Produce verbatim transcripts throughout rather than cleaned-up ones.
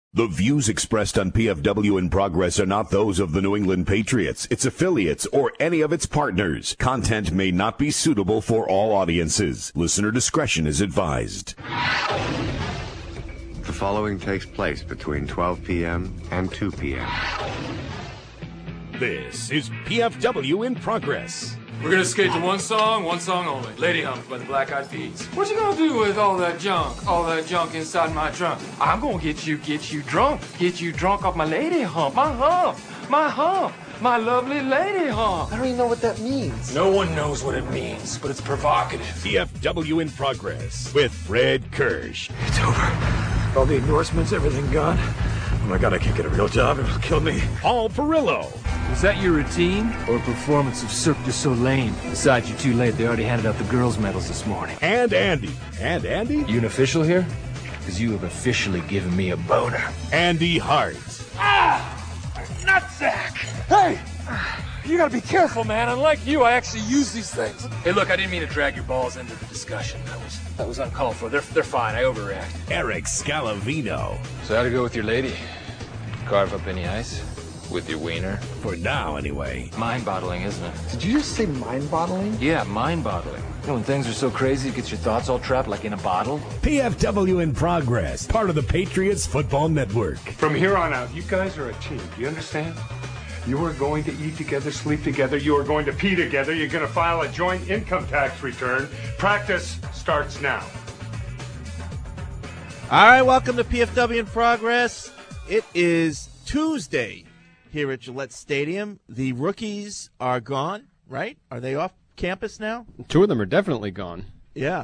The views expressed on P F W in Progress are not those of the New England Patriots, its affiliates, or any of its partners. Content may not be suitable for all audiences. Listener discretion is advised. The following takes place between twelve p.m. and two p.m. This is P F W in Progress. We're gonna skate to one song, one song only. Lady Hump by the Black Eyed Peas. What you gonna do with all that junk, all that junk inside my trunk? I'm gonna get you, get you drunk, get you drunk off my lady hump, my hump, my hump, my lovely lady hump. I don't even know what that means. No one knows what it means, but it's provocative. P F W in Progress with Fred Kirsch. It's over. All the endorsements, everything gone. Oh my God, I can't get a real job. It'll kill me. Paul Perillo. Was that your routine or a performance of Cirque du Soleil? Besides, you're too late. They already handed out the girls' medals this morning. And Andy. And Andy? You an official here? Because you have officially given me a boner. Andy Hart. Ah! Nutsack! Hey! You gotta be careful, man. Unlike you, I actually use these things. Hey, look, I didn't mean to drag your balls into the discussion. That was that was uncalled for. They're, they're fine. I overreacted. Eric Scalavino. So how'd it go with your lady? Carve up any ice? With your wiener? For now, anyway. Mind-boggling, isn't it? Did you just say mind-bottling? Yeah, mind-boggling. You know, when things are so crazy, it gets your thoughts all trapped like in a bottle. P F W in Progress, part of the Patriots Football Network. From here on out, you guys are a team. Do you understand? You are going to eat together, sleep together. You are going to pee together. You're going to file a joint income tax return. Practice starts now. All right, welcome to P F W in Progress. It is Tuesday here at Gillette Stadium. The rookies are gone, right? Are they off campus now? Two of them are definitely gone. Yeah.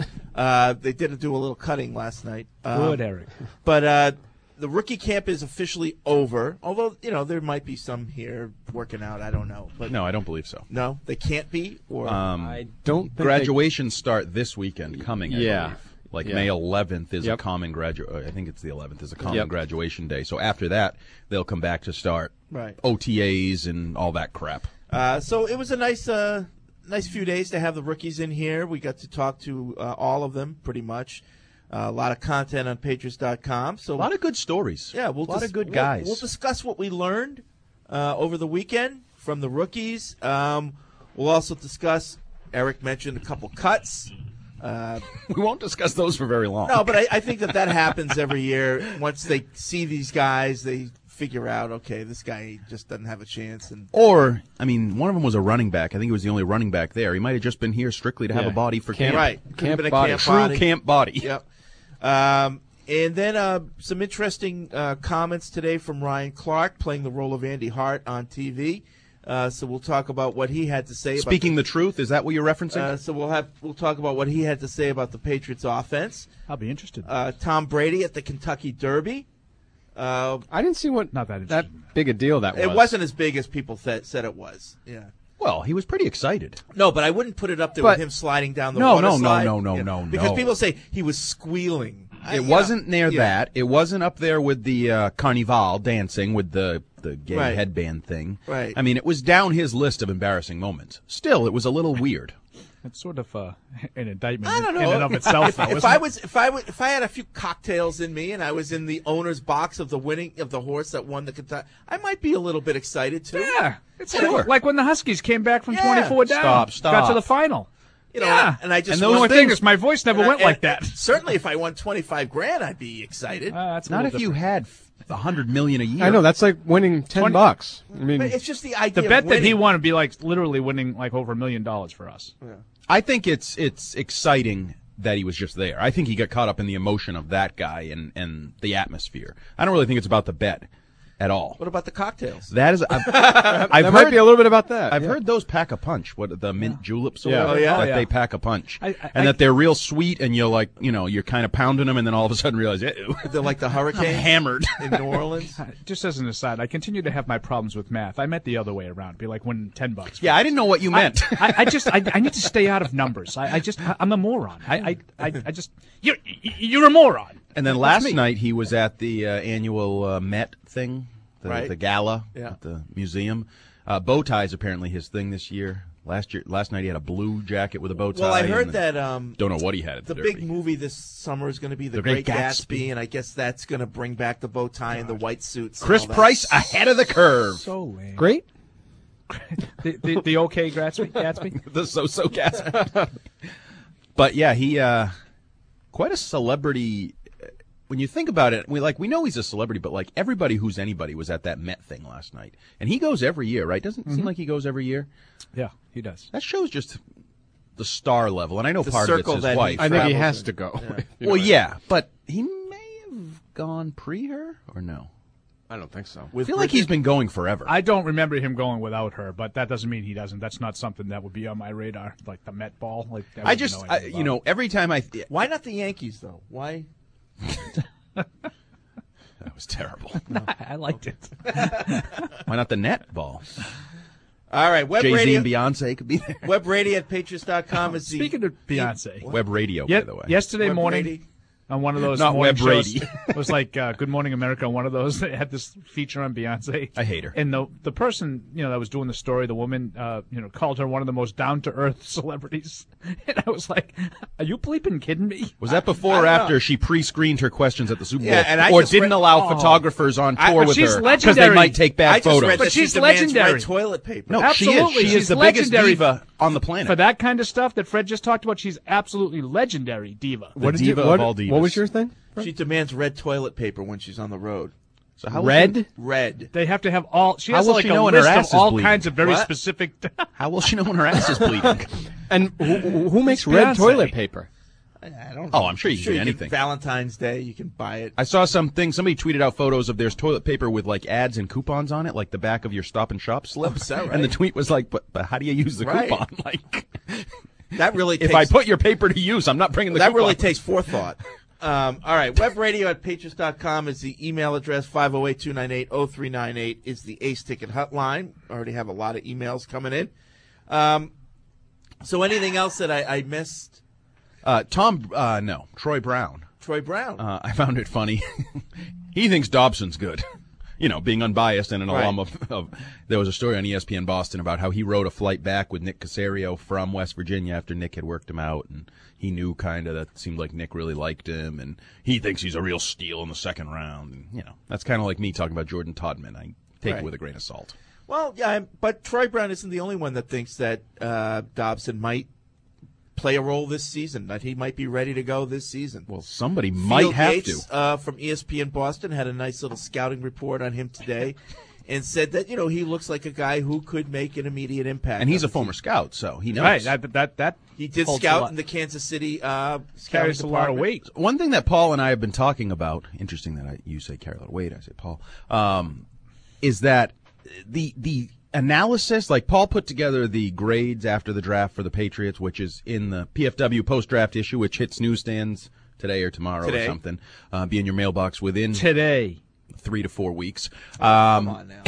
Uh, they did do a little cutting last night. Um, Good, Eric. But uh, the rookie camp is officially over, although, you know, there might be some here working out. I don't know. But No, I don't believe so. No, they can't be? Or Um, I don't think graduations start this weekend coming, I Yeah. believe. Like Yeah. May eleventh is Yep. a common gradu- I think it's the eleventh is a common Yep. graduation day. So after that, they'll come back to start Right. O T As and all that crap. Uh, so it was a nice, uh, nice few days to have the rookies in here. We got to talk to uh, all of them, pretty much. Uh, a lot of content on Patriots dot com. So A lot of good stories. yeah, we'll a lot dis- of good we'll- guys. We'll, discuss what we learned uh, over the weekend from the rookies. Um, we'll also discuss. Eric mentioned a couple cuts. Uh, we won't discuss those for very long. no, but I, I think that that happens every year. Once they see these guys, they figure out, okay, this guy just doesn't have a chance. And Or, I mean, one of them was a running back. I think he was the only running back there. He might have just been here strictly to have Yeah. a body for Camp- camp. right, could have camp been a body. camp True body. camp body. Yep. Um, and then uh, some interesting uh, comments today from Ryan Clark playing the role of Andy Hart on T V. Uh, so we'll talk about what he had to say. Speaking about the truth, is that what you're referencing? Uh, so we'll have we'll talk about what he had to say about the Patriots offense. I'll be interested. Uh, Tom Brady at the Kentucky Derby. Uh, I didn't see what Not that that interesting. big a deal that was. it wasn't as big as people th- said it was. Yeah. well, he was pretty excited. No, but I wouldn't put it up there But- with him sliding down the No, water no, no, slide. no, no, Yeah. no, Because no. people say he was squealing. I- It you wasn't know, near yeah. that. It wasn't up there with the uh, Carnival dancing with the, the gay Right. headband thing. Right. I mean, it was down his list of embarrassing moments. Still, it was a little weird. It's sort of uh, an indictment I don't know. in and of itself, if, though. if isn't I it? was, if I was, if I had a few cocktails in me and I was in the owner's box of the winning of the horse that won the Kentucky, I might be a little bit excited too. Yeah, it's Sure. like, like when the Huskies came back from Yeah. twenty-four down. Stop, stop. Got to the final. You know, Yeah. and I just And the won- only thing is my voice never and I- went like and- that. and certainly, if I won twenty-five grand, I'd be excited. Uh, that's a Not if little you different. had a hundred million a year. I know that's like winning ten twenty bucks. I mean, but it's just the idea. The bet of that he winning. won would be like literally winning like over a million dollars for us. I think it's it's exciting that he was just there. I think he got caught up in the emotion of that guy and, and the atmosphere. I don't really think it's about the bet at all. What about the cocktails? That is, I've, I've that heard, might be a little bit about that. I've yeah. heard those pack a punch. What the mint juleps? Or Yeah. whatever, Oh, yeah? that Oh, yeah. they pack a punch, I- I- and I- that they're real sweet, and you're like, you know, you're kind of pounding them, and then all of a sudden realize, ew, They're like the I'm hurricane hammered. in New Orleans. Just as an aside, I continue to have my problems with math. I meant the other way around. Be like winning ten bucks. Yeah, I didn't know what you meant. I, I just I, I need to stay out of numbers. I, I just I'm a moron. I I, I, I just you're you're a moron. And then That's last me. night he was at the uh, annual uh, Met thing, the, Right. the gala Yeah. at the museum. Uh, bow ties apparently his thing this year. Last year, last night he had a blue jacket with a bow tie. Well, I and heard the- that um, Don't know what he had at the, the Derby. big movie this summer is going to be The, The Great, Great Gatsby. Gatsby. and I guess that's going to bring back the bow tie and the white suits. and Chris all that. Price ahead of the curve. So lame. Great. the, the, the okay Gatsby? Gatsby? the so-so Gatsby. But yeah, he uh, quite a celebrity. When you think about it, we like we know he's a celebrity, but like everybody who's anybody was at that Met thing last night, and he goes every year, right? Doesn't it Mm-hmm. seem like he goes every year? Yeah, he does. That shows just the star level, and I know The part of it's circle his that he wife. I think he Travels has in. to go. Yeah. You know, Well, yeah, but he may have gone pre her or no. I don't think so. I With feel like he's Bridget? been going forever. I don't remember him going without her, but that doesn't mean he doesn't. That's not something that would be on my radar, like the Met Ball. Like I, I wouldn't just, know I, anything you know, about every time I, Why not the Yankees though? Why? that was terrible. it. I liked it. Why not the net ball? All right, web Jay Z radio. and Beyonce could be there. Web radio at patriots dot com is the. Speaking of Beyonce, Web radio, Ye- by the way. yesterday Web morning Brady. on one of those Not morning Web shows, Brady. it was like uh, Good Morning America. One of those that had this feature on Beyonce. I hate her. And the the person you know that was doing the story, the woman, uh, you know, called her one of the most down to earth celebrities. And I was like, "Are you bleeping kidding me?" Was that before or I don't after know. she pre-screened her questions at the Super Bowl, Yeah, and I or just didn't read- allow Oh. photographers on I- tour but with she's her because they legendary. might take bad I just photos? read But that she's she demands legendary. red toilet paper. No, Absolutely, she is. She she's is the biggest legendary. diva on the planet. For that kind of stuff that Fred just talked about, she's absolutely legendary diva. The diva you, what, of all divas. What was your thing? She demands red toilet paper when she's on the road. So how will Red? She, Red. They have to have all. She How has will like she a know when her list ass of is all bleeding? kinds of very What? specific. how will she know when her ass is bleeding? And who, who makes It's red Beyonce. toilet paper? I don't. Oh, I'm sure you can sure do you anything. Valentine's Day, you can buy it. I saw something. Somebody tweeted out photos of there's toilet paper with like ads and coupons on it, like the back of your Stop and Shop slip. Oh, is that right? And the tweet was like, "But, but how do you use the Right. coupon?" Like, That really. if takes, I put your paper to use, I'm not bringing the that coupon. really takes forethought. Um, all right, web radio at patriots dot com is the email address. five oh eight, two nine eight, oh three nine eight is the Ace Ticket hotline. I already have a lot of emails coming in. Um, so anything else that I, I missed? Uh, Tom, uh, no, Troy Brown. Troy Brown. Uh, I found it funny. He thinks Dobson's good. You know, being unbiased and an Right. alum of, of. There was a story on E S P N Boston about how he rode a flight back with Nick Caserio from West Virginia after Nick had worked him out, and he knew kind of that seemed like Nick really liked him, and he thinks he's a real steal in the second round. And, you know, that's kind of like me talking about Jordan Todman. I take Right. it with a grain of salt. Well, yeah, I'm- but Troy Brown isn't the only one that thinks that uh, Dobson might play a role this season, that he might be ready to go this season. Well, somebody might Field have Yates, to. Uh, from E S P N Boston had a nice little scouting report on him today and said that, you know, he looks like a guy who could make an immediate impact. And he's on a the former team. scout, so he knows. Right. That that that He did holds a scout lot. in the Kansas City uh, scouting carries a lot of department. weight. One thing that Paul and I have been talking about, interesting that I, you say carry a lot of weight, I say Paul, um, is that the the analysis, like Paul put together the grades after the draft for the Patriots, which is in the P F W post-draft issue, which hits newsstands today or tomorrow Today. or something, uh, be in your mailbox within Today. three to four weeks. Come Um, on now.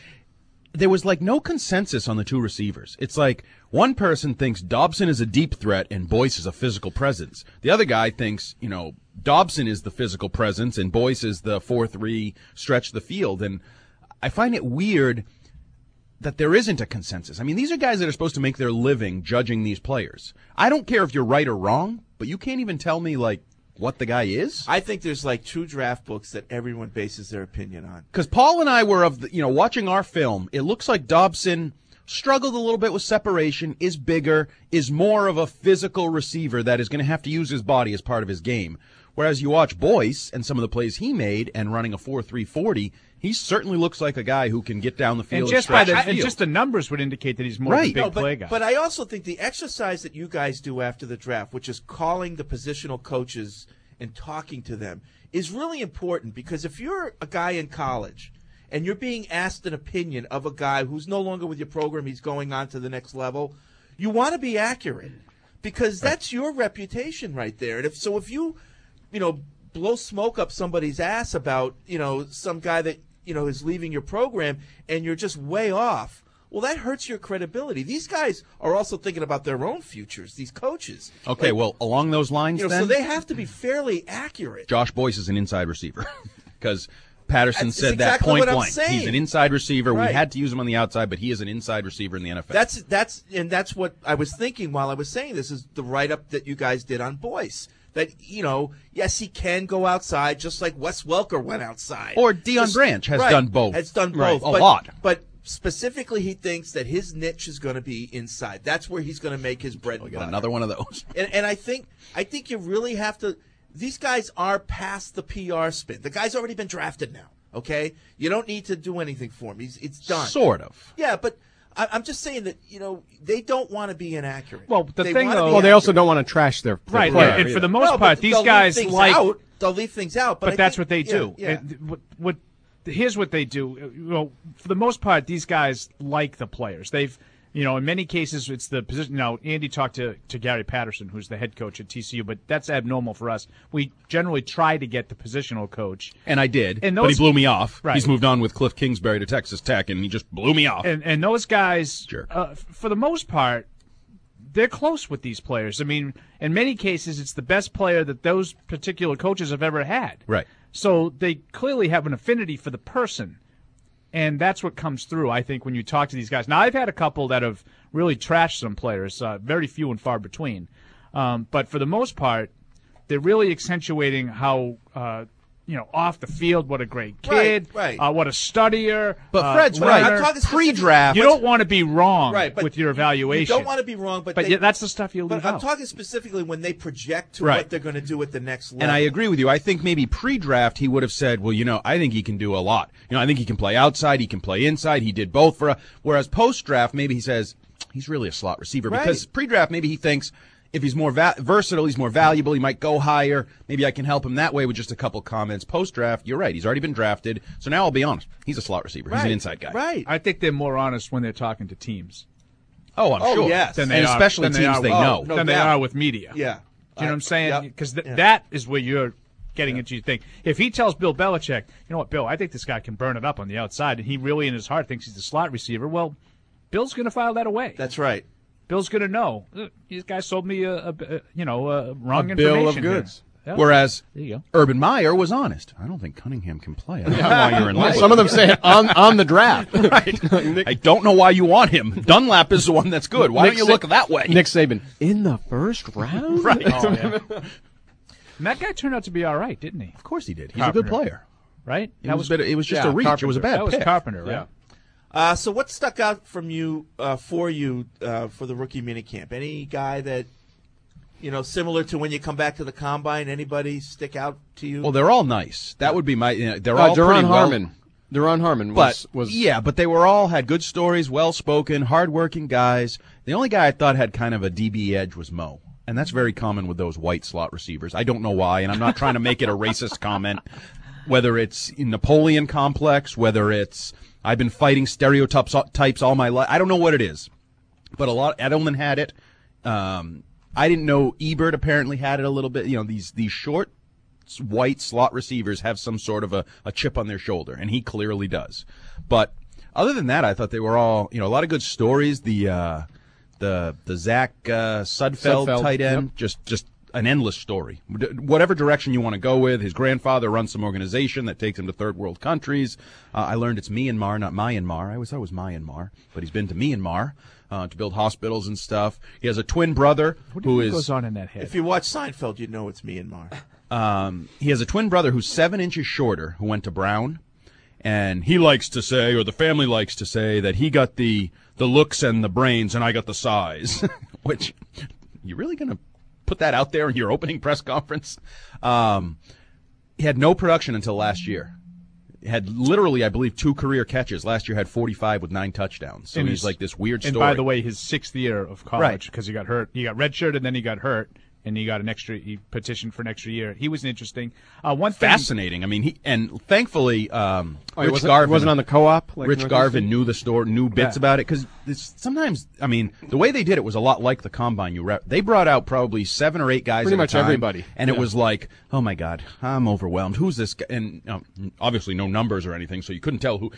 there was like no consensus on the two receivers. It's like one person thinks Dobson is a deep threat and Boyce is a physical presence. The other guy thinks, you know, Dobson is the physical presence and Boyce is the four three stretch the field. And I find it weird that there isn't a consensus. I mean, these are guys that are supposed to make their living judging these players. I don't care if you're right or wrong, but you can't even tell me, like, what the guy is. I think there's like two draft books that everyone bases their opinion on. Because Paul and I were of the, you know, watching our film, it looks like Dobson struggled a little bit with separation, is bigger, is more of a physical receiver that is going to have to use his body as part of his game. Whereas you watch Boyce and some of the plays he made and running a four three forty, he certainly looks like a guy who can get down the field And and, just by stretch the the and field. just the numbers would indicate that he's more of a Right. big No, but, play guy. but I also think the exercise that you guys do after the draft, which is calling the positional coaches and talking to them, is really important because if you're a guy in college and you're being asked an opinion of a guy who's no longer with your program, he's going on to the next level, you want to be accurate because that's your reputation right there. And if so, if you, you know, blow smoke up somebody's ass about, you know, some guy that, you know, is leaving your program and you're just way off, well, that hurts your credibility. These guys are also thinking about their own futures, these coaches. Okay, Like, well, along those lines you know, then, so they have to be fairly accurate. Josh Boyce is an inside receiver because Patterson That's said that exactly point what I'm blank. saying. He's an inside receiver. Right. We had to use him on the outside, but he is an inside receiver in the N F L. That's that's and that's what I was thinking while I was saying this is the write-up that you guys did on Boyce. That, you know, yes, he can go outside just like Wes Welker went outside. Or Deion Just- Branch has right, done both. Has done Right, both. a but, lot. But specifically he thinks that his niche is going to be inside. That's where he's going to make his bread We and got butter. another one of those. And, and I think I think you really have to – these guys are past the P R spin. The guy's already been drafted now, okay? You don't need to do anything for him. He's, it's done. Sort of. Yeah, but I, I'm just saying that, you know, they don't want to be inaccurate. Well, the They thing, wanna though- be Well, they also accurate. don't want to trash their, their Right, player. and, and for the No, most but part, these they'll leave guys things like out. They'll leave things out, but, but I that's think- what they yeah, do. Yeah. And what, what here's what they do. You know, for the most part, these guys like the players. They've, you know, in many cases, it's the position. Now, Andy talked to, to Gary Patterson, who's the head coach at T C U, but that's abnormal for us. We generally try to get the positional coach, And I did, And but he those- blew me off. Right. He's moved on with Cliff Kingsbury to Texas Tech, and he just blew me off. and and those guys, Jerk. uh, f- for the most part, they're close with these players. I mean, in many cases, it's the best player that those particular coaches have ever had. Right. So they clearly have an affinity for the person. And that's what comes through, I think, when you talk to these guys. Now, I've had a couple that have really trashed some players, uh, very few and far between. Um, but for the most part, they're really accentuating how, uh, you know, off the field, what a great kid, Right, right. Uh, what a studier. But uh, Fred's learner. right. I'm talking specific- Pre-draft, You don't want to be wrong Right, but with your you- evaluation. You don't want to be wrong, but But they, yeah, that's the stuff you leave But I'm out. talking specifically when they project to Right. what they're going to do at the next level. And I agree with you. I think maybe pre-draft he would have said, well, you know, I think he can do a lot. You know, I think he can play outside, he can play inside. He did both for a, whereas post-draft maybe he says he's really a slot receiver Right. because pre-draft maybe he thinks if he's more va- versatile, he's more valuable, he might go higher. Maybe I can help him that way with just a couple comments. Post-draft, you're right. He's already been drafted. So now I'll be honest. He's a slot receiver. He's an Right, inside guy. Right. I think they're more honest when they're talking to teams. Oh, I'm Oh, sure. yes. Than they and are, especially than they teams are they with- know. no than they doubt. are with media. Yeah. Do you know what I'm saying? Yep. Because th- Yeah. that is where you're getting into your thing. If he tells Bill Belichick, you know what, Bill, I think this guy can burn it up on the outside, and he really in his heart thinks he's a slot receiver, well, Bill's going to file that away. That's right. Bill's going to know. "Uh, These guys sold me a, a, a you know a wrong A bill of information here." goods. Yeah. Whereas There you go. Urban Meyer was honest. I don't think Cunningham can play. I don't know why you're in love with Some of him. them say it on, on the draft. Right. I don't know why you want him. Dunlap is the one that's good. Why Nick don't you Sa- look that way? Nick Saban. In the first round? Right. Oh, yeah. And that guy turned out to be all right, didn't he? Of course he did. He's a good Carpenter. player. Right? It was, bit, it was just yeah, a reach. It was a bad That was pick. Carpenter, right? Yeah. Uh, so what stuck out from you uh, for you uh, for the rookie minicamp? Any guy that, you know, similar to when you come back to the combine, anybody stick out to you? Well, they're all nice. That would be my. You know, they're Uh, all Duron pretty well- Harmon. Duron Harmon was, But was yeah, but they were all had good stories, well spoken, hardworking guys. The only guy I thought had kind of a D B edge was Mo, and that's very common with those white slot receivers. I don't know why, and I'm not trying to make it a racist comment. Whether it's in Napoleon complex, whether it's I've been fighting stereotypes types all my life. I don't know what it is, but a lot. Edelman had it. Um, I didn't know Ebert apparently had it a little bit. You know, these these short white slot receivers have some sort of a, a chip on their shoulder, and he clearly does. But other than that, I thought they were all, you know, a lot of good stories. The uh, the the Zach uh, Sudfeld, Sudfeld, tight end, yep. just just an endless story. D- Whatever direction you want to go with. His grandfather runs some organization that takes him to third world countries. Uh, I learned it's Myanmar, not Myanmar. I always thought it was Myanmar, but he's been to Myanmar uh, to build hospitals and stuff. He has a twin brother What do who you think is goes on in that head? if you watch Seinfeld, you know it's Myanmar. Um, he has a twin brother who's seven inches shorter who went to Brown, and he likes to say, or the family likes to say, that he got the the looks and the brains, and I got the size. Which, you really going to put that out there in your opening press conference? Um, he had no production until last year. He had literally, I believe, two career catches. Last year had forty-five with nine touchdowns. So And he's he's- like this weird And story. by the way, his sixth year of Right. college because he got hurt. He got redshirted, and then he got hurt, and he got an extra. He petitioned for an extra year. He was interesting. Uh, one thing, fascinating. I mean, he and thankfully, um, Oh, he Rich wasn't, Garvin wasn't on the co-op. Like Rich Northeastern? Garvin knew the store, knew bits Yeah. about it because sometimes, I mean, the way they did it was a lot like the combine. You re- they brought out probably seven or eight guys, Pretty at a much time, everybody. and it Yeah. was like, oh my god, I'm overwhelmed. Who's this guy? And um, obviously no numbers or anything, so you couldn't tell who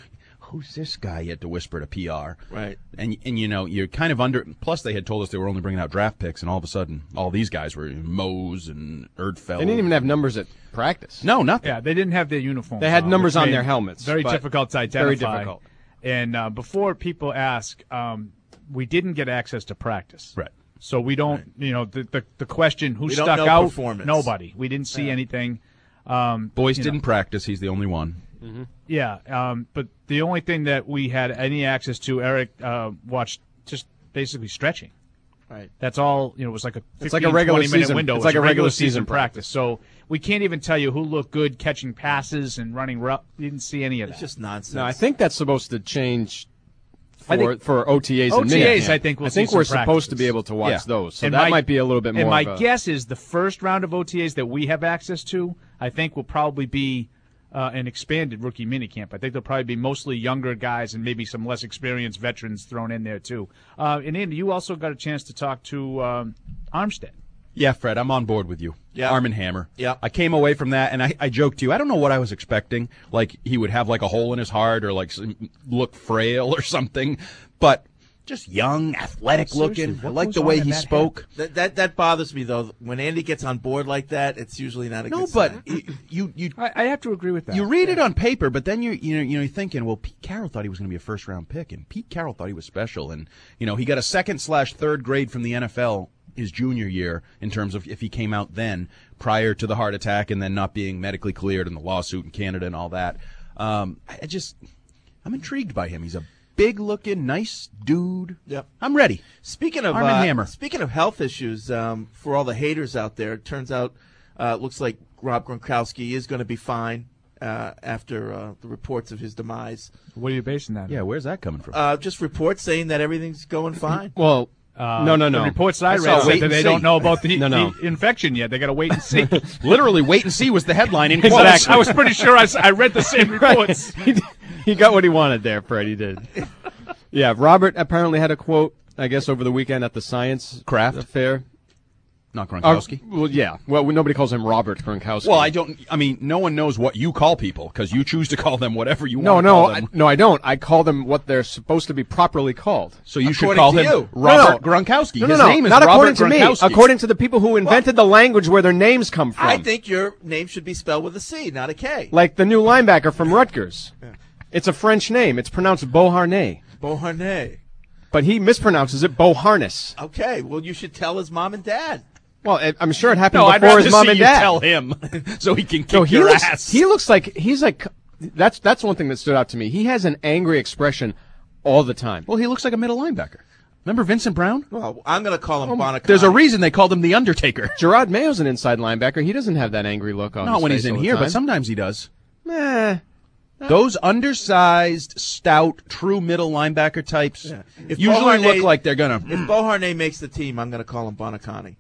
who's this guy? He had to whisper to P R. Right. And, and you know, you're kind of under, plus they had told us they were only bringing out draft picks, and all of a sudden, all these guys were Mose and Erdfeld. They didn't even have numbers at practice. No, nothing. Yeah, they didn't have their uniforms. They had on, numbers which on made their it helmets, Very but difficult to identify. very difficult. And uh, before people ask, um, we didn't get access to practice. Right. So we don't, right. you know, the, the, the question, who we stuck don't know out? Performance. Nobody. We didn't see yeah. anything. Um, Boyce didn't know. practice. He's the only one. Mm-hmm. Yeah, um, but the only thing that we had any access to, Eric uh, watched just basically stretching. Right. That's all. You know, it was like a fifteen, it's like a regular twenty minute season, window. It's it like a a regular, regular season, season practice. practice. So we can't even tell you who looked good catching passes and running rough. You didn't see any of It's that. just nonsense. No, I think that's supposed to change for, I think, for O T As O and T As, minicamp. I think we'll I think see we're some supposed practices. to be able to watch yeah. those. So and that my, might be a little bit more. And my of a, guess is the first round of O T As that we have access to, I think, will probably be uh, an expanded rookie minicamp. I think there'll probably be mostly younger guys and maybe some less experienced veterans thrown in there too. Uh, and Andy, you also got a chance to talk to um, Armstead. Yeah, Fred, I'm on board with you. Yeah. Arm and Hammer. Yeah. I came away from that, and I, I joked to you, I don't know what I was expecting. Like, he would have, like, a hole in his heart or, like, some, look frail or something. But just young, athletic looking. I like the way he spoke. That, that that bothers me, though. When Andy gets on board like that, it's usually not a no, good but sign. you, you, you I, I have to agree with that. You read yeah. it on paper, but then you you know you know you're thinking, well, Pete Carroll thought he was going to be a first round pick, and Pete Carroll thought he was special, and you know he got a second slash third grade from the N F L his junior year in terms of if he came out then prior to the heart attack and then not being medically cleared and the lawsuit in Canada and all that. Um, I just I'm intrigued by him. He's a big looking, nice dude. Yep. I'm ready. Speaking of Arm and uh, Hammer. Speaking of health issues, um, for all the haters out there, it turns out uh, it looks like Rob Gronkowski is going to be fine uh, after uh, the reports of his demise. What are you basing that on? Yeah, where's that coming from? Uh, just reports saying that everything's going fine. Well, Uh, no, no, no. The reports that I, I read saw said wait that and they see. don't know about the, No, no. the infection yet. They got to wait and see. Literally, wait and see was the headline in Well, quotes. I was pretty sure I, s- I read the same reports. he, he got what he wanted there, Fred. He did. Yeah, Robert apparently had a quote, I guess, over the weekend at the Science Craft Fair. Not Gronkowski. Uh, well, yeah. Well, nobody calls him Robert Gronkowski. Well, I don't. I mean, no one knows what you call people because you choose to call them whatever you No, want. no, to call I, them. no, I don't. I call them what they're supposed to be properly called. So you should According call to him you. Robert No, no. Gronkowski. No, no, His no, name is not Robert according to me. Gronkowski. According to the people who invented the language where their names come from. I think your name should be spelled with a C, not a K. Like the new linebacker from Rutgers. Yeah. It's a French name. It's pronounced Beauharnais. Beauharnais. But he mispronounces it Beauharness. Okay, well, you should tell his mom and dad. Well, it, I'm sure it happened No, I'd before rather his mom see and you dad. tell him so he can kick No, he your looks, ass. He looks like he's like that's that's one thing that stood out to me. He has an angry expression all the time. Well, he looks like a middle linebacker. Remember Vincent Brown? Well, I'm going to call him oh, Bonaccani. There's a reason they called him the Undertaker. Gerard Mayo's an inside linebacker. He doesn't have that angry look on Not his when face he's in all the here, time. but sometimes he does. Eh. Those undersized, stout, true middle linebacker types Yeah. If usually Beauharnais- look like they're going to... If Beauharnais makes the team, I'm going to call him Bonaccani.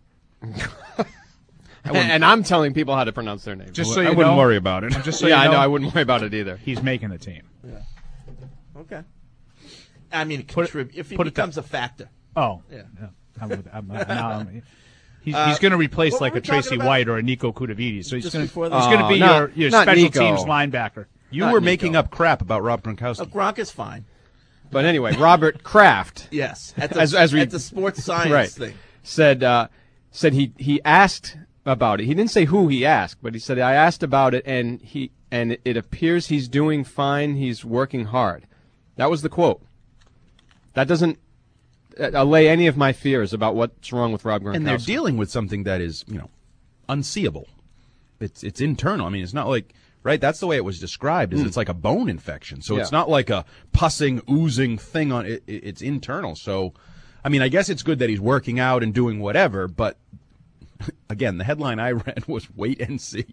And, and I'm telling people how to pronounce their names. Just so I you wouldn't know, worry about it. Just so yeah, you know, I know. I wouldn't worry about it either. he's making the team. Yeah. Okay. I mean, Put it- contrib- if he put it becomes a factor. Oh, Yeah. yeah. I'm with, I'm, I'm, now I'm, he's Uh, he's going to replace what like were a we talking Tracy about? White or a Nico Kutavides. So he's Just going before to this? he's going to be Oh, not- your, your not special Nico. teams linebacker. You Not were Nico. making up crap about Rob Gronkowski. Uh, Gronk is fine. But anyway, Robert Kraft Yes. At the, As- as we- at the sports science right. thing. said uh, said he he asked about it. He didn't say who he asked, but he said I asked about it, and he and it appears he's doing fine. He's working hard. That was the quote. That doesn't uh, allay any of my fears about what's wrong with Rob Gronkowski. And they're dealing with something that is, you know, unseeable. It's it's internal. I mean, it's not like, right, that's the way it was described, is Mm. it's like a bone infection. So Yeah. it's not like a pussing, oozing thing on it. it. It's internal. So, I mean, I guess it's good that he's working out and doing whatever, but again, the headline I read was wait and see.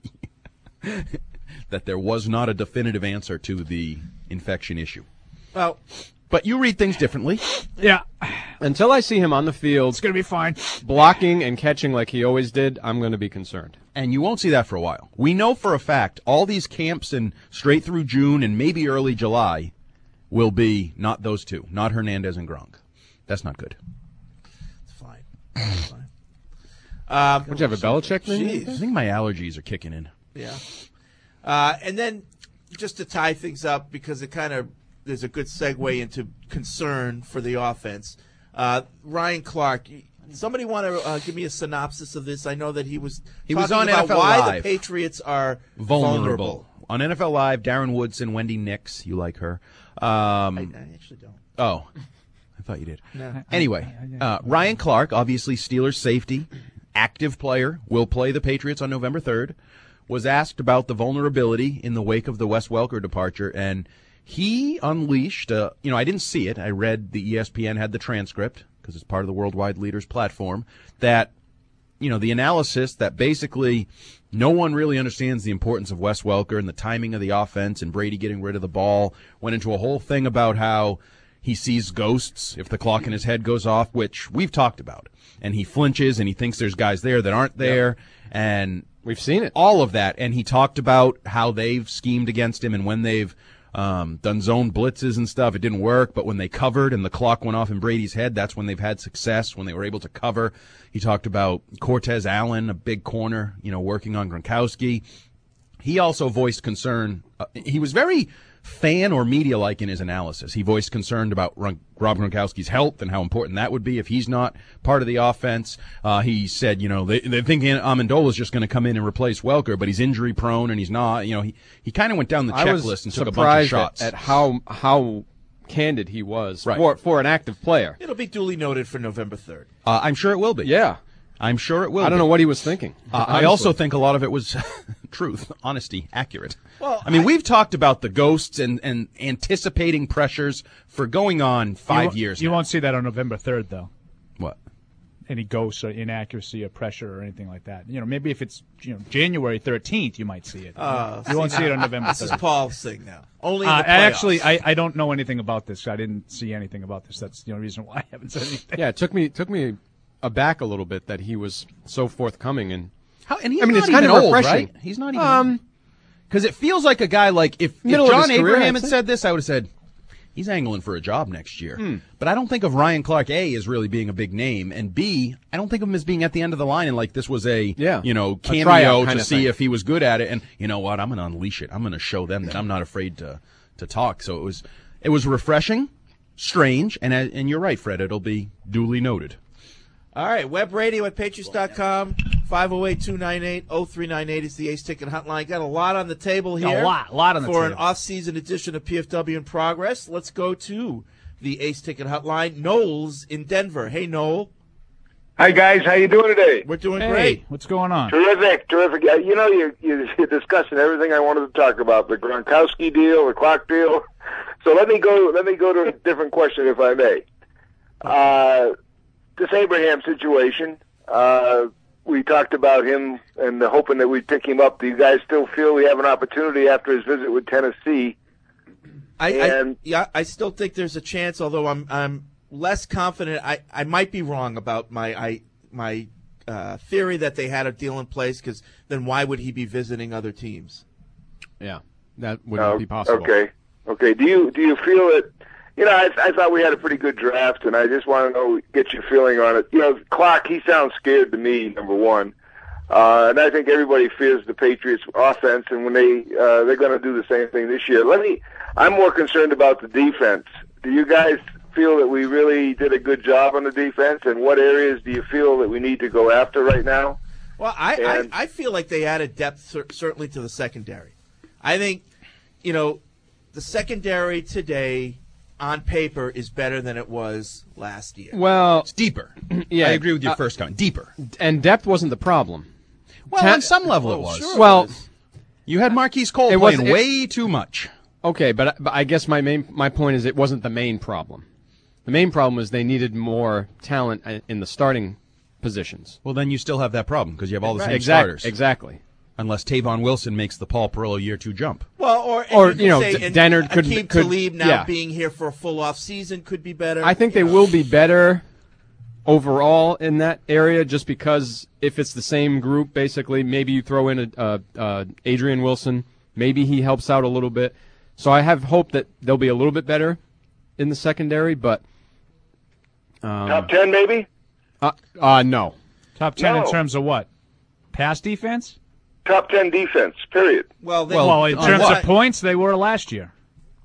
That there was not a definitive answer to the infection issue. Well, but you read things differently. Yeah. Until I see him on the field, it's going to be fine. Blocking and catching like he always did, I'm going to be concerned. And you won't see that for a while. We know for a fact all these camps and straight through June and maybe early July will be not those two, not Hernandez and Gronk. That's not good. It's fine. It's fine. Um, Would you have a Belichick thing? Jeez. I think my allergies are kicking in. Yeah. Uh, and then just to tie things up, because it kind of there's a good segue into concern for the offense. Uh, Ryan Clark. Somebody want to uh, give me a synopsis of this? I know that he was He talking was on about N F L why Live. the Patriots are vulnerable. vulnerable. On N F L Live, Darren Woodson, Wendy Nix, you like her. Um, I, I actually don't. Oh, I thought you did. No. Anyway, uh, Ryan Clark, obviously Steelers safety, active player, will play the Patriots on November third, was asked about the vulnerability in the wake of the Wes Welker departure, and he unleashed, uh, you know, I didn't see it. I read the E S P N had the transcript, because it's part of the Worldwide Leaders platform, that, you know, the analysis that basically no one really understands the importance of Wes Welker and the timing of the offense and Brady getting rid of the ball, went into a whole thing about how he sees ghosts if the clock in his head goes off, which we've talked about. And he flinches and he thinks there's guys there that aren't there. Yep. And we've seen it. All of that. And he talked about how they've schemed against him and when they've um, done zone blitzes and stuff, it didn't work. But when they covered and the clock went off in Brady's head, that's when they've had success, when they were able to cover. He talked about Cortez Allen, a big corner, you know, working on Gronkowski. He also voiced concern. Uh, he was very fan or media-like in his analysis. He voiced concern about Rob Gronkowski's health and how important that would be if he's not part of the offense. Uh, he said, you know, they, they're thinking Amendola is just going to come in and replace Welker, but he's injury-prone and he's not. You know, he, he kind of went down the checklist and took a bunch of shots. At, at how how candid he was right. for for an active player. It'll be duly noted for November third. Uh, I'm sure it will be. Yeah. I'm sure it will. I don't be. know what he was thinking. Uh, I also think a lot of it was truth, honesty, accurate. Well, I mean, I, we've talked about the ghosts and, and anticipating pressures for going on five you, years You now. won't see that on November third, though. What? Any ghosts or inaccuracy or pressure or anything like that. You know, maybe if it's you know January thirteenth, you might see it. Uh, you won't see see it now, on November third. This is Paul's thing now. Only in Uh, the I playoffs. actually, I, I don't know anything about this. I didn't see anything about this. That's the only reason why I haven't said anything. Yeah, it took me took me aback a little bit that he was so forthcoming and. How, and he's I mean, not it's even kind of old, refreshing. right? He's not even. Um, because it feels like a guy like if, if Middle of John his career, Abraham I'd had say. said this, I would have said he's angling for a job next year. Hmm. But I don't think of Ryan Clark A as really being a big name, and B, I don't think of him as being at the end of the line and like this was a Yeah. you know A cameo tryout to kind of see thing. if he was good at it. And you know what? I'm going to unleash it. I'm going to show them that I'm not afraid to to talk. So it was it was refreshing, strange, and and you're right, Fred. It'll be duly noted. All right, web radio at patriots dot com, five oh eight, two nine eight, oh three nine eight is the Ace Ticket Hotline. Got a lot on the table here. A lot, a lot on the For table. an off-season edition of P F W in progress. Let's go to the Ace Ticket Hotline. Noel's in Denver. Hey, Noel. Hi, guys. How you doing today? We're doing Hey, great. what's going on? Terrific, terrific. Uh, You know, you're, you're discussing everything I wanted to talk about, the Gronkowski deal, the clock deal. So let me go Let me go to a different question, if I may. Uh, this Abraham situation, uh, we talked about him and hoping that we'd pick him up. Do you guys still feel we have an opportunity after his visit with Tennessee? I, And- I yeah, I still think there's a chance, although I'm I'm less confident. I, I might be wrong about my I my uh, theory that they had a deal in place, because then why would he be visiting other teams? Yeah, that wouldn't Oh, be possible. Okay. Okay. Do you do you feel that? You know, I, I thought we had a pretty good draft, and I just want to know, get your feeling on it. You know, Clark, he sounds scared to me. Number one, uh, and I think everybody fears the Patriots' offense, and when they uh, they're going to do the same thing this year. Let me. I'm more concerned about the defense. Do you guys feel that we really did a good job on the defense, and what areas do you feel that we need to go after right now? Well, I, And- I, I feel like they added depth cer- certainly to the secondary. I think, you know, the secondary today on paper is better than it was last year. Well, It's deeper. yeah, I agree with your uh, first comment. Deeper. and depth wasn't the problem. Well, Ta- on some level it Oh, was. sure it Well, was. You had Marquise Cole It was- playing it- way too much. Okay, but but I guess my main my point is it wasn't the main problem. The main problem was they needed more talent i- in the starting positions. Well, then you still have that problem because you have all the same Exact- starters. Exactly. Unless Tavon Wilson makes the Paul Perillo year two jump. Well, or, and Or, you, you know, could say, D- and Dennard could- Akeem could- Talib now yeah. being here for a full off season could be better. I think they will be better overall in that area just because if it's the same group, basically, maybe you throw in a, uh, uh, Adrian Wilson, maybe he helps out a little bit. So I have hope that they'll be a little bit better in the secondary, but um, Top ten, maybe. uh, uh, no. Top ten No. in terms of what? Pass defense? Top ten defense. Period. Well, they, Well, in on terms what? of points, they were last year.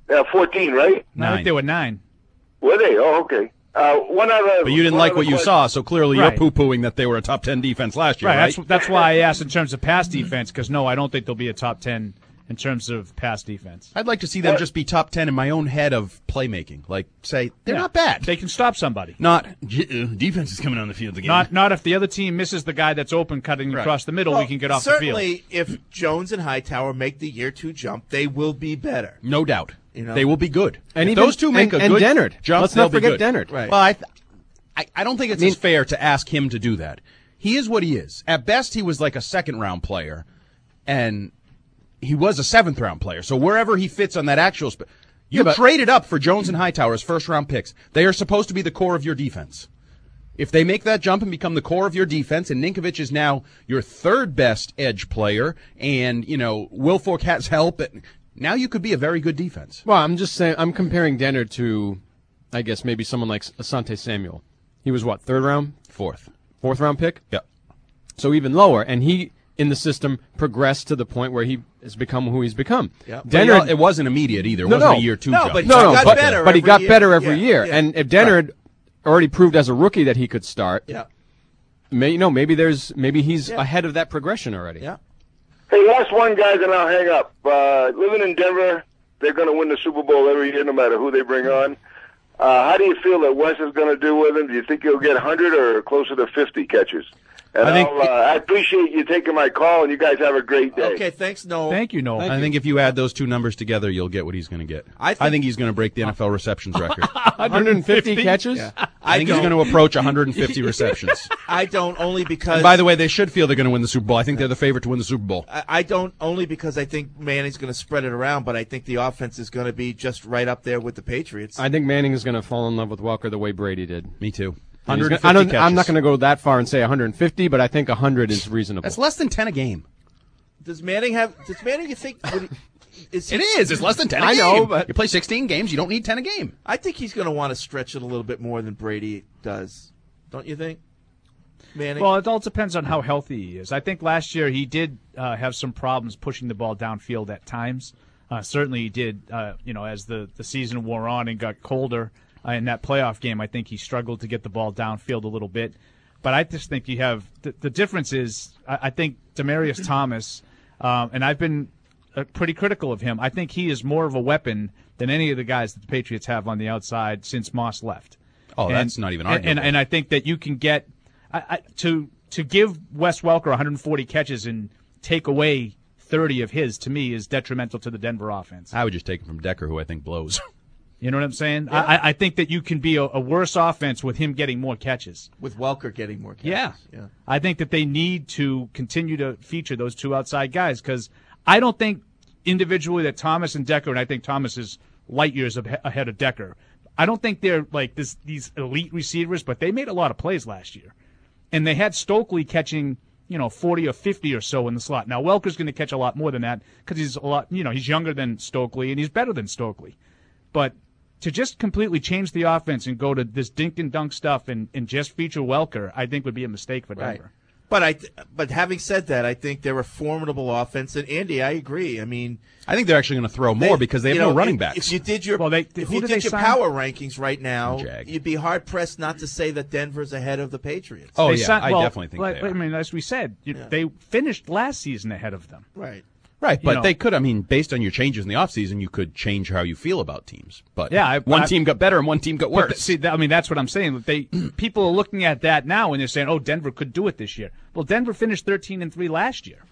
Uh, fourteen, right? No, I think they were nine. Were they? Oh, okay. Uh, one other. But you didn't one like other what you question. saw, so clearly Right. you're poo-pooing that they were a top ten defense last year, Right. right? That's that's why I asked in terms of pass defense, because no, I don't think they'll be a top ten in terms of pass defense. I'd like to see them just be top ten in my own head of playmaking. Like, say, they're Yeah. not bad. They can stop somebody. Not, uh, defense is coming on the field again. Not not if the other team misses the guy that's open cutting Right. across the middle, Well, we can get off the field. certainly, if Jones and Hightower make the year two jump, they will be better. No doubt. You know? They will be good. And if even- those two make and- a and good Dennard. jump, Let's not they'll be forget good. Dennard. Right. Well, I, th- I, I don't think it's I mean- as fair to ask him to do that. He is what he is. At best, he was like a second-round player, and he was a seventh-round player. So wherever he fits on that actual sp- you Yeah, but- traded up for Jones and Hightower as first-round picks. They are supposed to be the core of your defense. If they make that jump and become the core of your defense, and Ninkovich is now your third-best edge player, and, you know, Wilfork has help, and now you could be a very good defense. Well, I'm just saying, I'm comparing Dennard to, I guess, maybe someone like Asante Samuel. He was what, third round? Fourth. Fourth round pick? Yep. So even lower. And he, in the system, progressed to the point where he has become who he's become. Yeah. Dennard, But it wasn't immediate either. It No, wasn't no. a year two No, jump. but no, he no, got but, better but he every got year. better every Yeah, year. yeah. And if Dennard already proved as a rookie that he could start, Yeah. may, you know, maybe there's, maybe he's Yeah. ahead of that progression already. Yeah. Hey, last one, guys, and I'll hang up. Uh, living in Denver, they're going to win the Super Bowl every year, no matter who they bring on. Uh, how do you feel that Wes is going to do with him? Do you think he'll get one hundred or closer to fifty catches? And I think- I'll, uh, I appreciate you taking my call, and you guys have a great day. Okay, thanks, Noel. Thank you, Noel. I think if you add those two numbers together, you'll get what he's going to get. I think- he's going to break the N F L receptions record. one hundred fifty catches? I I think he's don't- going to approach one hundred fifty receptions. I don't only because. And by the way, they should feel they're going to win the Super Bowl. I think they're the favorite to win the Super Bowl. I I don't only because I think Manning's going to spread it around, but I think the offense is going to be just right up there with the Patriots. I think Manning is going to fall in love with Welker the way Brady did. Me too. And he's one hundred gonna- fifty I don't, catches. I'm not going to go that far and say one hundred fifty, but I think one hundred is reasonable. That's less than ten a game. Does Manning have? Does Manning? You think? Would he, is he, It is. It's less than ten a I game. know, but- you play sixteen games, you don't need ten a game. I think he's going to want to stretch it a little bit more than Brady does. Don't you think, Manning? Well, it all depends on how healthy he is. I think last year he did uh, have some problems pushing the ball downfield at times. Uh, certainly he did, uh, you know, as the, the season wore on and got colder uh, in that playoff game, I think he struggled to get the ball downfield a little bit. But I just think you have the, the difference is I, I think Demaryius Thomas, um, and I've been uh, pretty critical of him. I think he is more of a weapon than any of the guys that the Patriots have on the outside since Moss left. Oh, And- that's not even and, arguable. and, and I think that you can get I, I, to to give Wes Welker one hundred forty catches and take away thirty of his, to me, is detrimental to the Denver offense. I would just take him from Decker, who I think blows. You know what I'm saying? I, I think that you can be a, a worse offense with him getting more catches. with Welker getting more catches. Yeah. yeah. I think that they need to continue to feature those two outside guys because I don't think individually that Thomas and Decker, and I think Thomas is light years ahe- ahead of Decker, I don't think they're like this these elite receivers, but they made a lot of plays last year. And they had Stokely catching, you know, forty or fifty or so in the slot. Now, Welker's going to catch a lot more than that because he's a lot, you know, he's younger than Stokely and he's better than Stokely. But to just completely change the offense and go to this dink and dunk stuff and, and just feature Welker, I think would be a mistake for Denver. Right. But I, th- but having said that, I think they're a formidable offense. And Andy, I agree. I mean, I think they're actually going to throw more they- because they have you no know, running if, backs. If you did your, Well, they- if who you did did they your sign? power rankings right now, Jag. you'd be hard pressed not to say that Denver's ahead of the Patriots. Oh, They yeah, signed- I well, definitely think like, they are. I mean, as we said, you, Yeah. they finished last season ahead of them. Right. Right, you but know. they could, I mean, based on your changes in the offseason, you could change how you feel about teams. But Yeah, I- one I- team got better and one team got But worse. th- see, that, I mean, that's what I'm saying. They people are looking at that now and they're saying, "Oh, Denver could do it this year." Well, Denver finished thirteen and three last year,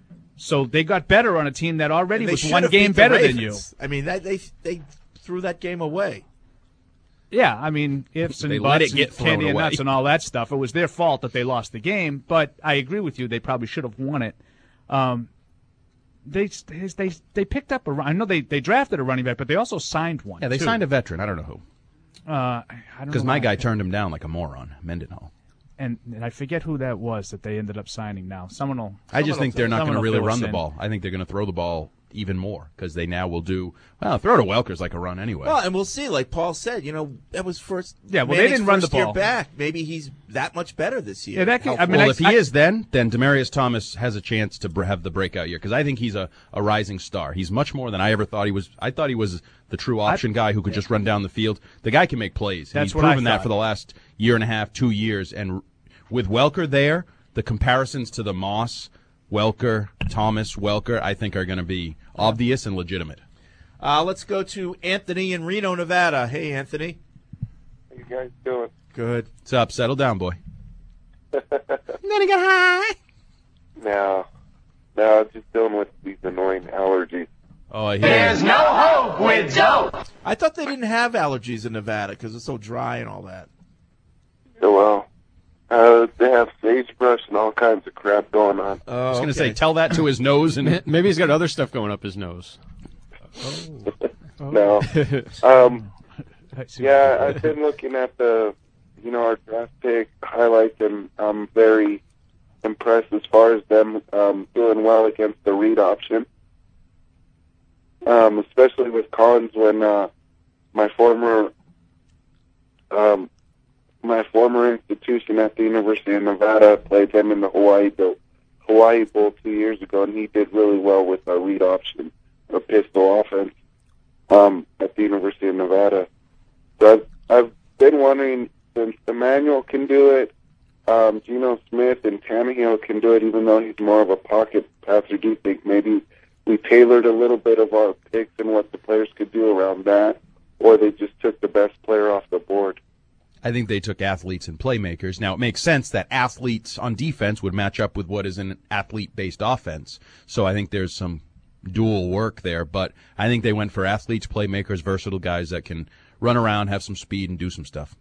so they got better on a team that already And they was should one have game beat the better than you. Ravens. I mean, that, they they threw that game away. Yeah, I mean, ifs and They let buts it get and thrown candy and away. nuts and all that stuff. It was their fault that they lost the game, but I agree with you. They probably should have won it. Um, they they they picked up a. I know they, they drafted a running back, but they also signed one. yeah, they too. signed a veteran. I don't know who. Uh, I don't Because know my why. guy turned him down like a moron, Mendenhall. and, and I forget who that was that they ended up signing. Now, someone will. I just someone think will- they're not someone going to will really fill run us the in. ball. I think they're going to throw the ball even more because they now will do, well, throw to Welker's like a run anyway. Well, and we'll see. Like Paul said, you know, that was first. Yeah, well, they Manning's didn't run the first year ball. back. Maybe he's that much better this year. Yeah, that could, I mean, well, I, if he I, is then, then Demaryius Thomas has a chance to br- have the breakout year because I think he's a, a rising star. He's much more than I ever thought he was. I thought he was the true option guy who could just run down the field. The guy can make plays. And That's he's what I proven that thought. for the last year and a half, two years. And r- with Welker there, the comparisons to the Moss, Welker, Thomas, Welker, I think are going to be obvious and legitimate. Uh, let's go to Anthony in Reno, Nevada. Hey, Anthony. How you guys doing? Good. What's up? Settle down, boy. Then he got high. No, no, just dealing with these annoying allergies. Oh, I hear There's you. no hope with dope. I thought they didn't have allergies in Nevada because it's so dry and all that. So, well, uh, they have sagebrush and all kinds of crap going on. Oh, I was going to say, tell that to his nose. and Maybe he's got other stuff going up his nose. No. Um, yeah, I've been looking at the, you know, our draft pick highlights, and I'm very impressed as far as them um, doing well against the read option. Um, especially with Collins when uh, my former um, my former institution at the University of Nevada played them in the Hawaii Bowl, Hawaii Bowl two years ago, and he did really well with a read option, a pistol offense um, at the University of Nevada. So I've, I've been wondering, since Emmanuel can do it, um, Geno Smith and Tannehill can do it, even though he's more of a pocket passer. Do you think maybe we tailored a little bit of our picks and what the players could do around that, or they just took the best player off the board? I think they took athletes and playmakers. Now, it makes sense that athletes on defense would match up with what is an athlete-based offense. So I think there's some dual work there. But I think they went for athletes, playmakers, versatile guys that can run around, have some speed, and do some stuff.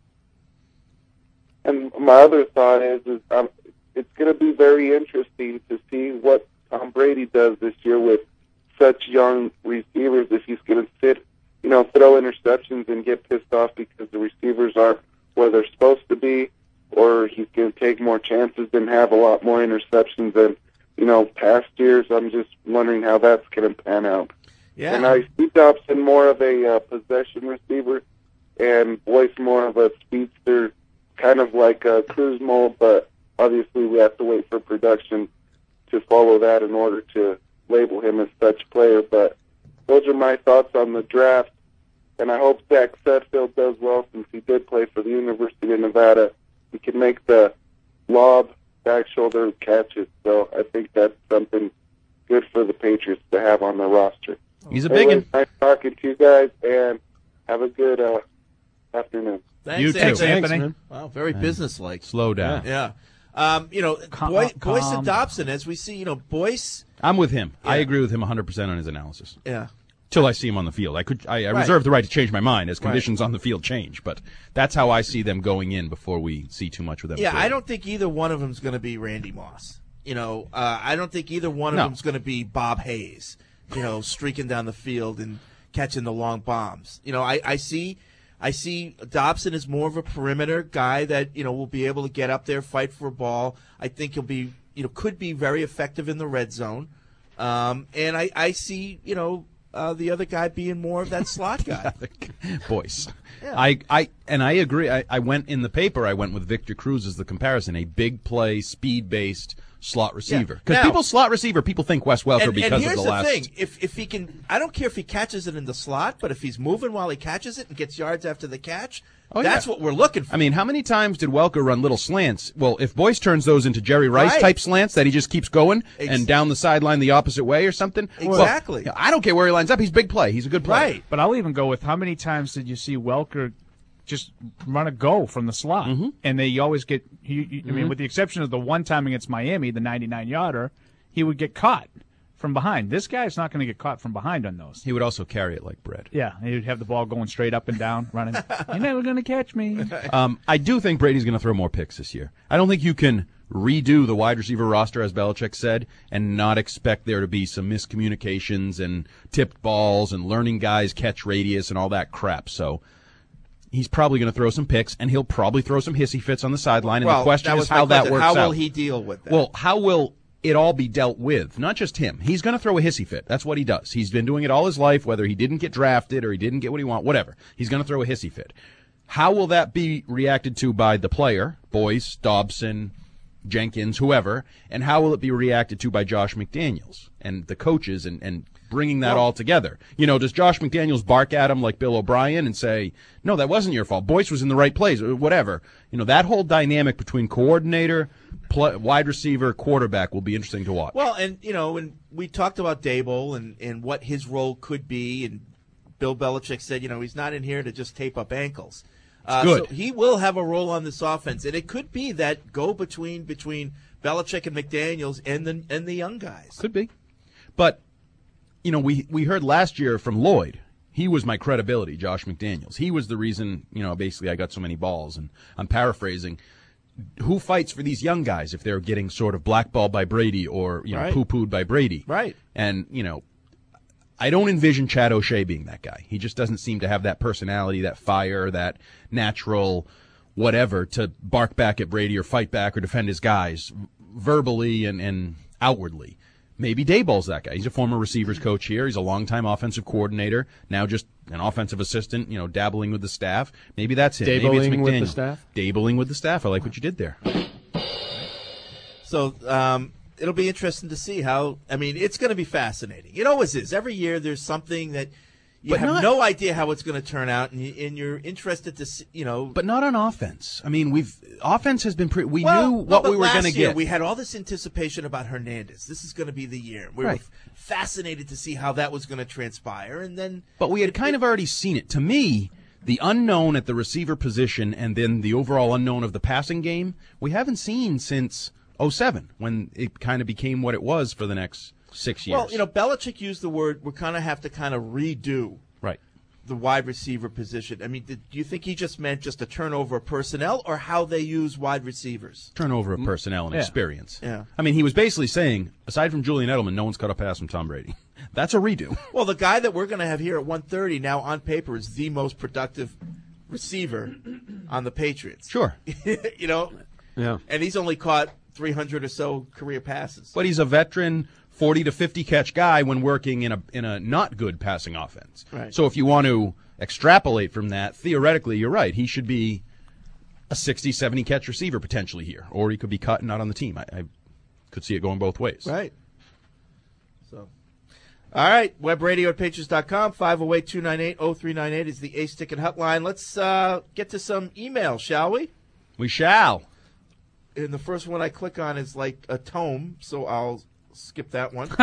And my other thought is, is um, it's going to be very interesting to see what Tom Brady does this year with such young receivers. If he's going to sit, you know, throw interceptions and get pissed off because the receivers aren't where they're supposed to be, or he's going to take more chances and have a lot more interceptions than, you know, past years. I'm just wondering how that's going to pan out. Yeah. And I see Dobson more of a uh, possession receiver and Boyce more of a speedster, kind of like a cruise mold, but obviously we have to wait for production to follow that in order to label him as such player. But those are my thoughts on the draft. And I hope Zach Sudfeld does well, since he did play for the University of Nevada. He can make the lob, back shoulder catches. So I think that's something good for the Patriots to have on their roster. He's a big Anyways, one. nice talking to you guys, and have a good uh, afternoon. Thanks, You too. Anthony. Thanks, man. Wow, very businesslike. Slow down. Yeah. Um, you know, Calm- Boy, Boyce calm. and Dobson, as we see, you know, Boyce. I'm with him. I Yeah. agree with him one hundred percent on his analysis. Yeah. Till I see him on the field. I could. I, I Right. reserve the right to change my mind as Right. conditions on the field change, but that's how I see them going in before we see too much with them. Yeah, through. I don't think either one of them is going to be Randy Moss. You know, uh, I don't think either one of No. them is going to be Bob Hayes. You know, streaking down the field and catching the long bombs. You know, I, I see, I see Dobson is more of a perimeter guy that you know will be able to get up there, fight for a ball. I think he'll be, you know, could be very effective in the red zone. Um, and I, I see, you know. Uh, the other guy being more of that slot guy. Boyce. Yeah. I, I and I agree. I, I went in the paper. I went with Victor Cruz as the comparison, a big play, speed based slot receiver. Because Now- people slot receiver, people think Wes Welker and, because and here's of the, the last. thing: if if he can, I don't care if he catches it in the slot, but if he's moving while he catches it and gets yards after the catch, Oh, that's yeah. what we're looking for. I mean, how many times did Welker run little slants? Well, if Boyce turns those into Jerry Rice Right. type slants that he just keeps going Ex- and down the sideline the opposite way or something. well, Exactly. I don't care where he lines up. He's big play. He's a good player. Right. But I'll even go with how many times did you see Welker just run a go from the slot? Mm-hmm. And they always get, he, he- I mean, Mhm. with the exception of the one time against Miami, the ninety-nine yarder, he would get caught from behind. This guy's not going to get caught from behind on those. He would also carry it like bread. Yeah, he'd have the ball going straight up and down, running. You're never going to catch me. Um, I do think Brady's going to throw more picks this year. I don't think you can redo the wide receiver roster, as Belichick said, and not expect there to be some miscommunications and tipped balls and learning guys catch radius and all that crap. So he's probably going to throw some picks, and he'll probably throw some hissy fits on the sideline. And Well, the question that is was my how that question. works How out. will he deal with that? Well, how will it all be dealt with. Not just him. He's going to throw a hissy fit. That's what he does. He's been doing it all his life, whether he didn't get drafted or he didn't get what he wanted, whatever. He's going to throw a hissy fit. How will that be reacted to by the player, Boyce, Dobson, Jenkins, whoever, and how will it be reacted to by Josh McDaniels and the coaches and, and bringing that Well, all together? You know, does Josh McDaniels bark at him like Bill O'Brien and say, no, that wasn't your fault. Boyce was in the right place, or whatever. You know, that whole dynamic between coordinator, pl- wide receiver, quarterback will be interesting to watch. Well, and, you know, and we talked about Dable and, and what his role could be, and Bill Belichick said, you know, he's not in here to just tape up ankles. Uh, good. So he will have a role on this offense, and it could be that go between between Belichick and McDaniels and the and the young guys. Could be, but you know, we we heard last year from Lloyd. He was my credibility, Josh McDaniels. He was the reason, you know, basically I got so many balls. And I'm paraphrasing. Who fights for these young guys if they're getting sort of blackballed by Brady or you know Right. poo-pooed by Brady? Right. And you know, I don't envision Chad O'Shea being that guy. He just doesn't seem to have that personality, that fire, that natural whatever to bark back at Brady or fight back or defend his guys verbally and, and outwardly. Maybe Daboll's that guy. He's a former receivers coach here. He's a longtime offensive coordinator, now just an offensive assistant, you know, dabbling with the staff. Maybe that's it. Maybe it's Dabbling with the McDaniel. staff? Dabbling with the staff. I like what you did there. So um, it'll be interesting to see how. I mean, it's going to be fascinating. It always is. Every year there's something that you But have not- no idea how it's going to turn out, and, you, and you're interested to see, you know. But not on offense. I mean, we've offense has been pretty. We Well, knew no, what but we were last going to year get. We had all this anticipation about Hernandez. This is going to be the year. We Right. were fascinated to see how that was going to transpire, and then. But we had kind of already seen it. To me, the unknown at the receiver position and then the overall unknown of the passing game, we haven't seen since oh seven, when it kind of became what it was for the next six years. Well, you know, Belichick used the word, we kind of have to kind of redo right. the wide receiver position. I mean, did, do you think he just meant just a turnover of personnel or how they use wide receivers? Turnover of personnel and Yeah. experience. Yeah. I mean, he was basically saying, aside from Julian Edelman, no one's caught a pass from Tom Brady. That's a redo. Well, the guy that we're going to have here at one thirty now on paper is the most productive receiver on the Patriots. Sure. you know? Yeah. And he's only caught three hundred or so career passes. But he's a veteran forty to fifty catch guy when working in a in a not good passing offense. Right. So if you want to extrapolate from that, theoretically, you're right. He should be a sixty, seventy catch receiver potentially here, or he could be cut and not on the team. I, I could see it going both ways. Right. So, all right. Web radio at patriots dot com. five oh eight, two nine eight, oh three nine eight is the Ace Ticket hotline. Let's uh, get to some emails, shall we? We shall. And the first one I click on is like a tome, so I'll skip that one.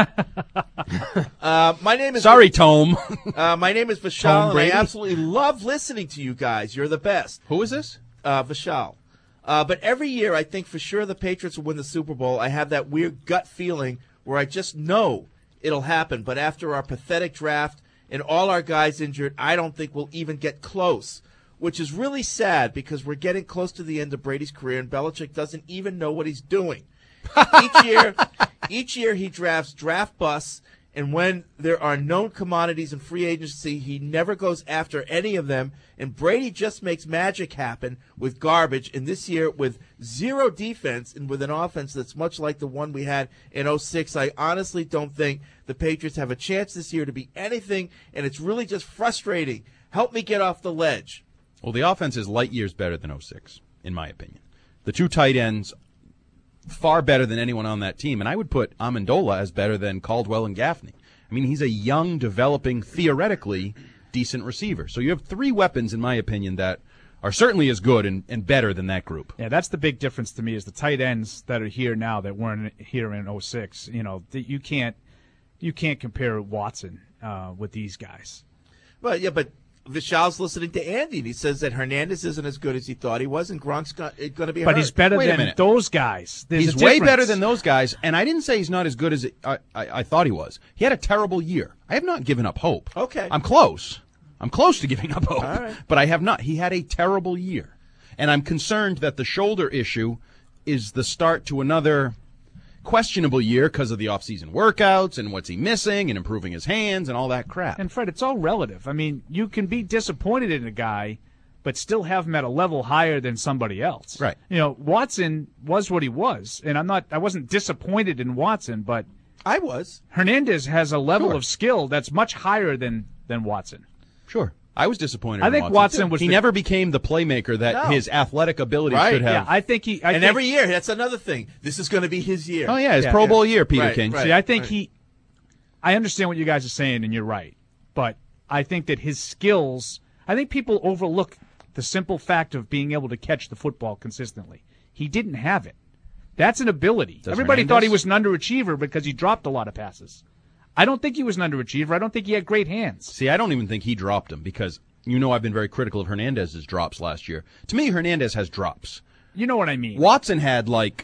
uh, my name is Sorry, Tome. uh, my name is Vishal, Tom and Brady? I absolutely love listening to you guys. You're the best. Who is this? Uh, Vishal. Uh, but every year, I think for sure the Patriots will win the Super Bowl. I have that weird gut feeling where I just know it'll happen. But after our pathetic draft and all our guys injured, I don't think we'll even get close, which is really sad because we're getting close to the end of Brady's career, and Belichick doesn't even know what he's doing. each year, each year he drafts draft busts, and when there are known commodities in free agency, he never goes after any of them. And Brady just makes magic happen with garbage. And this year, with zero defense and with an offense that's much like the one we had in oh six, I honestly don't think the Patriots have a chance this year to be anything. And it's really just frustrating. Help me get off the ledge. Well, the offense is light years better than oh six, in my opinion. The two tight ends, far better than anyone on that team. And I would put Amendola as better than Caldwell and Gaffney. I mean, he's a young, developing, theoretically decent receiver. So you have three weapons, in my opinion, that are certainly as good and, and better than that group. Yeah, that's the big difference to me is the tight ends that are here now that weren't here in oh six. You know, th- you can't you can't compare Watson uh, with these guys. Well, yeah, but Vishal's listening to Andy, and he says that Hernandez isn't as good as he thought he was, and Gronk's going to be But hurt. he's better Wait a than minute. those guys. There's He's a way difference. better than those guys, and I didn't say he's not as good as it, I, I, I thought he was. He had a terrible year. I have not given up hope. Okay. I'm close. I'm close to giving up hope, All right. but I have not. He had a terrible year, and I'm concerned that the shoulder issue is the start to another questionable year because of the off-season workouts and what's he missing and improving his hands and all that crap. And Fred, it's all relative. I mean, you can be disappointed in a guy but still have him at a level higher than somebody else. Right. You know, Watson was what he was, and I'm not. I wasn't disappointed in Watson, but I was. Hernandez has a level Sure. of skill that's much higher than than Watson. Sure. I was disappointed I in think Watson. Watson was He the- never became the playmaker that No. his athletic ability Right. should have. Yeah, I think he. I and think, every year, that's another thing. This is going to be his year. Oh, yeah, his Yeah, Pro yeah. Bowl year, Peter Right, King. right. See, I think right. he. I understand what you guys are saying, and you're right. But I think that his skills. I think people overlook the simple fact of being able to catch the football consistently. He didn't have it. That's an ability. Does Everybody Hernandez? thought he was an underachiever because he dropped a lot of passes. I don't think he was an underachiever. I don't think he had great hands. See, I don't even think he dropped them because you know I've been very critical of Hernandez's drops last year. To me, Hernandez has drops. You know what I mean? Watson had like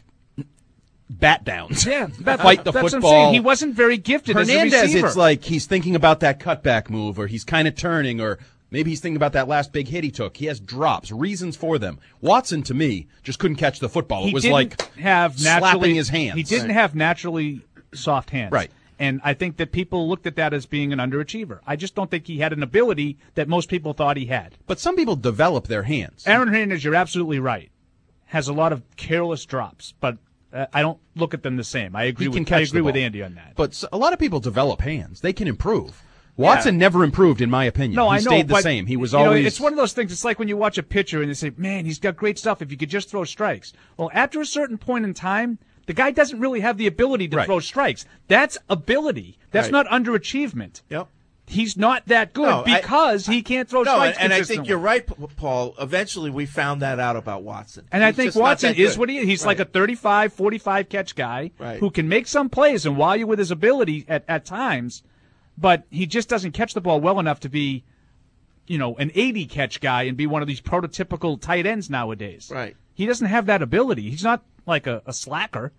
bat downs. Yeah, that, fight the that's what I'm football. saying. He wasn't very gifted Hernandez, as a receiver. it's like he's thinking about that cutback move, or he's kind of turning, or maybe he's thinking about that last big hit he took. He has drops, reasons for them. Watson, to me, just couldn't catch the football. he It was didn't like have naturally, slapping his hands. He didn't Right. have naturally soft hands. Right. And I think that people looked at that as being an underachiever. I just don't think he had an ability that most people thought he had. But some people develop their hands. Aaron Hernandez, you're absolutely right, has a lot of careless drops, but uh, I don't look at them the same. I agree, He can with, catch I the agree with ball. Andy on that. But s- a lot of people develop hands. They can improve. Watson never improved, in my opinion. No, he I know, stayed the but, same. He was you know, always. it's one of those things. It's like when you watch a pitcher and you say, man, he's got great stuff if you could just throw strikes. Well, after a certain point in time, the guy doesn't really have the ability to Right. throw strikes. That's ability. That's Right. not underachievement. Yep. He's not that good No, I- because he can't throw No, strikes and, and I think consistently. you're right, P- Paul. Eventually, we found that out about Watson. And I He's think just not Watson that is good. what he is. He's Right. like a thirty-five, forty-five catch guy Right. who can make some plays and wow you with his ability at, at times, but he just doesn't catch the ball well enough to be, you know, an eighty catch guy and be one of these prototypical tight ends nowadays. Right. He doesn't have that ability. He's not like a, a slacker.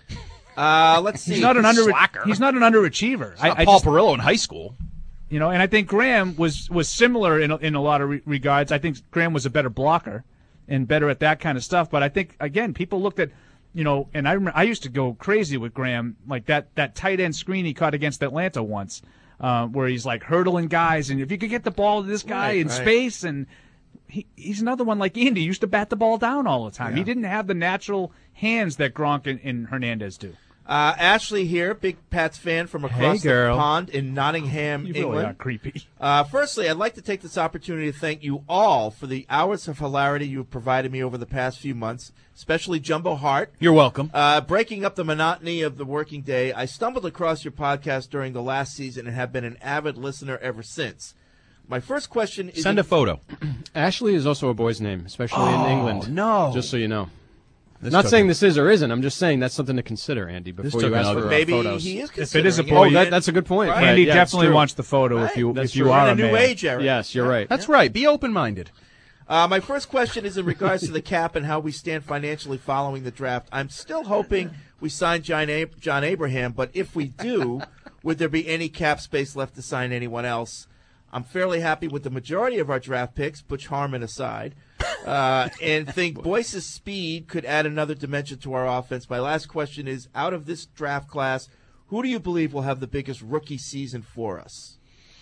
Uh, let's see. He's not an under. Slacker. He's not an underachiever. It's not Paul Perillo in high school. You know, and I think Graham was was similar in a, in a lot of re- regards. I think Graham was a better blocker and better at that kind of stuff. But I think again, people looked at, you know, and I remember, I used to go crazy with Graham, like that that tight end screen he caught against Atlanta once, uh, where he's like hurdling guys, and if you could get the ball to this guy Right, in right. space, and he, he's another one like Andy, used to bat the ball down all the time. He didn't have the natural hands that Gronk and, and Hernandez do. Uh, Ashley here, big Pats fan from across Hey, the girl. pond in Nottingham, You really England. are creepy. Uh, firstly, I'd like to take this opportunity to thank you all for the hours of hilarity you have provided me over the past few months, especially Jumbo Hart. You're welcome. Uh, breaking up the monotony of the working day, I stumbled across your podcast during the last season and have been an avid listener ever since. My first question is... Send a photo. Ashley is also a boy's name, especially Oh, in England. no. Just so you know. This Not took saying a- this is or isn't. I'm just saying that's something to consider, Andy, before took you an ask for algorithm. uh, Maybe photos. he is If it is a considering boy, Oh, that, Yeah. that's a good point. Right. Andy Yeah, it's definitely true. wants the photo Right. if you That's if you true. are We're a in a new man. age, Eric. Yes, you're right. That's right. Be open-minded. Uh, my first question is in regards to the cap and how we stand financially following the draft. I'm still hoping we sign John, Ab- John Abraham, but if we do, would there be any cap space left to sign anyone else? I'm fairly happy with the majority of our draft picks, Butch Harmon aside, uh, and think Boyce's speed could add another dimension to our offense. My last question is, out of this draft class, who do you believe will have the biggest rookie season for us?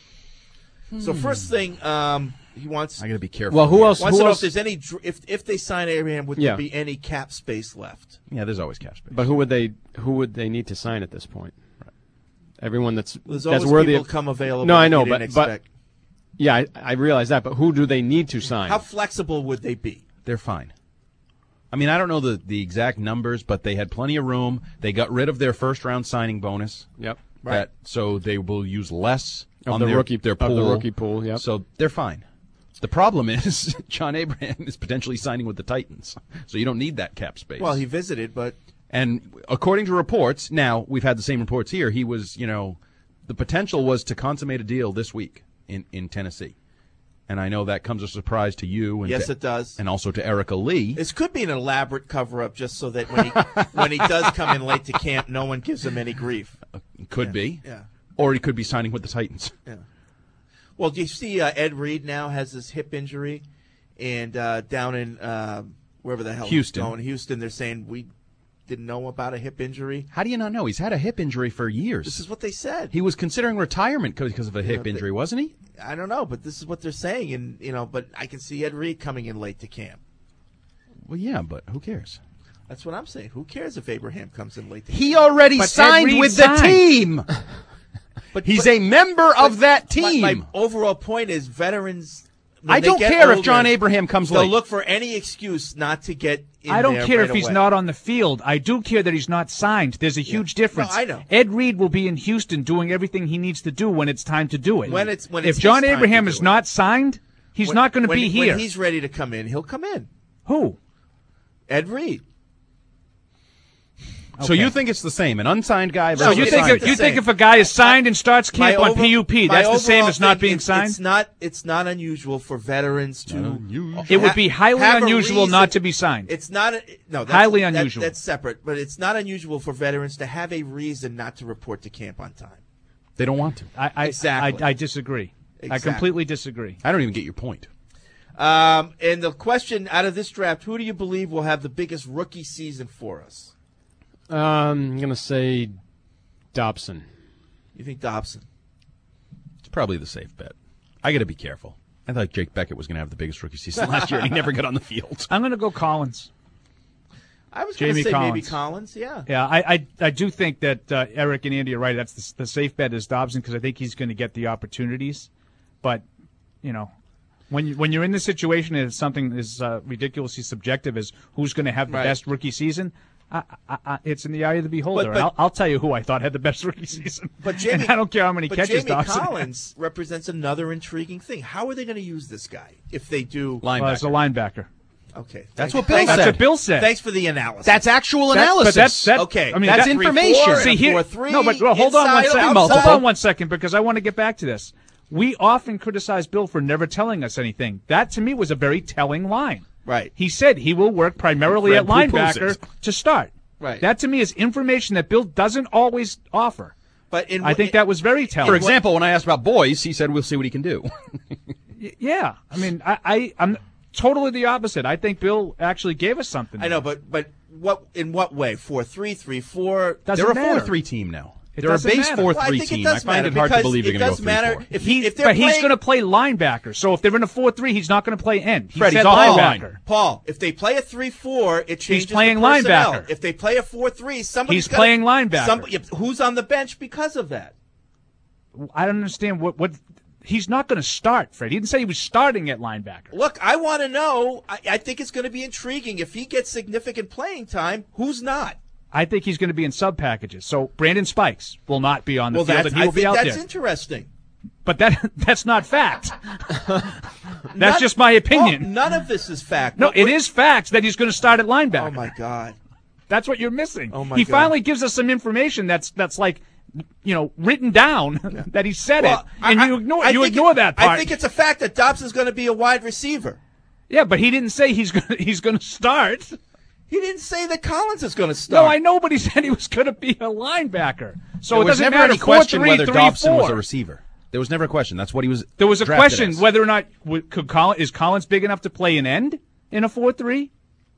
So first thing, um, he wants I got to be careful. Well, who here. else? wants Who to know else? if there's any dr- if if they sign Abraham, would Yeah. there be any cap space left? Yeah, there's always cap space. But who would they? Who would they need to sign at this point? Everyone that's There's that's always worthy. people Of, come available. no, I that know, you but didn't but expect. yeah, I, I realize that. But who do they need to sign? How flexible would they be? They're fine. I mean, I don't know the, the exact numbers, but they had plenty of room. They got rid of their first-round signing bonus. Yep. That, so they will use less Of on the their, rookie- their of the pool. rookie pool, yep. So they're fine. The problem is John Abraham is potentially signing with the Titans, so you don't need that cap space. Well, he visited, but And according to reports, now we've had the same reports here, he was, you know, the potential was to consummate a deal this week in, in Tennessee. And I know that comes as a surprise to you. And yes, to, it does. And also to Erica Lee. This could be an elaborate cover-up, just so that when he when he does come in late to camp, no one gives him any grief. Could Yeah, be. yeah. Or he could be signing with the Titans. Yeah. Well, do you see uh, Ed Reed now has this hip injury, and uh, down in uh, wherever the hell Houston. he's going, Houston, they're saying we didn't know about a hip injury. How do you not know? He's had a hip injury for years. This is what they said. He was considering retirement because of a hip Yeah, injury, but- wasn't he? I don't know, but this is what they're saying, and you know, but I can see Ed Reed coming in late to camp. Well, yeah, but who cares? That's what I'm saying. Who cares if Abraham comes in late to camp? He already But Ed signed Reed with signed. the team. But He's but- a member but of that my- team. My, overall point is veterans. when I they don't get care if older, John Abraham comes they'll late. look for any excuse not to get in I don't there care right if he's away. not on the field. I do care that he's not signed. There's a huge difference. No, I know. Ed Reed will be in Houston doing everything he needs to do when it's time to do it. When it's- when if it's John his time Abraham to is do it. not signed, he's When- not going to when- be here. When he's ready to come in, he'll come in. Who? Ed Reed. So you think it's the same, an unsigned guy So versus you a think signed if, you guy. think if a guy is signed and starts My camp on over- P U P, my that's the same overall as not thing, being it's- signed? It's not. It's not unusual for veterans to. It would be highly have a unusual reason- not to be signed. It's not. A, no, that's, Highly that- unusual. that's separate, but it's not unusual for veterans to have a reason not to report to camp on time. They don't want to. I, I, Exactly. I, I disagree. I Exactly. completely disagree. I don't even get your point. Um, and the question out of this draft: who do you believe will have the biggest rookie season for us? Um, I'm going to say Dobson. You think Dobson? It's probably the safe bet. I got to be careful. I thought Jake Beckett was going to have the biggest rookie season last year, and he never got on the field. I'm going to go Collins. I was going to Jamie say Collins. maybe Collins. Yeah. Yeah, I, I, I do think that uh, Eric and Andy are right. That's the, the safe bet is Dobson because I think he's going to get the opportunities. But, you know, when, you, when you're in this situation and it's something as uh, ridiculously subjective as who's going to have the Right. best rookie season, I, I, I, it's in the eye of the beholder. But- but- and I'll, I'll tell you who I thought had the best rookie season. But Jamie, and I don't care how many but catches Jamie Dobson had. Collins represents another intriguing thing. How are they going to use this guy if they do? Well, as a linebacker. Okay, That's Thanks- what Bill thanks- said. That's what Bill said. Thanks for the analysis. That's actual That- analysis. but that's that, Okay. I mean, That's that, information. Three, four, See here, four, three, no, but well, hold on one inside, second. outside. Hold on one second, because I want to get back to this. We often criticize Bill for never telling us anything. That to me was a very telling line. Right. He said he will work primarily Fred at linebacker poo-poos it. to start. Right. That to me is information that Bill doesn't always offer. But in, I think that was very telling. For example, when I asked about Boyce, he said, we'll see what he can do. Y- yeah. I mean, I, I I'm totally the opposite. I think Bill actually gave us something. I know, but but what in what way? Four three three four. Doesn't They're a matter. four three team now. It They're a doesn't base matter. four Well, I three think it team. I does find matter it hard to because believe it they're going does to go three matter four. if he, He, if they're but he's playing- going to play linebacker. So if they're in a four three, he's not going to play end. He Fred, said he's on the line. linebacker. Paul, if they play a three four, it changes playing the personnel. linebacker. If they play a four three, somebody's He's gotta- playing linebacker. Somebody, who's on the bench because of that? I don't understand what what. He's not going to start, Fred. He didn't say he was starting at linebacker. Look, I want to know. I, I think it's going to be intriguing if he gets significant playing time. Who's not? I think he's going to be in sub packages. So Brandon Spikes will not be on the Well, field, that's, and he I will be think out that's there. interesting. But that that's not fact. That's None- just my opinion. Paul, none of this is fact. No, What- it what- is fact that he's going to start at linebacker. Oh my God. That's what you're missing. Oh, my he God. finally gives us some information that's that's like, you know, written down that he said Well, it, and I- you ignore I you think ignore it- that part. I think it's a fact that Dobson's going to be a wide receiver. Yeah, but he didn't say he's going he's going to start. He didn't say that Collins is going to start. No, I know, but he said he was going to be a linebacker. So there it was doesn't never matter any four, question three, whether three, Dobson four. was a receiver. There was never a question. That's what he was. There was a drafted question as. whether or not would, could Collins, is Collins big enough to play an end in a four three,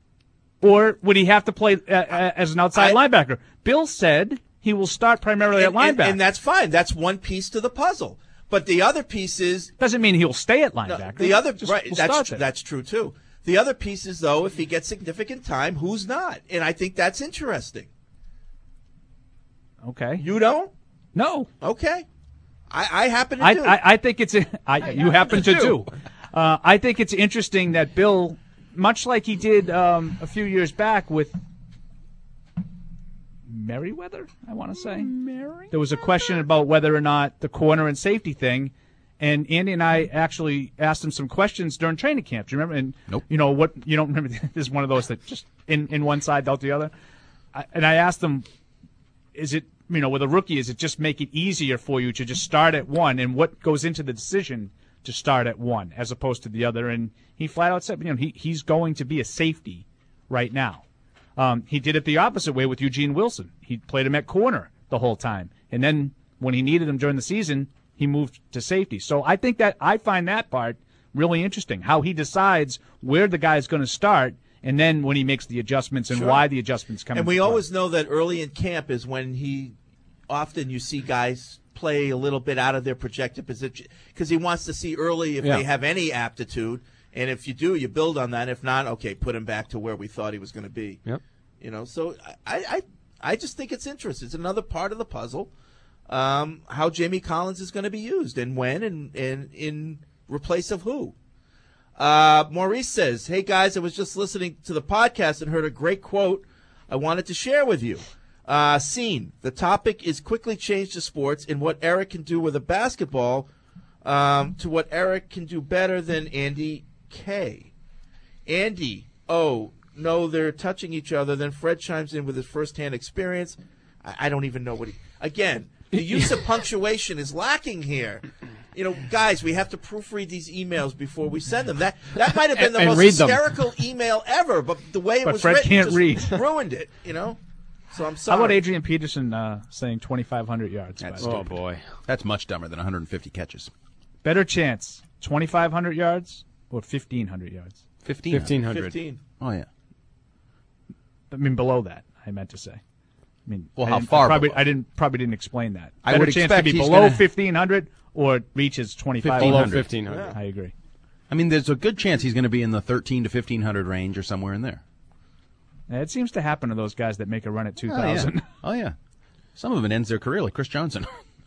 or would he have to play uh, uh, as an outside I- linebacker? Bill said he will start primarily and, at linebacker. and, and that's fine. That's one piece to the puzzle. But the other piece is doesn't mean he'll stay at no, linebacker. the other Just right. will That's start tr- there. that's true too. The other piece is though, if he gets significant time, who's not? And I think that's interesting. Okay. You don't? No. Okay. I, I happen to I, do. I, I think it's I, you happen to do. Uh, I think it's interesting that Bill, much like he did um, a few years back with Merriweather, I want to say. There was a question about whether or not the corner and safety thing, and Andy and I actually asked him some questions during training camp. Do you remember? And Nope. You know what? You don't remember? This is one of those that just in, in one side, out the other. I, and I asked him, is it, you know, with a rookie, is it just make it easier for you to just start at one, and what goes into the decision to start at one as opposed to the other? And he flat out said, you know, he he's going to be a safety right now. Um, he did it the opposite way with Eugene Wilson. He played him at corner the whole time, and then when he needed him during the season, he moved to safety. So I think that I find that part really interesting, how he decides where the guy's going to start and then when he makes the adjustments and Sure. why the adjustments come. And into we play. always know that early in camp is when he often you see guys play a little bit out of their projected position because he wants to see early if Yeah. they have any aptitude. And if you do, you build on that. If not, okay, put him back to where we thought he was going to be. Yep. You know, so I, I, I just think it's interesting. It's another part of the puzzle. Um, how Jamie Collins is going to be used and when and, and in replace of who. Uh, Maurice says, hey guys, I was just listening to the podcast and heard a great quote I wanted to share with you. Uh, scene. The topic is quickly changed to sports and what Eric can do with a basketball um, to what Eric can do better than Andy K. Andy, oh, no, they're touching each other. Then Fred chimes in with his firsthand experience. I, I don't even know what he... Again, the use of punctuation is lacking here. You know, guys, we have to proofread these emails before we send them. That that might have been the And- and most read them. hysterical email ever, but the way it But was Fred written can't just read. ruined it, you know? So I'm How sorry. about Adrian Peterson uh, saying twenty-five hundred yards? That's by the way? Oh boy, That's much dumber than one hundred fifty catches. Better chance, twenty-five hundred yards or fifteen hundred yards? fifteen. fifteen hundred. fifteen. Oh, yeah. I mean, below that, I meant to say. I mean, Well, I how didn't- far I probably, below? I didn't probably didn't explain that. I Better would chance to expect be he's below gonna- fifteen hundred or reaches twenty-five Below hundred. fifteen hundred. I agree. I mean, there's a good chance he's going to be in the thirteen to fifteen hundred range or somewhere in there. Yeah, it seems to happen to those guys that make a run at two Oh, yeah. thousand. Oh, yeah. Some of them ends their career like Chris Johnson.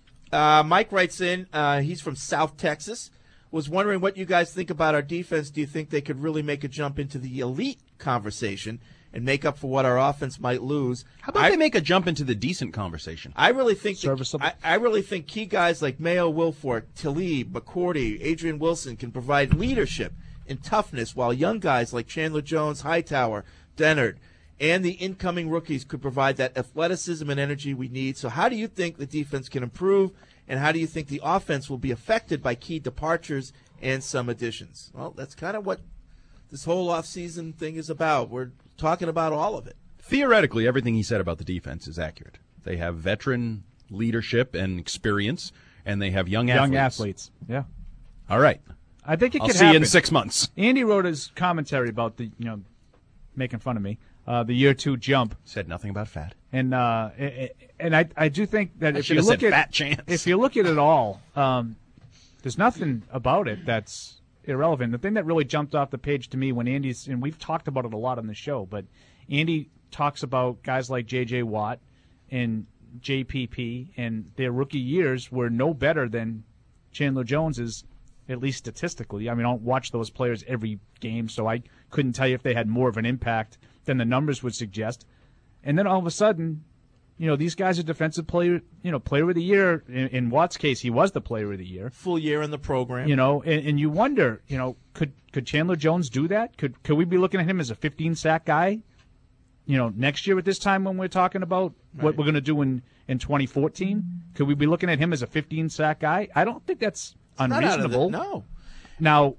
Uh, Mike writes in, uh, he's from South Texas, was wondering what you guys think about our defense. Do you think they could really make a jump into the elite conversation and make up for what our offense might lose? How about I, they make a jump into the decent conversation? I really think that- Serviceable. I, I really think key guys like Mayo Wilfork, Talib, McCourty, Adrian Wilson can provide leadership and toughness, while young guys like Chandler Jones, Hightower, Dennard, and the incoming rookies could provide that athleticism and energy we need. So how do you think the defense can improve, and how do you think the offense will be affected by key departures and some additions? Well, that's kind of what this whole offseason thing is about. We're talking about all of it. Theoretically, everything he said about the defense is accurate. They have veteran leadership and experience, and they have young athletes. Young athletes. Yeah. All right. I think it I'll could see happen. you in six months. Andy wrote his commentary about the, you know, making fun of me, uh, the year two jump. Said nothing about fat. And uh, and I I do think that I if should you have look said at fat chance. if you look at it all, um, there's nothing about it that's irrelevant. The thing that really jumped off the page to me when Andy's, and we've talked about it a lot on the show, but Andy talks about guys like J J Watt and J P P, and their rookie years were no better than Chandler Jones's, at least statistically. I mean, I don't watch those players every game, so I couldn't tell you if they had more of an impact than the numbers would suggest. And then all of a sudden, you know, these guys are defensive player, you know, player of the year. In, in Watt's case, he was the player of the year. Full year in the program. You know, and, and you wonder, you know, could could Chandler Jones do that? Could could we be looking at him as a fifteen sack guy? You know, next year at this time when we're talking about Right. what we're going to do in, in twenty fourteen, could we be looking at him as a fifteen sack guy? I don't think that's Not out of the- unreasonable. no. Now,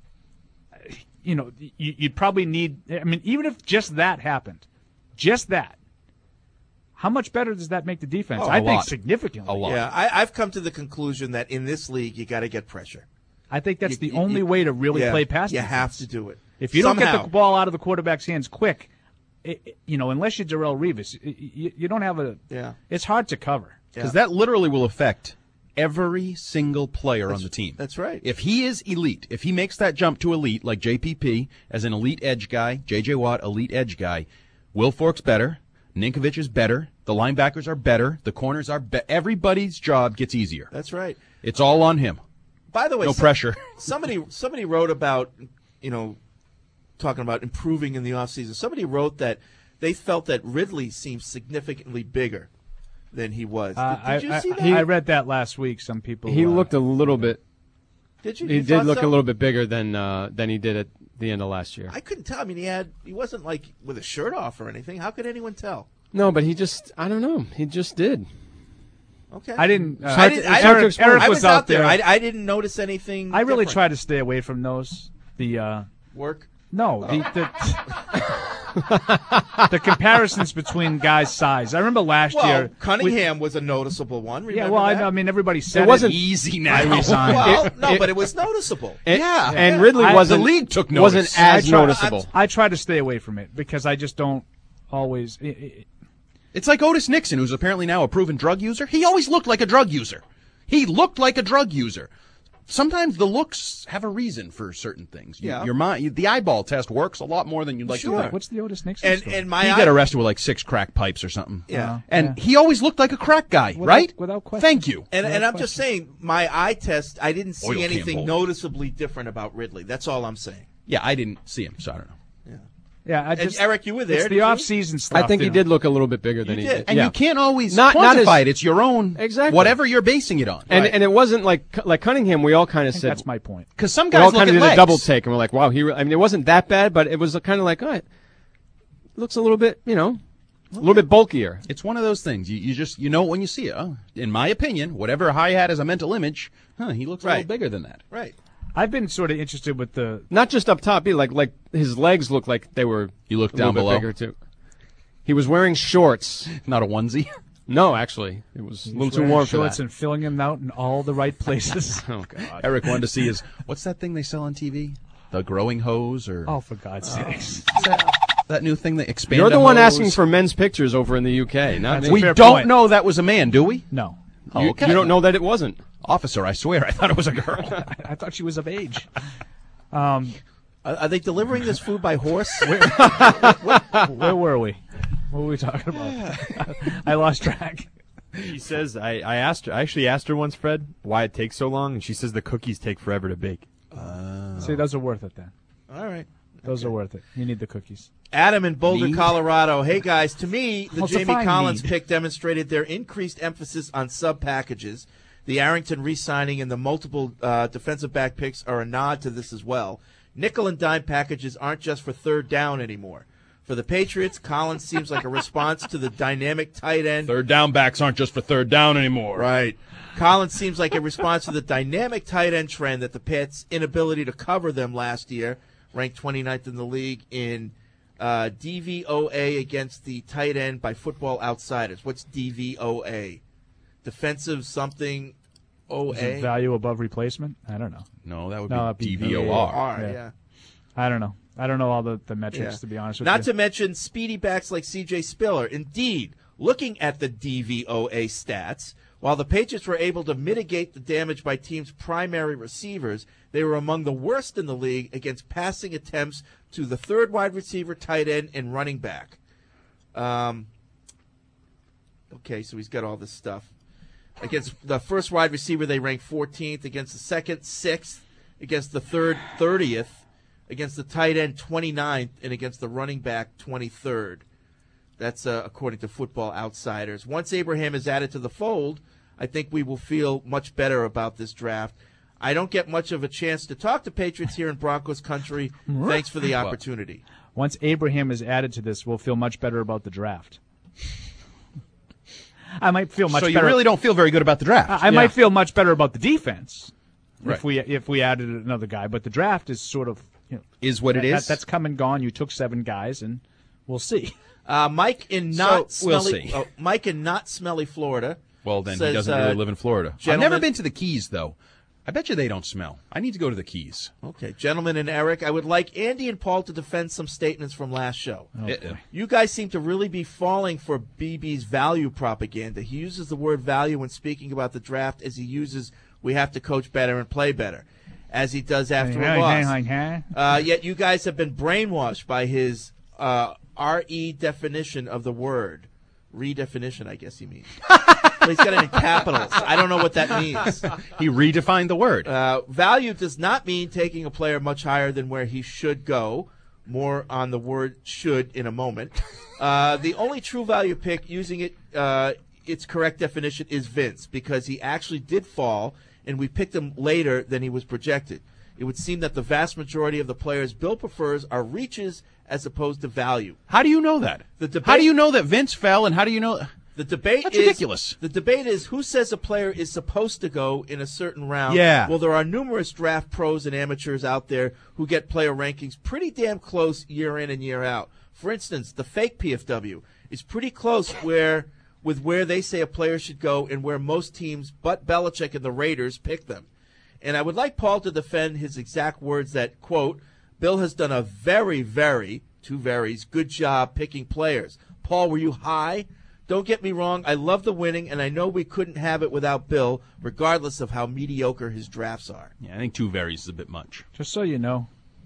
you know, you, you'd probably need. I mean, even if just that happened, just that, how much better does that make the defense? Oh, I a think lot. significantly. Yeah, I, I've come to the conclusion that in this league, you got to get pressure. I think that's You- the you- only you- way to really yeah, play pass You defense. have to do it. If you don't get Somehow. the ball out of the quarterback's hands quick, it, it- you know, unless you're Darrelle Revis, it- you, you don't have a. Yeah. It's hard to cover. Because that literally will affect every single player That's- on the team. That's right. If he is elite, if he makes that jump to elite, like J P P as an elite edge guy, J J Watt, elite edge guy, Will Fork's better, Ninkovich is better, the linebackers are better, the corners are better. Everybody's job gets easier. That's right. It's all on him. By the way, No some- pressure. somebody somebody wrote about, you know, talking about improving in the offseason. Somebody wrote that they felt that Ridley seemed significantly bigger than he was. Uh, did, did you I, see I, that? I read that last week. Some people. He uh, looked a little bit. Did you? He You did thought look so? a little bit bigger than uh, than he did at the end of last year. I couldn't tell. I mean, he had he wasn't like with a shirt off or anything. How could anyone tell? No, but he just, I don't know. He just did. Okay. I didn't. Uh, I, didn't, I, Eric, Eric, Eric I was, was out there. there. I, I didn't notice anything. I really different. try to stay away from those. The uh, work. no, the, the the comparisons between guys' size. I remember last well, year. Cunningham was a noticeable one. Remember yeah, well, I, that? I mean, everybody said It wasn't easy now. I resigned. Well, It- no, it- but it was noticeable. It- yeah, and yeah. Ridley I- wasn't. the league took notice. wasn't as I try, noticeable. I, I try to stay away from it because I just don't always. It, it, It's like Otis Nixon, who's apparently now a proven drug user. He always looked like a drug user. He looked like a drug user. Sometimes the looks have a reason for certain things. You- Yeah. Your mind, the eyeball test works a lot more than you'd like Sure. to think. what's the Otis Nixon and story? and my He eye- got arrested with like six crack pipes or something. Yeah. And he always looked like a crack guy, Without- right? without question. Thank you. And, No and I'm just saying, my eye test, I didn't see Oil can anything hold. noticeably different about Ridley. That's all I'm saying. Yeah, I didn't see him, so I don't know. yeah, I And just, Eric, you were there. It's did the you? off-season stuff. I think he you know. did look a little bit bigger than You he did. did. And yeah. you can't always Not- quantify not as- it. It's your own, Exactly. whatever you're basing it on. And Right. and it wasn't like like Cunningham. We all kind I of think said that's my point. Because some we all guys look kind at of did legs. a double take, and we're like, wow, he. Re- I mean, it wasn't that bad, but it was kind of like, oh, it looks a little bit, you know, a little bit bulkier. It's one of those things. You, you just you know it when you see it. Oh, in my opinion, whatever a high hat is a mental image, huh, he looks a Right. little bigger than that. Right. I've been sort of interested with the. Not just up top, he like like his legs looked like they were. You look a little down bit below. bigger too. He was wearing shorts. Not a onesie. No, actually, it was a little too wearing warm for shorts that. and filling them out in all the right places. Oh God. Eric wanted to see his, what's that thing they sell on T V? The growing hose or Oh, for God's sakes! that new thing that expands? You're the one asking for men's pictures over in the U K, not That's me. a We fair don't point. know that was a man, do we? No, Oh, You, okay. you don't know that it wasn't. Officer, I swear, I thought it was a girl. I, I thought she was of age. Um, Are, are they delivering this food by horse? where were we? What were we talking about? I lost track. She says, I, I asked her, I actually asked her once, Fred, why it takes so long, and she says the cookies take forever to bake. See, those are worth it then. All right. Those are worth it. You need the cookies. Adam in Boulder, Need? Colorado. Hey, guys. To me, the Well, Jamie define Collins need. pick demonstrated their increased emphasis on sub-packages. The Arrington re-signing and the multiple uh, defensive back picks are a nod to this as well. Nickel and dime packages aren't just for third down anymore. For the Patriots, Collins seems like a response to the dynamic tight end. Third down backs aren't just for third down anymore. Right. Collins seems like a response to the dynamic tight end trend that the Pats' inability to cover them last year, ranked twenty-ninth in the league in uh, D V O A against the tight end by Football Outsiders. What's D V O A? Defensive something O Is it A? value above replacement? I don't know. No, that would No, that'd be be D V O All R. right, Yeah. yeah. I don't know. I don't know all the, the metrics, Yeah. to be honest with Not you. to mention speedy backs like C J Spiller. Indeed, looking at the D V O A stats, while the Patriots were able to mitigate the damage by teams' primary receivers, they were among the worst in the league against passing attempts to the third wide receiver, tight end, and running back. Um, okay, so he's got all this stuff. Against the first wide receiver, they ranked fourteenth. Against the second, sixth. Against the third, thirtieth. Against the tight end, twenty-ninth. And against the running back, twenty-third. That's uh, according to Football Outsiders. Once Abraham is added to the fold, I think we will feel much better about this draft. I don't get much of a chance to talk to Patriots here in Broncos country. Thanks for the opportunity. Once Abraham is added to this, we'll feel much better about the draft. I might feel much So you better. really don't feel very good about the draft. I, I might feel much better about the defense Right. if we if we added another guy. But the draft is sort of you know, Is what it that, is. That, that's come and gone. You took seven guys, and we'll see. Uh, Mike in not So, we'll smelly. see. Oh, Mike in not smelly Florida. Well, then says, he doesn't uh, really live in Florida. I've gentlemen- never been to the Keys, though. I bet you they don't smell. I need to go to the Keys. Okay, gentlemen and Eric, I would like Andy and Paul to defend some statements from last show. Oh, Uh-uh. You guys seem to really be falling for B B's value propaganda. He uses the word value when speaking about the draft as he uses we have to coach better and play better, as he does after a loss. Uh, yet you guys have been brainwashed by his uh, R E definition of the word. Redefinition, I guess he means. But he's got it in capitals. I don't know what that means. He redefined the word. Uh, value does not mean taking a player much higher than where he should go. More on the word should in a moment. Uh, the only true value pick using it, uh, its correct definition is Vince, because he actually did fall, and we picked him later than he was projected. It would seem that the vast majority of the players Bill prefers are reaches as opposed to value. How do you know that? The debate- How do you know that Vince fell, and how do you know? The debate That's is ridiculous. The debate is who says a player is supposed to go in a certain round. Yeah. Well, there are numerous draft pros and amateurs out there who get player rankings pretty damn close year in and year out. For instance, the fake P F W is pretty close where with where they say a player should go and where most teams but Belichick and the Raiders pick them. And I would like Paul to defend his exact words that, quote, Bill has done a very, very, two verys, good job picking players. Paul, were you high? Don't get me wrong, I love the winning, and I know we couldn't have it without Bill, regardless of how mediocre his drafts are. Yeah, I think two varies is a bit much. Just so you know,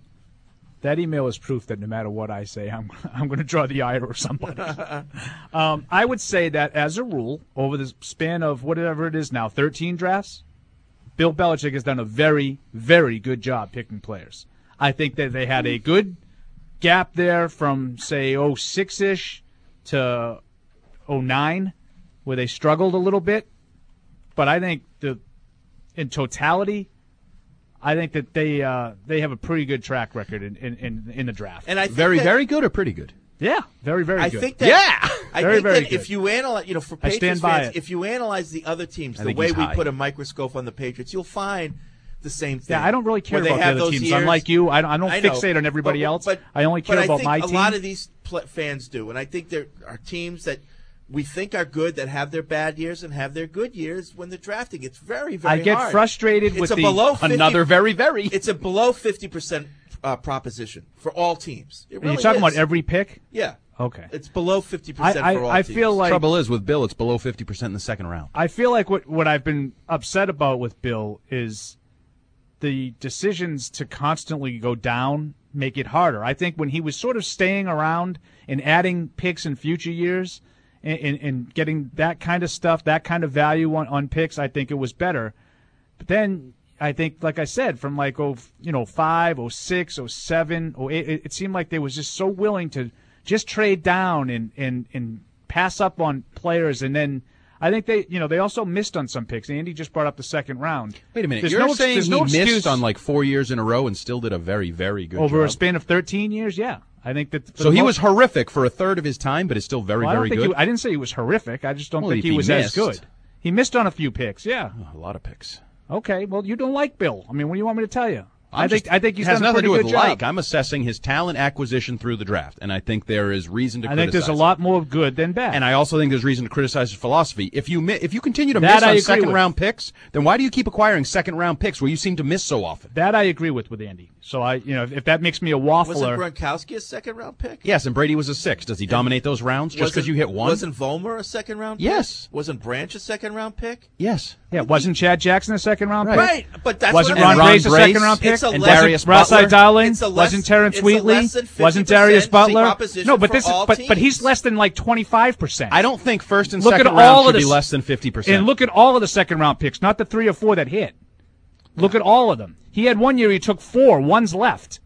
that email is proof that no matter what I say, I'm I'm going to draw the ire of somebody. um, I would say that as a rule, over the span of whatever it is now, thirteen drafts, Bill Belichick has done a very, very good job picking players. I think that they had a good gap there from, say, oh six-ish to oh nine, where they struggled a little bit. But I think the in totality, I think that they uh, they have a pretty good track record in, in, in, in the draft. And I think very, that, very good or pretty good? Yeah, very, very I good. think that, yeah! I very, think very that good. if you analyze, you know, for I Patriots stand by fans, it. if you analyze the other teams I the think way he's we high. put a microscope on the Patriots, you'll find the same thing. Yeah, I don't really care Where they about the have other those teams. years- Unlike you, I don't, I don't I know, fixate on everybody but- else. but- I only care but about I think my a team. lot of these pl- fans do, and I think there are teams that we think are good that have their bad years and have their good years when they're drafting. It's very, very I get hard. frustrated it's with a the- below fifty, Another very, very. It's a below fifty percent uh, proposition for all teams. It Are really you talking is. about every pick? Yeah. Okay. It's below fifty I, percent I, for all I teams. feel like Trouble is, with Bill, it's below fifty percent in the second round. I feel like what what I've been upset about with Bill is the decisions to constantly go down make it harder. I think when he was sort of staying around and adding picks in future years and, and, and getting that kind of stuff, that kind of value on, on picks, I think it was better. But then I think, like I said, from like oh you know five, oh six, oh seven, oh eight, it, it seemed like they was just so willing to just trade down and, and, and pass up on players, and then I think they, you know, they also missed on some picks. Andy just brought up the second round. Wait a minute. There's You're no, saying there's he no missed excuse on like four years in a row and still did a very, very good over job? a span of thirteen years? Yeah, I think that. for So the he most- was horrific for a third of his time, but is still very, well, I don't very think good. He, I didn't say he was horrific. I just don't Well, think if he he was as missed- good. He missed on a few picks. Yeah, Oh, a lot of picks. okay. Well, you don't like Bill. I mean, what do you want me to tell you? I'm I think just- I think he's it has done a nothing to pretty do good with job. like. I'm assessing his talent acquisition through the draft, and I think there is reason to I criticize think there's a him. lot more good than bad. And I also think there's reason to criticize his philosophy. If you mi- if you continue to That miss I on agree second with. round picks, then why do you keep acquiring second round picks where you seem to miss so often? that I agree with with Andy. So I, you know, if, if that makes me a Wasn't waffler, Gronkowski a second round pick? Yes, and Brady was a six. Does he dominate those rounds just because Wasn't- you hit one? Wasn't Vollmer a second round pick? Yes. Wasn't Branch a second round pick? Yes. yeah, wasn't Chad Jackson a second round pick? Right, but that's wasn't what I'm Ron And Grace Ron a second Grace round pick? It's a and less- Darius Ross Butler? Dowling? It's a less- Wasn't Terrence it's a Wheatley? less than Wasn't 50% Darius Butler? proposition No, but for this is all but but he's teams. less than like twenty-five percent. I don't think first and Look at second all round of should the be s- less than fifty percent. And look at all of the second round picks, not the three or four that hit. Look at all of them. He had one year he took four. One's left.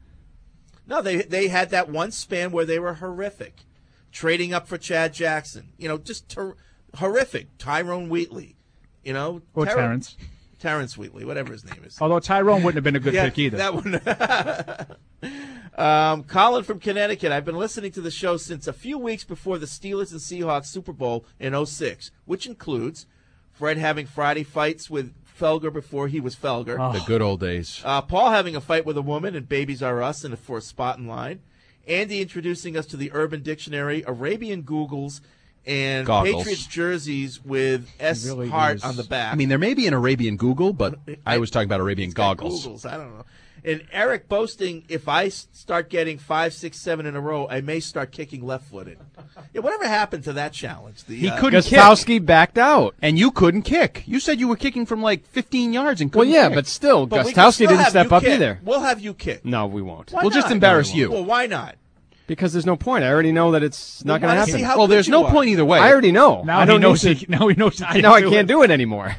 No, they they had that one span where they were horrific, trading up for Chad Jackson. You know, just ter- horrific. Tyrone Wheatley, you know, Or Ter- Terrence. Terrence Wheatley, whatever his name is. Although Tyrone wouldn't have been a good Yeah, pick either. That one. um, Colin from Connecticut. I've been listening to the show since a few weeks before the Steelers and Seahawks Super Bowl in oh six, which includes Fred having Friday fights with Felger before he was Felger. Oh. The good old days. Uh, Paul having a fight with a woman and Babies Are Us and for a spot in line. Andy introducing us to the Urban Dictionary, Arabian Googles, and Goggles. Patriots jerseys with S It really Heart is. on the back. I mean, there may be an Arabian Google, but I was talking about Arabian It's got goggles. Googles, I don't know. And Eric boasting, if I s- start getting five, six, seven in a row, I may start kicking left-footed. Yeah, whatever happened to that challenge? The, He uh, couldn't kick. Gostowski backed out. And you couldn't kick. You said you were kicking from like fifteen yards and Well, couldn't yeah, kick. but still, but we can Gostowski still didn't have step you up kick. either. We'll have you kick. No, we won't. Why We'll just not? embarrass you. Well, why not? Because there's no point. I already know that it's not We going to wanna see happen. how Well, good there's you no are. point either way. I already know. Now I he don't knows. need He, to, now he knows. He can't now I do can't it. do it anymore.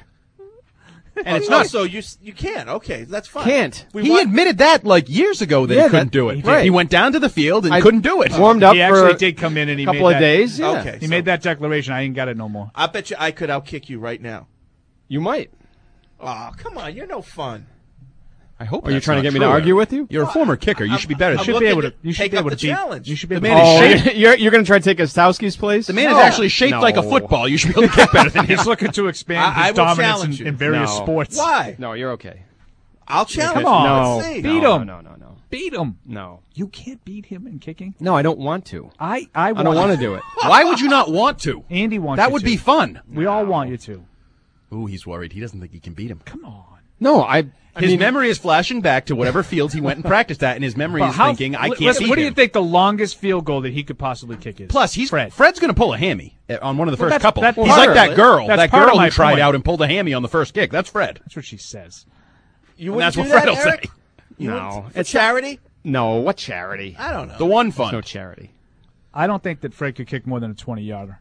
And it's Oh, not. so you s- you can. Okay, that's fine. Can't. We He want- admitted that like years ago that Yeah, he couldn't that- do it. he did. He went down to the field and I couldn't do it. Warmed up He for actually did come in and he a couple made of that- days. Yeah. Okay. He so made that declaration. I ain't got it no more. I bet you I could outkick you right now. You might. Oh, come on. You're no fun. I hope. Are you that's trying to not get me true, to argue Eric. with you? You're a former kicker. You should be better. I'm You should looking be able to to. You should take be up able the to beat. challenge. You should be The able man to. is Oh, shaped- you're you're going to try to take Ostowski's place? The man no. is actually shaped No. like a football. You should be able to kick better than him. He's looking to expand I- I his will dominance challenge in, you. in various No. sports. Why? No, you're okay. I'll challenge Come on. you. No. Let's see. Beat no, him. No, no, no, Beat him. no. You can't beat him in kicking. No, I don't want to. I I, I don't want to do it. Why would you not want to? Andy wants That you would to. be fun. We all want you to. Ooh, he's worried. He doesn't think he can beat him. Come on. No, I. I His mean, memory is flashing back to whatever fields he went and practiced at, and his memory But is how- thinking, "I li- can't listen, beat What do him." you think the longest field goal that he could possibly kick is? Plus, he's Fred. Fred's going to pull a hammy uh, on one of the Well, first that's- couple. that's He's part like of that it. girl, That's that part of girl my who tried point. out and pulled a hammy on the first kick. That's Fred. That's what she says. You And wouldn't that's do what that, Fred will Eric? say. You No. wouldn't- for It's- charity? no, what charity? I don't know. The one There's fund. no charity. I don't think that Fred could kick more than a twenty-yarder.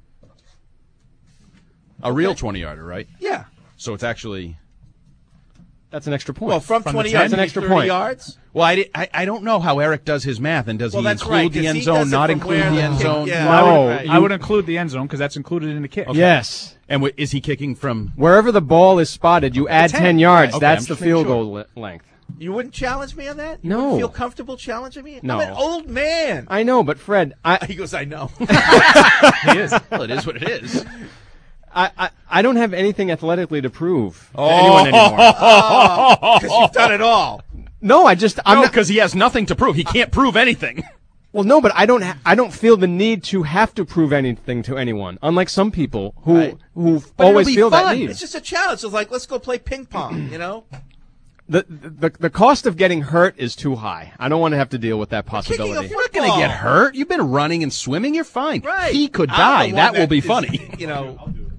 A real twenty-yarder, right? Yeah. So it's actually. That's an extra point. Well, from, From the twenty ten? yards, That's an maybe extra thirty point. yards. Well, I, di- I, I don't know how Eric does his math, and does Well, he that's include right, the 'cause end he zone, does it not from include where the the end kick- zone? yeah. No. I would, Right. I would include the end zone because that's included in the kick. Yes. And w- is he kicking from? Wherever the ball is spotted, you add ten. ten yards. Okay, That's I'm the just making field sure. goal le- length. You wouldn't challenge me on that? You No. wouldn't feel comfortable challenging me? No. I'm an old man. I know, but Fred, I, He goes, I know. He is. Well, it is what it is. I, I, I don't have anything athletically to prove to Oh. anyone anymore. Because you've done it all. No, I just I'm No, not, because he has nothing to prove. He can't prove anything. well, no, but I don't ha- I don't feel the need to have to prove anything to anyone. Unlike some people who Right. who But always it'll be feel that fun. need. It's just a challenge. It's like, let's go play ping pong, you know? The, the the cost of getting hurt is too high. I don't want to have to deal with that Kicking a possibility. You're not football. going to get hurt. You've been running and swimming. You're fine. Right. He could I'm die. the one That will be is, funny. You know,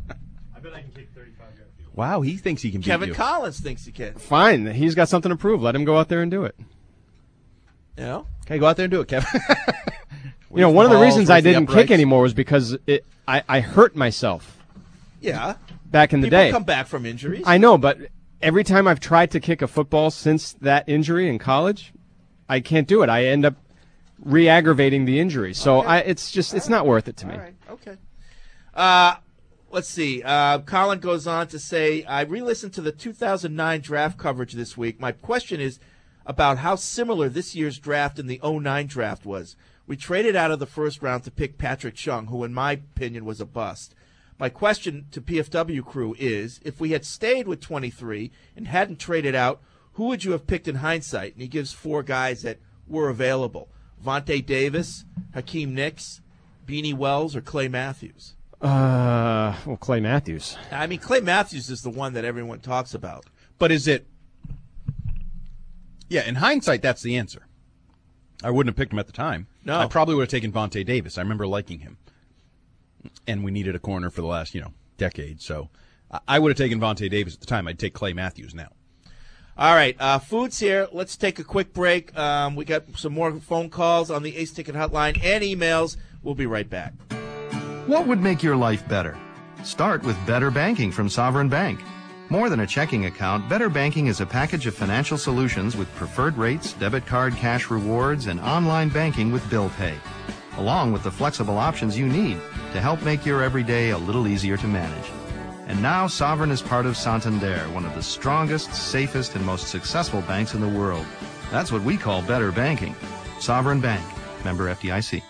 Wow, he thinks he can Kevin beat you. Collins thinks he can. Fine, he's got something to prove. Let him go out there and do it. You know? Okay, go out there and do it, Kevin. You know, one of the balls, reasons I raise the didn't kick uprights. anymore was because it, I, I hurt myself Yeah. back in the People day. come back from injuries. I know, but every time I've tried to kick a football since that injury in college, I can't do it. I end up re-aggravating the injury. So Okay. I, it's just it's not worth it to me. All right. Okay. Uh, let's see. Uh, Colin goes on to say, I re-listened to the two thousand nine draft coverage this week. My question is about how similar this year's draft and the oh nine draft was. We traded out of the first round to pick Patrick Chung, who in my opinion was a bust. My question to P F W crew is, if we had stayed with twenty-three and hadn't traded out, who would you have picked in hindsight? And he gives four guys that were available. Vontae Davis, Hakeem Nicks, Beanie Wells, or Clay Matthews? Uh, well, Clay Matthews. I mean, Clay Matthews is the one that everyone talks about. But is it? Yeah, in hindsight, that's the answer. I wouldn't have picked him at the time. No. I probably would have taken Vontae Davis. I remember liking him. And we needed a corner for the last, you know, decade. So I- I would have taken Vontae Davis at the time. I'd take Clay Matthews now. All right, uh, food's here. Let's take a quick break. Um, we got some more phone calls on the Ace Ticket Hotline and emails. We'll be right back. What would make your life better? Start with Better Banking from Sovereign Bank. More than a checking account, Better Banking is a package of financial solutions with preferred rates, debit card cash rewards, and online banking with bill pay, along with the flexible options you need to help make your everyday a little easier to manage. And now Sovereign is part of Santander, one of the strongest, safest, and most successful banks in the world. That's what we call Better Banking. Sovereign Bank. Member F D I C.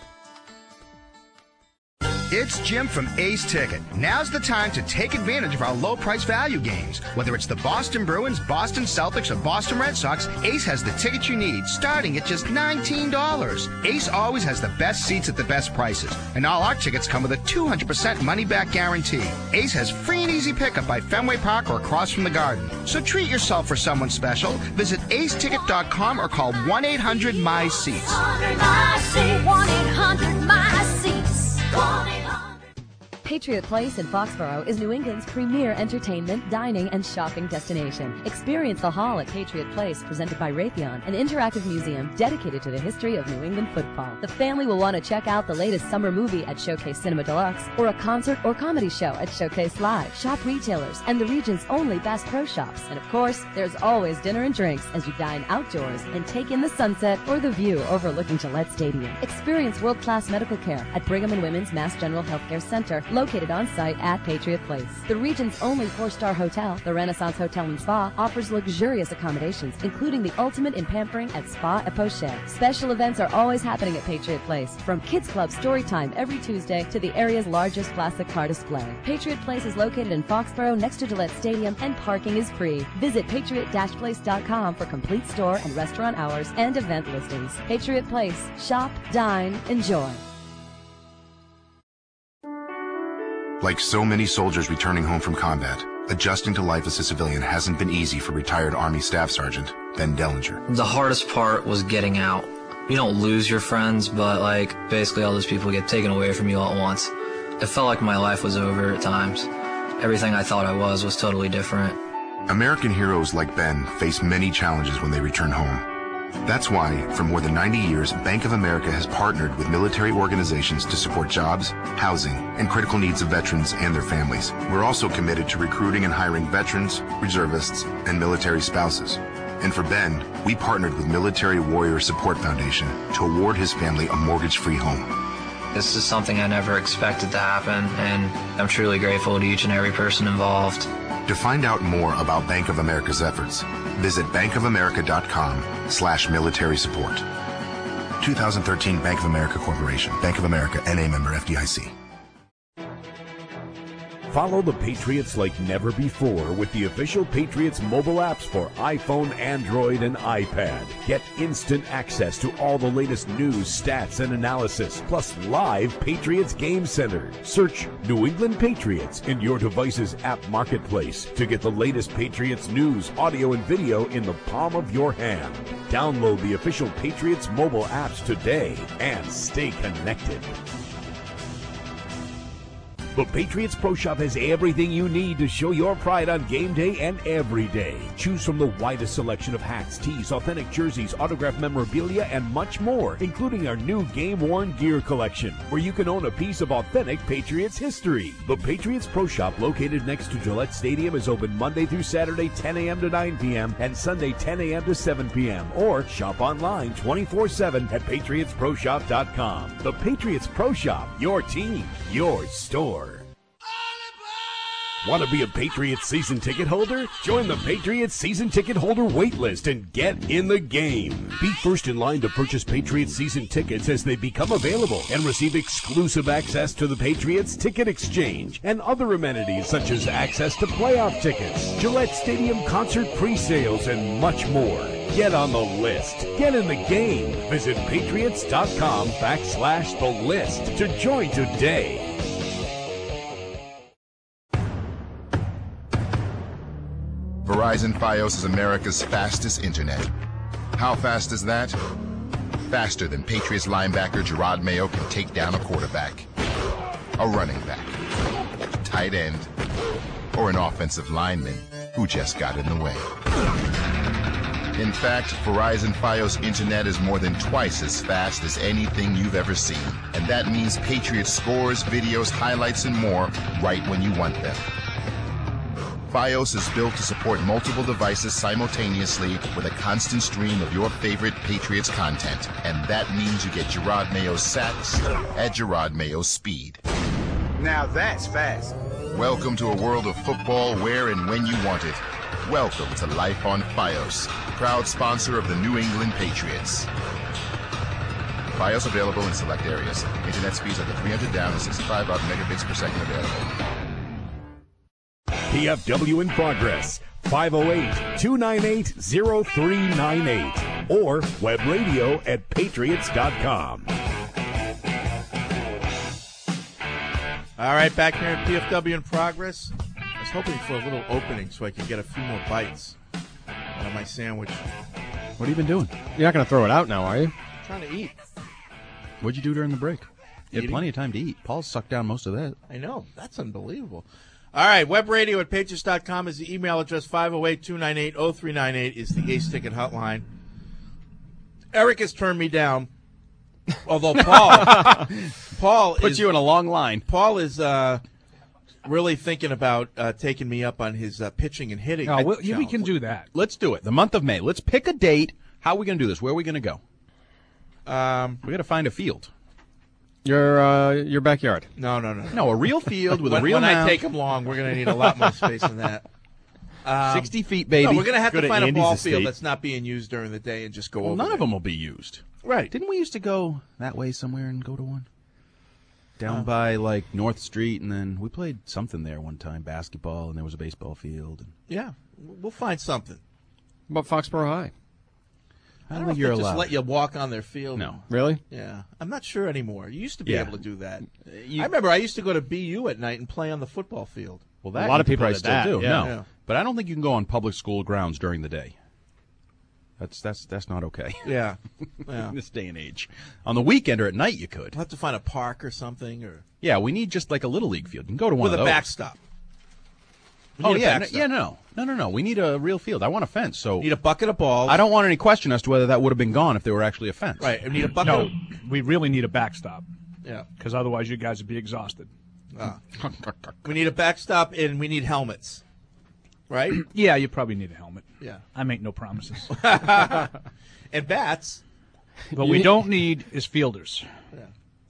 It's Jim from Ace Ticket. Now's the time to take advantage of our low price value games. Whether it's the Boston Bruins, Boston Celtics, or Boston Red Sox, Ace has the ticket you need, starting at just nineteen dollars. Ace always has the best seats at the best prices, and all our tickets come with a two hundred percent money back guarantee. Ace has free and easy pickup by Fenway Park or across from the Garden. So treat yourself for someone special. Visit ace ticket dot com or call one eight hundred M Y SEATS. one eight hundred M Y SEATS. Patriot Place in Foxborough is New England's premier entertainment, dining, and shopping destination. Experience the Hall at Patriot Place, presented by Raytheon, an interactive museum dedicated to the history of New England football. The family will want to check out the latest summer movie at Showcase Cinema Deluxe, or a concert or comedy show at Showcase Live. Shop retailers and the region's only Bass Pro Shops. And of course, there's always dinner and drinks as you dine outdoors and take in the sunset or the view overlooking Gillette Stadium. Experience world-class medical care at Brigham and Women's Mass General Healthcare Center, located on site at Patriot Place. The region's only four-star hotel, the Renaissance Hotel and Spa, offers luxurious accommodations, including the ultimate in pampering at Spa et Pochette. Special events are always happening at Patriot Place, from Kids Club Story Time every Tuesday to the area's largest classic car display. Patriot Place is located in Foxborough next to Gillette Stadium, and parking is free. Visit patriot dash place dot com for complete store and restaurant hours and event listings. Patriot Place. Shop, dine, enjoy. Like so many soldiers returning home from combat, adjusting to life as a civilian hasn't been easy for retired Army Staff Sergeant Ben Dellinger. The hardest part was getting out. You don't lose your friends, but like basically all those people get taken away from you all at once. It felt like my life was over at times. Everything I thought I was was totally different. American heroes like Ben face many challenges when they return home. That's why, for more than ninety years, Bank of America has partnered with military organizations to support jobs, housing, and critical needs of veterans and their families. We're also committed to recruiting and hiring veterans, reservists, and military spouses. And for Ben, we partnered with Military Warrior Support Foundation to award his family a mortgage-free home. This is something I never expected to happen, and I'm truly grateful to each and every person involved. To find out more about Bank of America's efforts, visit bankofamerica.com slash military support. twenty thirteen Bank of America Corporation. Bank of America, N A member F D I C. Follow the Patriots like never before with the official Patriots mobile apps for iPhone, Android, and iPad. Get instant access to all the latest news, stats, and analysis, plus live Patriots Game Center. Search New England Patriots in your device's app marketplace to get the latest Patriots news, audio, and video in the palm of your hand. Download the official Patriots mobile apps today and stay connected. The Patriots Pro Shop has everything you need to show your pride on game day and every day. Choose from the widest selection of hats, tees, authentic jerseys, autographed memorabilia, and much more, including our new game-worn gear collection, where you can own a piece of authentic Patriots history. The Patriots Pro Shop, located next to Gillette Stadium, is open Monday through Saturday, ten a.m. to nine p.m., and Sunday, ten a.m. to seven p.m., or shop online twenty-four seven at patriots pro shop dot com. The Patriots Pro Shop, your team, your store. Want to be a Patriots season ticket holder? Join the Patriots season ticket holder wait list and get in the game. Be first in line to purchase Patriots season tickets as they become available and receive exclusive access to the Patriots Ticket Exchange and other amenities such as access to playoff tickets, Gillette Stadium concert pre-sales, and much more. Get on the list. Get in the game. Visit patriots.com backslash the list to join today. Verizon Fios is America's fastest internet. How fast is that? Faster than Patriots linebacker Gerard Mayo can take down a quarterback, a running back, tight end, or an offensive lineman who just got in the way. In fact, Verizon Fios internet is more than twice as fast as anything you've ever seen. And that means Patriots scores, videos, highlights, and more right when you want them. Fios is built to support multiple devices simultaneously with a constant stream of your favorite Patriots content. And that means you get Gerard Mayo's sacks at Gerard Mayo's speed. Now that's fast. Welcome to a world of football where and when you want it. Welcome to Life on Fios, proud sponsor of the New England Patriots. Fios available in select areas. Internet speeds up to three hundred down and sixty-five up megabits per second available. P F W in progress, five oh eight, two nine eight, oh three nine eight, or web radio at patriots dot com. All right, back here at P F W in progress. I was hoping for a little opening so I could get a few more bites out of my sandwich. What have you been doing? You're not going to throw it out now, are you? I'm trying to eat. What'd you do during the break? You had Eating. plenty of time to eat. Paul sucked down most of that. I know. That's unbelievable. All right, web radio at patriots dot com is the email address. five oh eight, two nine eight, oh three nine eight is the Ace Ticket hotline. Eric has turned me down, although Paul Paul puts is, you in a long line. Paul is uh, really thinking about uh, taking me up on his uh, pitching and hitting. Oh, well, we can do that. Let's do it. The month of May. Let's pick a date. How are we going to do this? Where are we going to go? Um, we got to find a field. Your uh, your backyard. No, no, no. No, a real field with when, a real When I mound. take them long, we're going to need a lot more space than that. Um, sixty feet, baby. No, we're going to have Go to to find Andy's a ball estate. field that's not being used during the day and just go Well, over none there. of them will be used. Right. Didn't we used to go that way somewhere and go to one? Down Uh. by, like, North Street, and then we played something there one time, basketball, and there was a baseball field. Yeah, we'll find something. What about Foxborough High? I I don't don't think know if you're they just allowed. let you walk on their field. No. Really? Yeah, I'm not sure anymore. You used to be Yeah. able to do that. You- I remember I used to go to B U at night and play on the football field. Well, that A lot you of people probably did still that, do. yeah. No, Yeah. but I don't think you can go on public school grounds during the day. That's that's that's not okay. Yeah, yeah. In this day and age, on the weekend or at night you could. We'll have to find a park or something, or Yeah, we need just like a little league field. You can go to one with of a those. backstop. We Oh need a yeah, no, backstop. yeah, no, no, no, no. We need a real field. I want a fence. So Need a bucket of balls. I don't want any question as to whether that would have been gone if there were actually a fence. Right. I need a bucket. No, Of, we really need a backstop yeah. because otherwise you guys would be exhausted. Ah. We need a backstop and we need helmets. Right. Yeah, you probably need a helmet. Yeah. I make no promises. And bats. What we don't need is fielders. Yeah.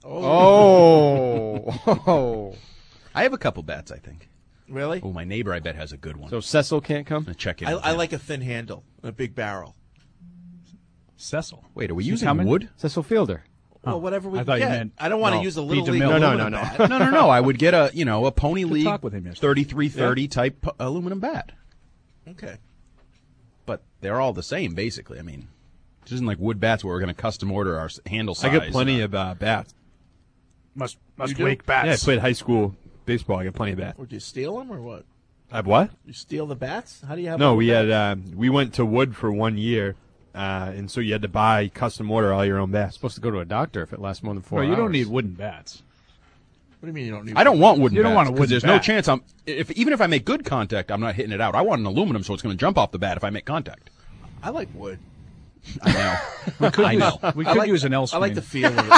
Oh. oh. I have a couple bats. I think. Really? Oh, my neighbor, I bet, has a good one. So Cecil can't come? I'm gonna check it. I, with I him. like a thin handle and a big barrel. Cecil. Wait, are we She's using coming? wood? Cecil Fielder. Well, whatever we I thought you get. meant- I don't want to no, use a Pete little league DeMille. No, aluminum no, no, no. bat. no, no, no. I would get a you know a Pony Good League talk with him yesterday. thirty-three thirty type pu- aluminum bat. Okay. But they're all the same, basically. I mean, this isn't like wood bats where we're going to custom order our s- handle I size. get plenty of uh, bats. Must must You do? wake bats. Yeah, I played high school baseball. I got plenty of bats. Or do you steal them or what? I have what? You steal the bats? How do you have? No, all we the had bats? um, we went to Wood for one year, uh, and so you had to buy custom order all your own bats. Supposed to go to a doctor if it lasts more than four Well, you hours. don't need wooden bats. What do you mean you don't need? I don't want wooden You don't bats want a 'cause wooden there's no bat. chance I'm if even if I make good contact, I'm not hitting it out. I want an aluminum, so it's going to jump off the bat if I make contact. I like wood. I know. We could I use, know. we I could like, use an L I screen. like the feel of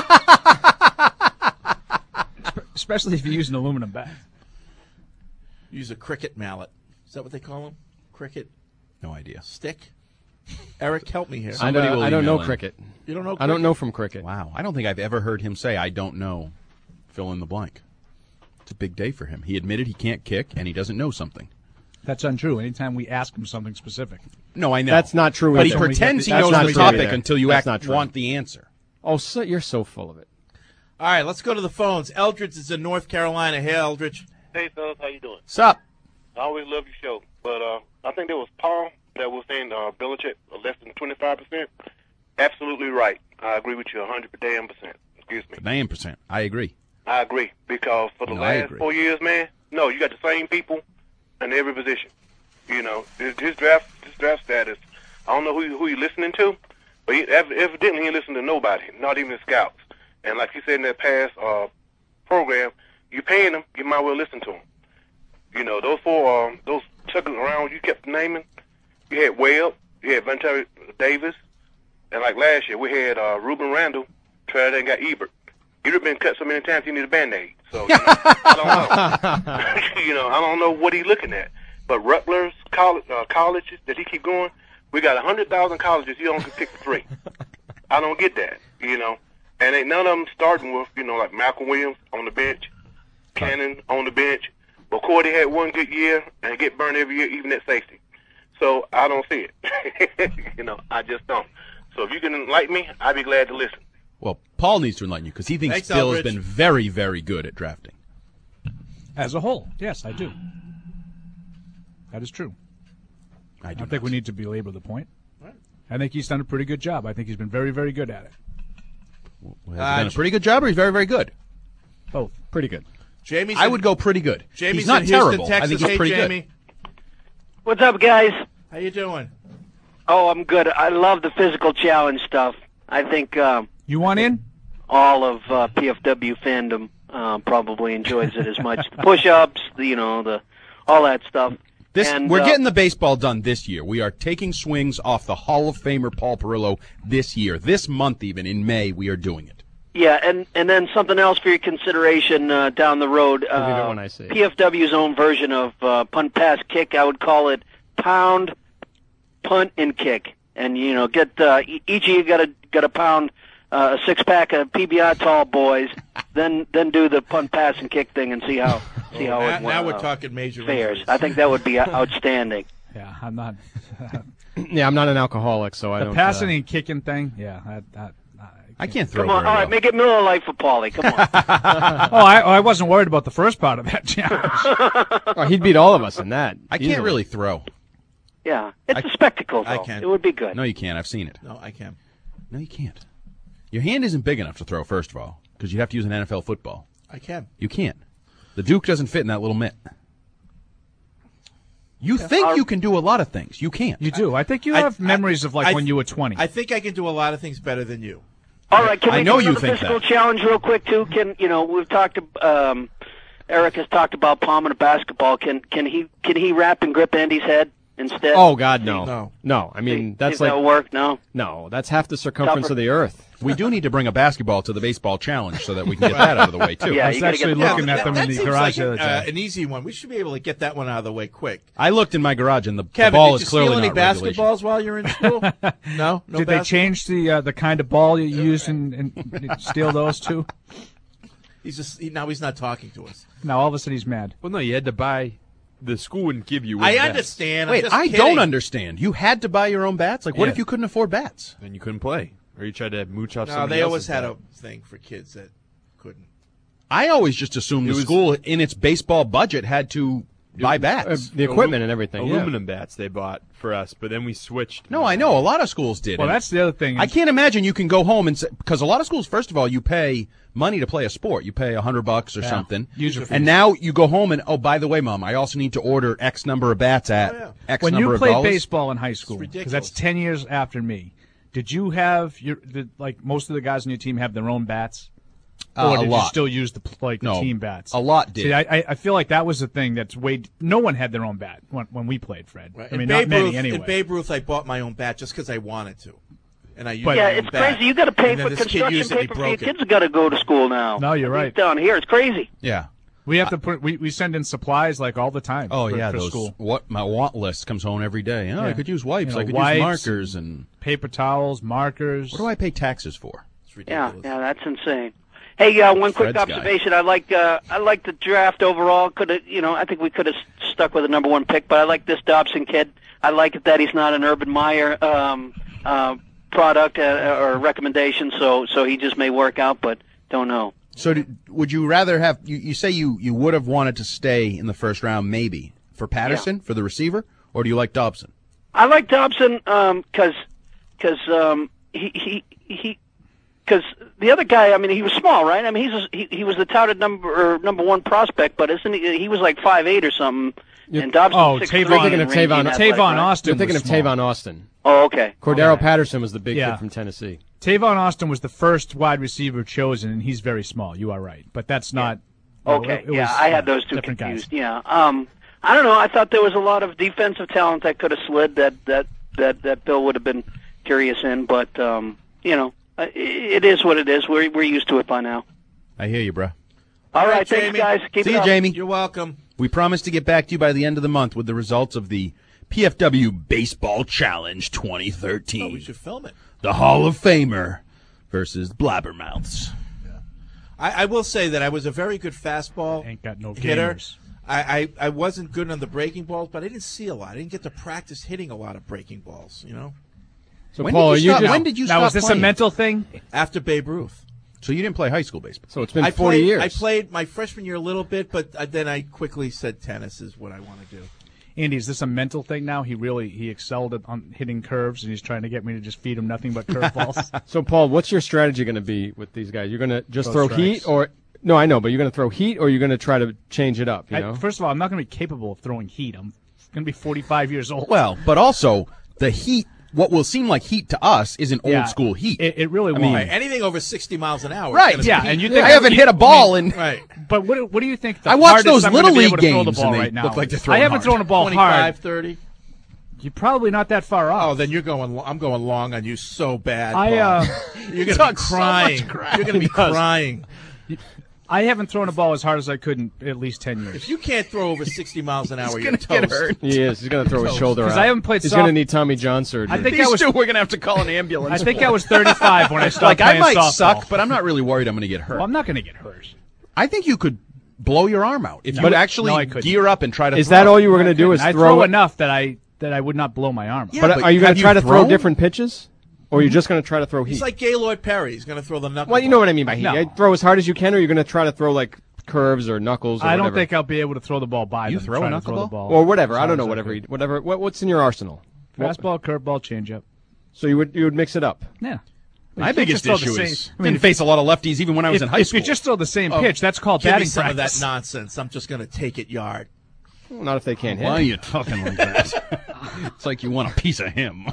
it. especially if you use an aluminum bat. Use a cricket mallet. Is that what they call them? Cricket No idea. stick. Eric, help me here. I Somebody don't, will I don't email know in. cricket. You don't know? I don't cricket? know from cricket. Wow, I don't think I've ever heard him say I don't know. Fill in the blank. It's a big day for him. He admitted he can't kick and he doesn't know something. That's untrue. Anytime we ask him something specific. No, I know. That's not true But he either. pretends he That's knows not the true topic either. until you That's act, not true. want the answer. Oh, so, you're so full of it. All right, let's go to the phones. Eldridge is in North Carolina. Hey, Eldridge. Hey, fellas, how you doing? Sup? I always love your show, but uh, I think there was Paul that was saying uh, Belichick uh, less than twenty-five percent. Absolutely right. I agree with you one hundred damn percent. Excuse me. Nine percent. I agree. I agree because for the No, I last agree. four years, man, no, you got the same people in every position. You know, his, his draft, his draft status. I don't know who who you listening to, but he, ev- evidently he ain't listening to nobody, not even the scouts. And like you said in that past uh, program, you paying them, you might well listen to them. You know, those four, um, those chugging around you kept naming. You had Webb, you had Vontae Davis, and like last year we had uh, Ruben Randall, tried and got Ebert. You'd have been cut so many times you need a Band-Aid. So, you know, I don't know. you know, I don't know what he's looking at. But Rutgers college, uh, colleges that he keep going, we got one hundred thousand colleges. He only can pick three. I don't get that, you know. And ain't none of them starting with, you know, like Malcolm Williams on the bench, Cannon on the bench. But Cordy had one good year and get burned every year, even at safety. So I don't see it. you know, I just don't. So if you can enlighten me, I'd be glad to listen. Well, Paul needs to enlighten you because he thinks Thanks, Bill has Eldridge. been very, very good at drafting. As a whole, yes, I do. That is true. I I do don't think not. we need to belabor the point. I think he's done a pretty good job. I think he's been very, very good at it. Well, has he Uh, done a pretty good job, or he's very, very good. Both. Pretty good. Jamie's I in- would go pretty good. Jamie's he's not in Houston, terrible. Texas. I think he's Hey, pretty Jamie. good. What's up, guys? How you doing? Oh, I'm good. I love the physical challenge stuff. I think um, You want in? all of uh, P F W fandom uh, probably enjoys it as much. The push-ups, the, you know, the all that stuff. This, And, we're uh, getting the baseball done this year. We are taking swings off the Hall of Famer Paul Perillo this year. This month, even in May, we are doing it. Yeah, and, and then something else for your consideration uh, down the road. Uh, Believe it when I say it. P F W's own version of uh, punt, pass, kick. I would call it pound, punt, and kick. And you know, get uh, e- each of you got to got to pound uh, a six pack of P B R tall boys, then then do the punt, pass, and kick thing, and see how see Oh, how now, it now uh, we're talking major fares. injuries. I think that would be outstanding. Yeah, I'm not. Yeah, I'm not an alcoholic, so I the don't. passing uh, and kicking thing. Yeah, I, I, I can't throw Come on, very all right, well. make it Miller Lite for Paulie. Come on. oh, I, I wasn't worried about the first part of that challenge. oh, he'd beat all of us in that. I can't easily. really throw. Yeah, it's I- a spectacle, though. I can. It would be good. No, you can't. I've seen it. No, I can. No, you can't. Your hand isn't big enough to throw, first of all, because you have to use an N F L football. I can. You can't. The Duke doesn't fit in that little mitt. You think you can do a lot of things. You can't. You do. I think you I- have memories of like I- when you were twenty. I think I can do a lot of things better than you. All right, can I we know do you another think physical that. challenge real quick too? Can you know we've talked? Um, Eric has talked about palming a basketball. Can can he can he wrap and grip Andy's head instead? Oh God, no, No. no. I mean, See- that's see if like that'll work. No. no. That's half the circumference Tougher. of the Earth. We do need to bring a basketball to the baseball challenge so that we can get that out of the way, too. Yeah, I was you gotta actually get the- looking Yeah, at them that, in that the seems garage like the an, other uh, day. an easy one. We should be able to get that one out of the way quick. I looked in my garage, and the, the Kevin, ball did is you clearly steal any not regulation. basketballs while you were in school? no, no. Did they basketball? change the uh, the kind of ball you use and, and steal those too? He's just he, now he's not talking to us. Now all of a sudden he's mad. Well, no, you had to buy. The school wouldn't give you. I with bats. understand. I'm Wait, just I kidding. don't understand. You had to buy your own bats? Like, what Yeah. if you couldn't afford bats? Then you couldn't play, or you tried to mooch off. No, somebody they always else's had bat. a thing for kids that couldn't. I always just assumed It the was- school, in its baseball budget, had to buy bats. Uh, the equipment and everything. yeah. Aluminum bats they bought for us, but then we switched. No, I know. A lot of schools did. Well, And that's the other thing. I can't imagine you can go home and say, because a lot of schools, first of all, you pay money to play a sport. You pay a hundred bucks or Yeah. something. User fees. And now you go home and, oh, by the way, Mom, I also need to order X number of bats at Oh, yeah. X when number you of played dollars. baseball in high school, because that's ridiculous. ten years after me. Did you have your the, like most of the guys on your team have their own bats, Uh, or a did lot. you still use the like the No, team bats? a lot did. See, I, I I feel like that was the thing that's way. No one had their own bat when when we played, Fred. Right. I mean, in not Babe many Ruth, anyway. In Babe Ruth, I bought my own bat just because I wanted to, and I used But- my Yeah, own it's bat. crazy. You got to pay And then for this kid construction used it, he paper for your broke it. kids. Got to go to school now. No, you're At right. least down here, it's crazy. Yeah. we have to put we, we send in supplies like all the time. Oh, for, yeah, for those, school. what, my want list comes home every day. Oh, I Yeah. could use wipes. You know, I could wipes use markers. and Paper towels, markers. What do I pay taxes for? It's Yeah, ridiculous. yeah, that's insane. Hey, uh, one quick Fred's guy. observation. I like uh, I like the draft overall. Could have, you know, I think we could have stuck with the number one pick, but I like this Dobson kid. I like it that he's not an Urban Meyer um, uh, product uh, or recommendation, so so he just may work out, but don't know. So, do, would you rather have? You, you say you, you would have wanted to stay in the first round, maybe for Patterson for the receiver, or do you like Dobson? I like Dobson because because um, he he he because the other guy. I mean, he was small, right? I mean, he's he he was the touted number or number one prospect, but isn't he? He was like five eight or something. And Dobson, oh, six Tavon- three, You're thinking of and rangy Tavon. and Tavon athletic, right? Austin. You're thinking was of small. Tavon Austin. Oh, okay. Cordero Okay. Patterson was the big Yeah. kid from Tennessee. Tavon Austin was the first wide receiver chosen, and he's very small. You are right, but that's not. Okay, it was, yeah, I had uh, those two different confused. guys. Yeah, um, I don't know. I thought there was a lot of defensive talent that could have slid that that that that Bill would have been curious in, but um, you know, uh, it is what it is. We're we're used to it by now. I hear you, bro. All right, Jamie. thanks, guys. Keep See it you, up. Jamie. You're welcome. We promise to get back to you by the end of the month with the results of the P F W Baseball Challenge twenty thirteen. Oh, we should film it. The Hall of Famer versus Blabbermouths. I, I will say that I was a very good fastball Ain't got no hitter. gamers. I, I, I wasn't good on the breaking balls, but I didn't see a lot. I didn't get to practice hitting a lot of breaking balls, you know? So, When Paul, did are you you stop- just, when did you Now, stop was this playing? a mental thing? After Babe Ruth. So you didn't play high school baseball? so it's been I forty played, years. I played my freshman year a little bit, but uh, then I quickly said tennis is what I want to do. Andy, is this a mental thing now? He really he excelled at on hitting curves, and he's trying to get me to just feed him nothing but curveballs. So, Paul, what's your strategy going to be with these guys? You're going to just Throw throw heat, strikes. or no? I know, but you're going to throw heat, or you're going to try to change it up. You I- know, first of all, I'm not going to be capable of throwing heat. I'm going to be forty-five years old. Well, but also the heat, what will seem like heat to us is an Yeah, old school heat. It, it really I won't. mean, Right, anything over sixty miles an hour. is Right, gonna be yeah, heat. and you think I haven't hit a ball I mean, in. Right. But what, what do you think? The I watched hardest those I'm gonna Little be able League to throw the games, ball and they right now. look like they're I throwing haven't hard. thrown a ball twenty-five, hard. thirty. You're probably not that far off. Oh, then you're going. lo- I'm going long on you so bad. I, Paul. uh, you're going to be talk so crying. much crap. You're going to be He does. crying. I haven't thrown a ball as hard as I could in at least ten years. If you can't throw over sixty miles an hour, He's you're gonna get toast. hurt. He is. He's going to throw his Toast. shoulder out. 'Cause I haven't played He's soft- going to need Tommy John surgery. I think These I was. two, we're gonna have to call an ambulance. I think I was thirty-five when I started Like I playing might softball. suck, but I'm not really worried I'm going to get hurt. Well, I'm not going to get hurt. I think you could blow your arm out if you No. would actually No, I couldn't. gear up and try to. Is throw. that all you were going to do? Is I throw, throw it? enough that I that I would not blow my arm. Yeah, But, but are you going have to you try to throw thrown? different pitches, or are you just going to try to throw heat? He's like Gaylord Perry. He's going to throw the knuckle. Well, you know what I mean by heat. No. You throw as hard as you can, or you're going to try to throw like curves or knuckles. Or I don't whatever. think I'll be able to throw the ball by You them. throw a try to knuckleball? throw the ball or whatever. as I hard don't know as whatever. could. Whatever. What, what's in your arsenal? Fastball, curveball, changeup. So you would you would mix it up. Yeah. My You can't biggest just throw issue the is same- I mean, face a lot of lefties even when I was if, in high if school. you just throw the same Oh, pitch, that's called Give me batting some practice. of that nonsense. I'm just going to take it yard. Not if they can't hit. Why are you talking like that? It's like you want a piece of him.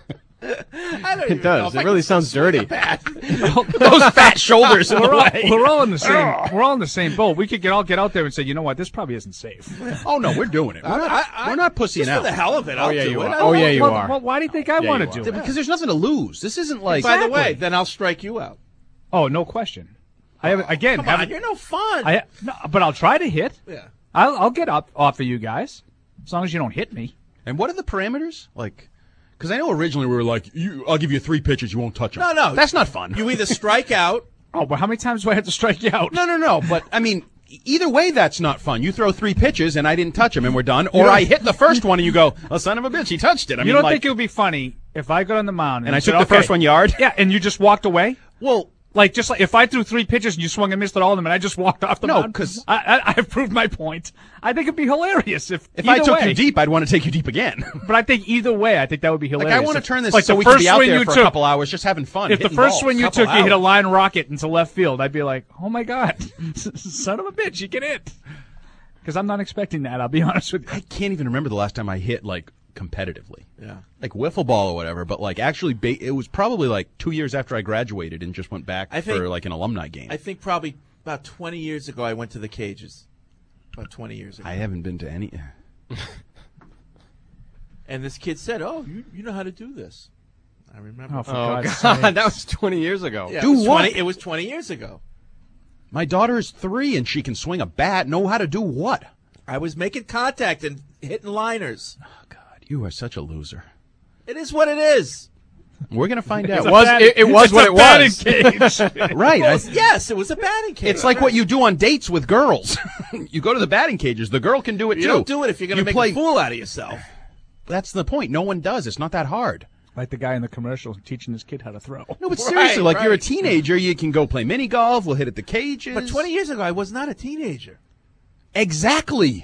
I don't It even know does. if It I really can sounds swing a dirty. bat. Those fat shoulders in the We're all, way. we're all in the same. We're all in the same boat. We could get all get out there and say, you know what, this probably isn't safe. Oh no, we're doing it. We're not, I- I- we're not pussying Just out. for the hell of it, Oh, I'll yeah, do you it. are. I Oh, don't- yeah, you well, are. well, why do you think I Yeah, want you to are. do it? Because there's nothing to lose. This isn't like. By the way, then I'll strike you out. Oh, no question. I have again. Come haven't- on, you're no fun. I, no, but I'll try to hit. Yeah. I'll, I'll get up off of you guys as long as you don't hit me. And what are the parameters? Like, because I know originally we were like, you, I'll give you three pitches, you won't touch them. No, no. That's not fun. You either strike out. Oh, but how many times do I have to strike you out? No, no, no. But I mean, either way, that's not fun. You throw three pitches and I didn't touch them, and we're done. Or don't- I hit the first one and you go, "Oh, son of a bitch, he touched it." I you mean, don't like, think it would be funny if I got on the mound and, and I you took said, the okay, first one yard? Yeah, and you just walked away. Well, Like just like if I threw three pitches and you swung and missed at all of them, and I just walked off the No, mound. 'cause- I, I, I've proved my point. I think it'd be hilarious if if I either took way, you deep, I'd want to take you deep again. But I think either way, I think that would be Like, hilarious. I want to If- turn this like so the we can first be out swing there you for took, a couple hours just having fun. If the hitting first balls. swing you Couple took, you hit a hours. line rocket into left field, I'd be like, oh my god, son of a bitch, you can hit. Because I'm not expecting that. I'll be honest with you. I can't even remember the last time I hit like competitively. Yeah. Like wiffle ball or whatever, but like actually, ba- it was probably like two years after I graduated and just went back I think- for like an alumni game. I think probably about twenty years ago I went to the cages. About twenty years ago. I haven't been to any. And this kid said, "Oh, you, you know how to do this." I remember. Oh, for Oh God's God, sake. that was twenty years ago. Yeah, Do it was what? twenty, it was twenty years ago. My daughter's three and she can swing a bat. Know how to do what? I was making contact and hitting liners. Oh God, you are such a loser. It is what it is. We're gonna find It's out. a was- batting- it- it was it's what a it batting was. cage. Right. Well, I- yes, it was a batting cage. It's like what you do on dates with girls. You go to the batting cages. The girl can do it You too. don't do it if you're going to You make play- a fool out of yourself. That's the point. No one does. It's not that hard. Like the guy in the commercial teaching his kid how to throw. No, but Right, seriously, like you're a right. teenager, you can go play mini golf. We'll hit at the cages. But twenty years ago, I was not a teenager. Exactly.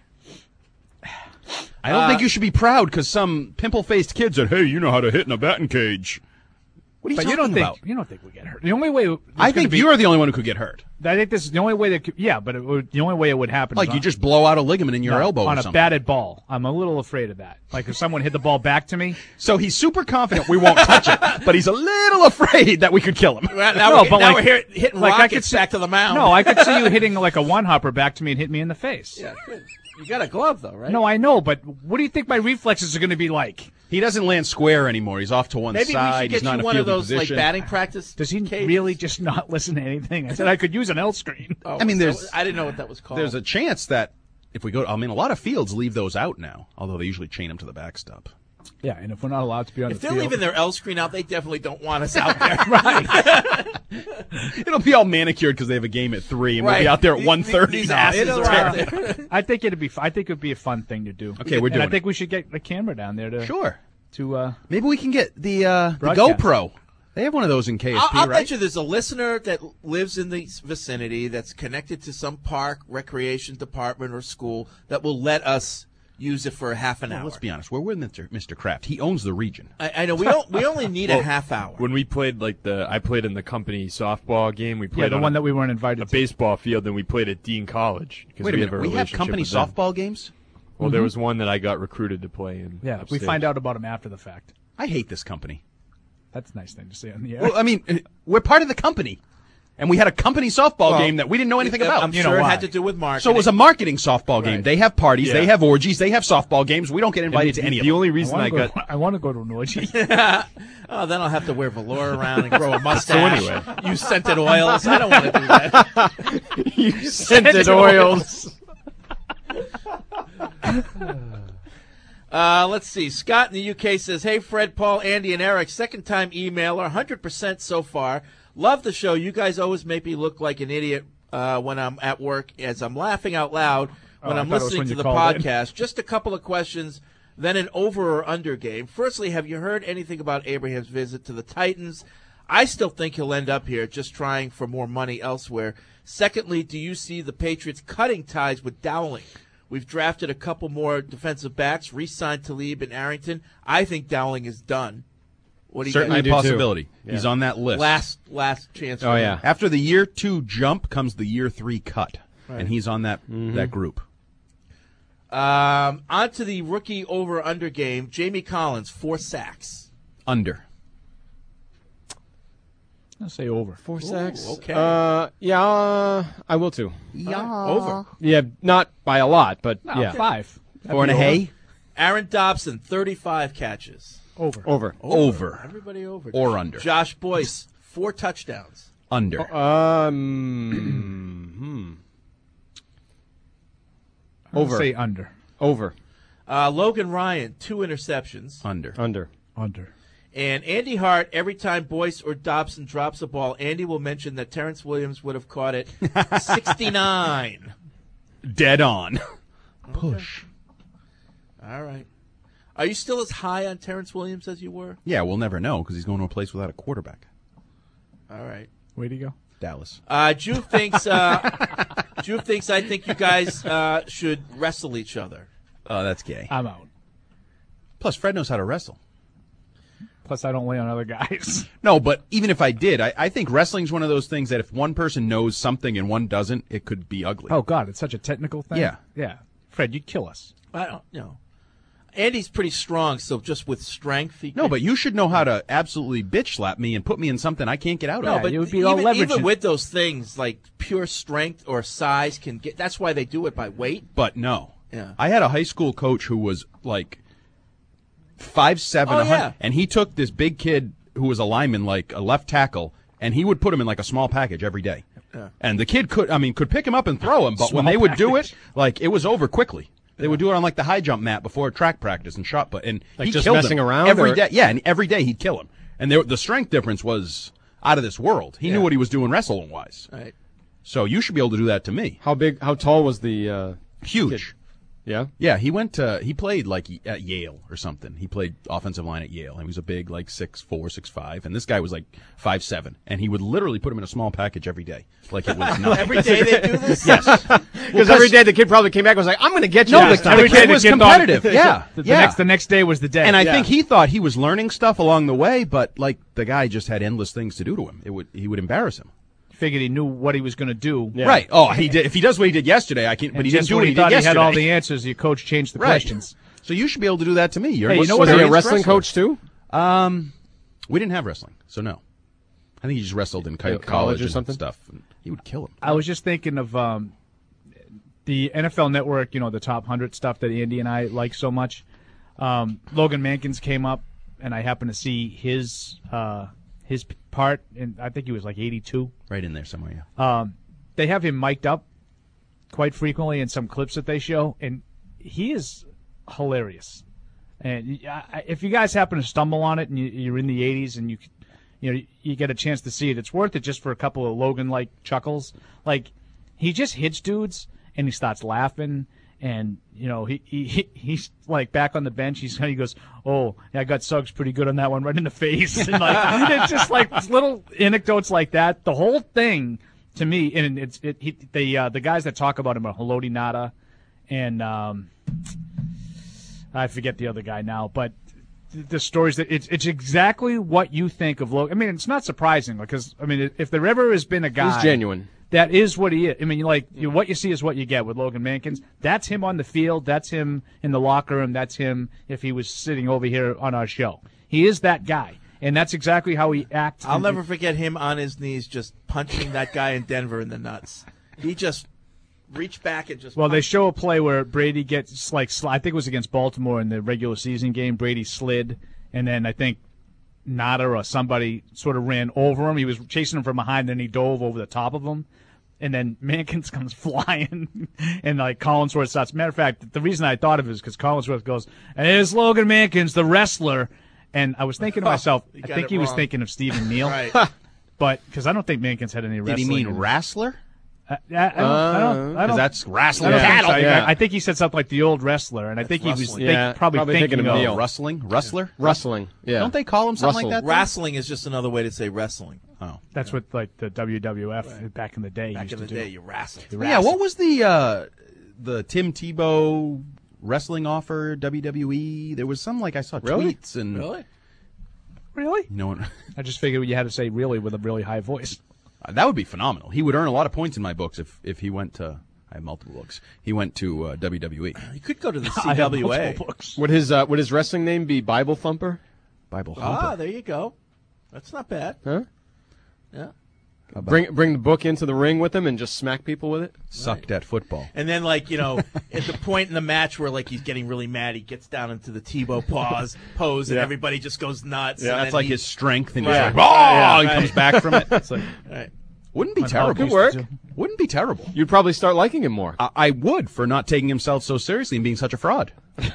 I don't Uh, think you should be proud because some pimple-faced kid said, "Hey, you know how to hit in a batting cage." What are you But talking you don't think about? you don't think we get hurt. The only way it's I gonna think be, you're the only one who could get hurt. I think this is the only way that could, yeah, but it would, the only way it would happen Like is you on, just blow out a ligament in your no, elbow on or a something. batted ball. I'm a little afraid of that. Like if someone hit the ball back to me. So he's super confident we won't touch it, but he's a little afraid that we could kill him. Well, now No, we're, but now like- we're here, hitting like I rockets could see- back to the mound. No, I could see you hitting like a one hopper back to me and hit me in the face. Yeah, good. You got a glove though, right? No, I know, but what do you think my reflexes are going to be like? He doesn't land square anymore. He's off to one Maybe side. we should He's get not you in a one of fielding those position. like batting practice. Does he cages. really just not listen to anything? I said I could use an L screen. Oh, I mean, so- there's- I didn't know what that was called. There's a chance that if we go, I mean, a lot of fields leave those out now, although they usually chain them to the backstop. Yeah, and if we're not allowed to be on if the they're field, leaving their L screen out, they definitely don't want us out there. right? It'll be all manicured because they have a game at three, and we'll Right. be out there at These- one thirty. these No, asses it's are terrible. out there. I think it'd be. I think it'd be a fun thing to do. Okay, we're and doing I think it. we should get the camera down there to Sure. to. Uh, Maybe we can get the uh, the Broadcast. GoPro. They have one of those in K S P, I'll, I'll right? bet you there's a listener that lives in the vicinity that's connected to some park, recreation department, or school that will let us use it for a half an Well, hour. let's be honest. We're with Mister Mister Kraft. He owns the region. I, I know we don't. We only need a Well, half hour. When we played like the, I played in the company softball game. We played yeah, the on one a, that we weren't invited a to. baseball field, and we played at Dean College. 'cause Wait a we minute. Have a We have relationship company with them. softball games? Well, there was one that I got recruited to play in. Yeah, we upstate. find out about them after the fact. I hate this company. That's a nice thing to say on the air. Well, I mean, we're part of the company. And we had a company softball Well, game that we didn't know anything uh, about. I'm sure it had to do with marketing. So it was a marketing softball game. Right. They have parties, Yeah. they have orgies, they have softball games. We don't get invited the- to any the of them. only reason I, I wanna got go, I want to go to an orgy. Oh, then I'll have to wear velour around and grow a mustache. So anyway. Use scented oils. I don't want to do that. You scented oils. Uh, let's see. Scott in the U K says, "Hey, Fred, Paul, Andy, and Eric. Second time emailer, one hundred percent so far. Love the show. You guys always make me look like an idiot uh, when I'm at work, as I'm laughing out loud when Oh, I I'm thought it was listening when to you the called in. podcast. Just a couple of questions, then an over or under game. Firstly, have you heard anything about Abraham's visit to the Titans? I still think he'll end up here, just trying for more money elsewhere. Secondly, do you see the Patriots cutting ties with Dowling? We've drafted a couple more defensive backs, re-signed Talib and Arrington. I think Dowling is done. What do you Certainly guys- a possibility. Yeah. He's on that list. Last last chance. Oh, for yeah. him. After the year two jump comes the year three cut, Right. and he's on that Mm-hmm. that group. Um, on to the rookie over under game. Jamie Collins, four sacks. Under. I'll say over. Four sacks. okay. Uh, yeah, uh, I will too. Yeah. Over. Yeah, not by a lot, but No, yeah. five. Four and a hay. Aaron Dobson, thirty-five catches. Over. Over. Over. Everybody over. Or under. Josh Boyce, four touchdowns. Under. Um, hmm. I'll Over. say under. Over. Uh, Logan Ryan, two interceptions. Under. Under. Under. And Andy Hart, every time Boyce or Dobson drops a ball, Andy will mention that Terrence Williams would have caught it sixty-nine. Dead on. Push. All right. Are you still as high on Terrence Williams as you were? Yeah, we'll never know because he's going to a place without a quarterback. All right. Way to go. Dallas. Uh, Juve thinks. Uh, Juve thinks. I think you guys uh, should wrestle each other. Oh, that's gay. I'm out. Plus, Fred knows how to wrestle. Plus, I don't lay on other guys. No, but even if I did, I, I think wrestling's one of those things that if one person knows something and one doesn't, it could be ugly. Oh, God, it's such a technical thing. Yeah. Yeah. Fred, you'd kill us. I don't know. Andy's pretty strong, so just with strength, he No, could- but you should know how to absolutely bitch slap me and put me in something I can't get out No, of. but you would be all even, leveraged. even with those things, like pure strength or size can get. That's why they do it by weight. But no. Yeah. I had a high school coach who was like five seven, Oh, one hundred, yeah. and he took this big kid who was a lineman, like a left tackle, and he would put him in like a small package every day. Yeah. And the kid could, I mean, could pick him up and throw him, but when Small they would do package. it, like it was over quickly. They would do it on like the high jump mat before track practice and shot put, and Like he just killed messing him around, every or- day. Yeah, and every day he'd kill him, and there, the strength difference was out of this world. He knew Yeah. what he was doing wrestling wise. Right. So you should be able to do that to me. How big, how tall was the, uh, Huge. yeah? Yeah, he went to, he played like at Yale or something. He played offensive line at Yale. He was a big, like six four, six five, and this guy was like five seven, and he would literally put him in a small package every day, like it was nothing. Every day they do this. Yes, Because every day the kid probably came back and was like, I'm going to get you. No, this the, time. the Every day kid the was kid thought- competitive. yeah, The, the yeah. next the next day was the day. and I Yeah. think he thought he was learning stuff along the way, but like the guy just had endless things to do to him. It would he would embarrass him. figured he knew what he was going to do. Yeah. Right? Oh, he did. If he does what he did yesterday, I can't. But And he didn't just do when what he he thought did he had yesterday. all the answers, your coach changed the Right. questions. So you should be able to do that to me. You're Hey, you an know what Was he a experienced wrestling wrestler. coach too? Um, we didn't have wrestling, so no. I think he just wrestled in Like college, college or and something? stuff. And he would kill him. I was just thinking of um, the N F L Network, you know, the top one hundred stuff that Andy and I like so much. Um, Logan Mankins came up, and I happened to see his uh, his part, and I think he was like eighty-two. Right in there somewhere, yeah. Um, they have him mic'd up quite frequently in some clips that they show, and he is hilarious. And I- if you guys happen to stumble on it and you, you're in the eighties and you you know you get a chance to see it, it's worth it just for a couple of Logan-like chuckles. Like, he just hits dudes and he starts laughing, and you know he, he he- he's like back on the bench. He's he goes, "Oh, yeah, I got Suggs pretty good on that one, right in the face." And like it's just like little anecdotes like that. The whole thing to me, and it's it he, the uh, the guys that talk about him are Haloti Nada and um, I forget the other guy now, but th- the stories that it's it's exactly what you think of Logan. I mean, it's not surprising because I mean, if there ever has been a guy He's genuine. that is what he is. I mean, like you know, what you see is what you get with Logan Mankins. That's him on the field. That's him in the locker room. That's him if he was sitting over here on our show. He is that guy, and that's exactly how he acts. I'll never forget him on his knees just punching that guy in Denver in the nuts. He just reached back and just Well, they punched. show a play where Brady gets like sli- I think it was against Baltimore in the regular season game. Brady slid, and then I think Nada or somebody sort of ran over him. He was chasing him from behind, and he dove over the top of him. And then Mankins comes flying, and like Collinsworth starts. Matter of fact, the reason I thought of it is because Collinsworth goes, "And here's Logan Mankins, the wrestler." And I was thinking to myself, You I got think it he was wrong. thinking of Stephen Neal, Right. but because I don't think Mankins had any Did wrestling. he mean in- wrestler? I, I, I don't, I don't, I Because don't, that's wrestling I don't think cattle. so. I- Yeah. I, think he said something like the old wrestler, and I think he was wrestling. think, Yeah, probably, probably thinking, thinking of of Neal. Rustling? Rustler? Rustling. Yeah. Don't they call him something Russell. like that? though? Wrestling is just another way to say wrestling. Oh. That's what like the W W F back in the day Back used in the to day, do. you wrestled. You Yeah, wrestle. what was the uh, the Tim Tebow wrestling offer, W W E? There was some, like, I saw Really? tweets and... Really? Really? No one... I just figured you had to say really with a really high voice. Uh, that would be phenomenal. He would earn a lot of points in my books if, if he went to... I have multiple books. He went to uh, W W E. You could go to the I C have W A. multiple books. Would his uh, would his wrestling name be Bible Thumper? Bible Ah, Humper. there you go. That's not bad. Huh? Yeah. Bring bring the book into the ring with him and just smack people with it. Sucked at football. And then, like, you know, at the point in the match where, like, he's getting really mad, he gets down into the Tebow pause, pose, and Yeah. everybody just goes nuts. Yeah, and that's then like he- his strength, and Right. he's like, "Oh!" Yeah, he right. comes back from it. It's like, Right. wouldn't be When terrible. Hulk Good used work. to- Wouldn't be terrible. You'd probably start liking him more. I, I would, for not taking himself so seriously and being such a fraud.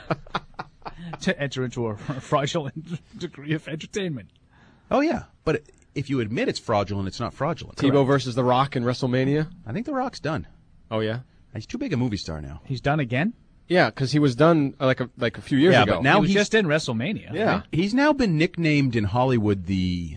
To enter into a fraudulent degree of entertainment. Oh, yeah. But if you admit it's fraudulent, it's not fraudulent. Tebow versus The Rock in WrestleMania. I think The Rock's done. Oh yeah. He's too big a movie star now. He's done again? Yeah, because he was done uh, like a like a few years Yeah, ago. but now he was he's just in WrestleMania. Yeah. right? He's now been nicknamed in Hollywood the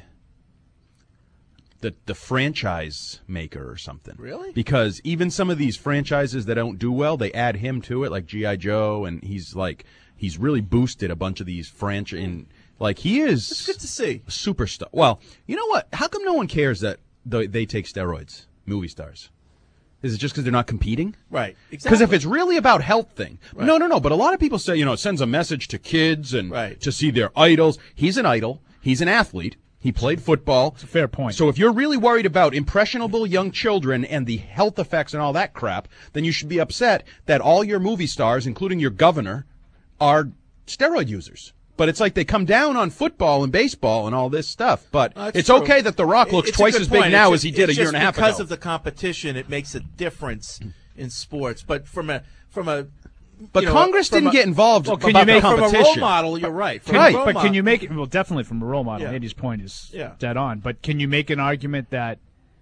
the the franchise maker or something. Really? Because even some of these franchises that don't do well, they add him to it, like G I. Joe, and he's like he's really boosted a bunch of these franchise. In like he is It's good to see. a superstar. Well, you know what? How come no one cares that they, they take steroids? Movie stars. Is it just because they're not competing? Right. Because Exactly. if it's really about health thing, Right. no, no, no. But a lot of people say, you know, it sends a message to kids and Right. to see their idols. He's an idol. He's an athlete. He played football. It's a fair point. So if you're really worried about impressionable young children and the health effects and all that crap, then you should be upset that all your movie stars, including your governor, are steroid users. But it's like they come down on football and baseball and all this stuff. But Uh, it's true. okay that The Rock looks It's a twice good as big point. now It's as he just- did a it's year just and a half because ago. of the competition, it makes a difference in sports. But from a from a But you know, Congress from didn't a- get involved Well, can about you make- the from a competition. role model. You're right. From Can- a Right. role But can model- you make it? Well, definitely from a role model. Yeah. Andy's point is Yeah. dead on. But can you make an argument that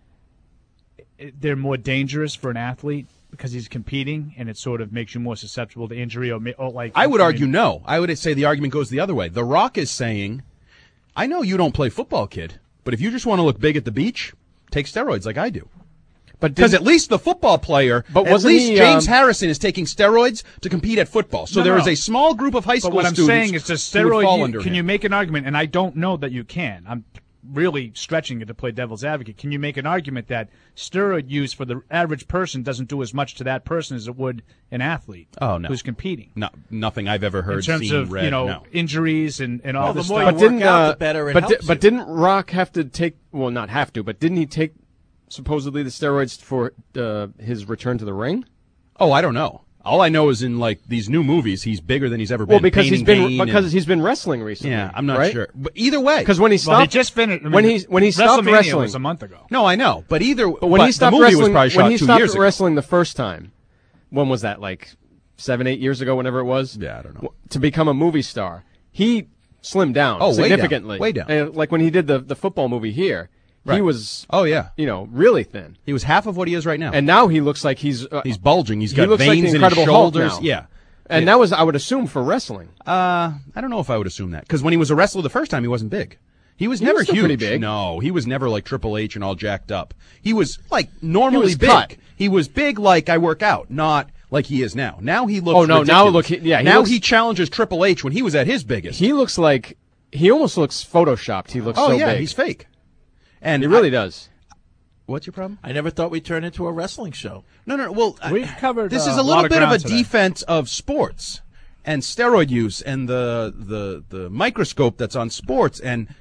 i- they're more dangerous for an athlete because he's competing, and it sort of makes you more susceptible to injury, or, ma- or like? I would mean, argue no. I would say the argument goes the other way. The Rock is saying, I know you don't play football, kid, but if you just want to look big at the beach, take steroids like I do. But Because didn't- at least the football player, But at wasn't least he, James um, Harrison is taking steroids to compete at football. So No, there no, is no. a small group of high school But what I'm students saying is, does who would steroid? fall u- under can him. you make an argument? And I don't know that you can. I'm really stretching it to play devil's advocate. Can you make an argument that steroid use for the average person doesn't do as much to that person as it would an athlete Oh, no. who's competing? No, nothing I've ever heard, In terms seen, of read. you know no. injuries and, and all Well, the this more stuff. you But didn't work out, uh, the better it but, helps but you. didn't Rock have to take? Well, not have to, but didn't he take supposedly the steroids for uh, his return to the ring? Oh, I don't know. All I know is in like these new movies, he's bigger than he's ever been. Well, because he's Pain and been Gain because and- he's been wrestling recently. yeah, I'm not right? sure. But either way, Because when he Well, he stopped, just finished. I mean, when he when he stopped WrestleMania wrestling was a month ago. no, I know. But either, But when he stopped the movie wrestling, was probably shot when he two stopped years ago. wrestling the first time, when was that? Like seven, eight years ago, whenever it was. Yeah, I don't know. W- To become a movie star, he slimmed down Oh, way down. significantly. Way down. And like when he did the the football movie here, he Right. was Oh yeah, you know really thin, he was half of what he is right now. and now he looks like he's uh, he's bulging. He's he got looks like the veins in his Incredible Hulk shoulders. now. Yeah. and Yeah. that was I would assume for wrestling. Uh, I don't know if I would assume that because when he was a wrestler the first time, he wasn't big. He was He never was still huge. pretty big. No, he was never like Triple H and all jacked up. He was like normally He was big. cut. He was big like I work out, not like he is now. Now he looks. Oh, no, now ridiculous. look, he- yeah, he now looks- he challenges Triple H when he was at his biggest. He looks like he almost looks photoshopped. He looks oh so yeah, big. he's fake. And he really I- does. What's your problem? I never thought we'd turn into a wrestling show. No, no. Well, I- We've covered. this uh, is a lot little of bit of a ground today. defense of sports and steroid use and the the the microscope that's on sports and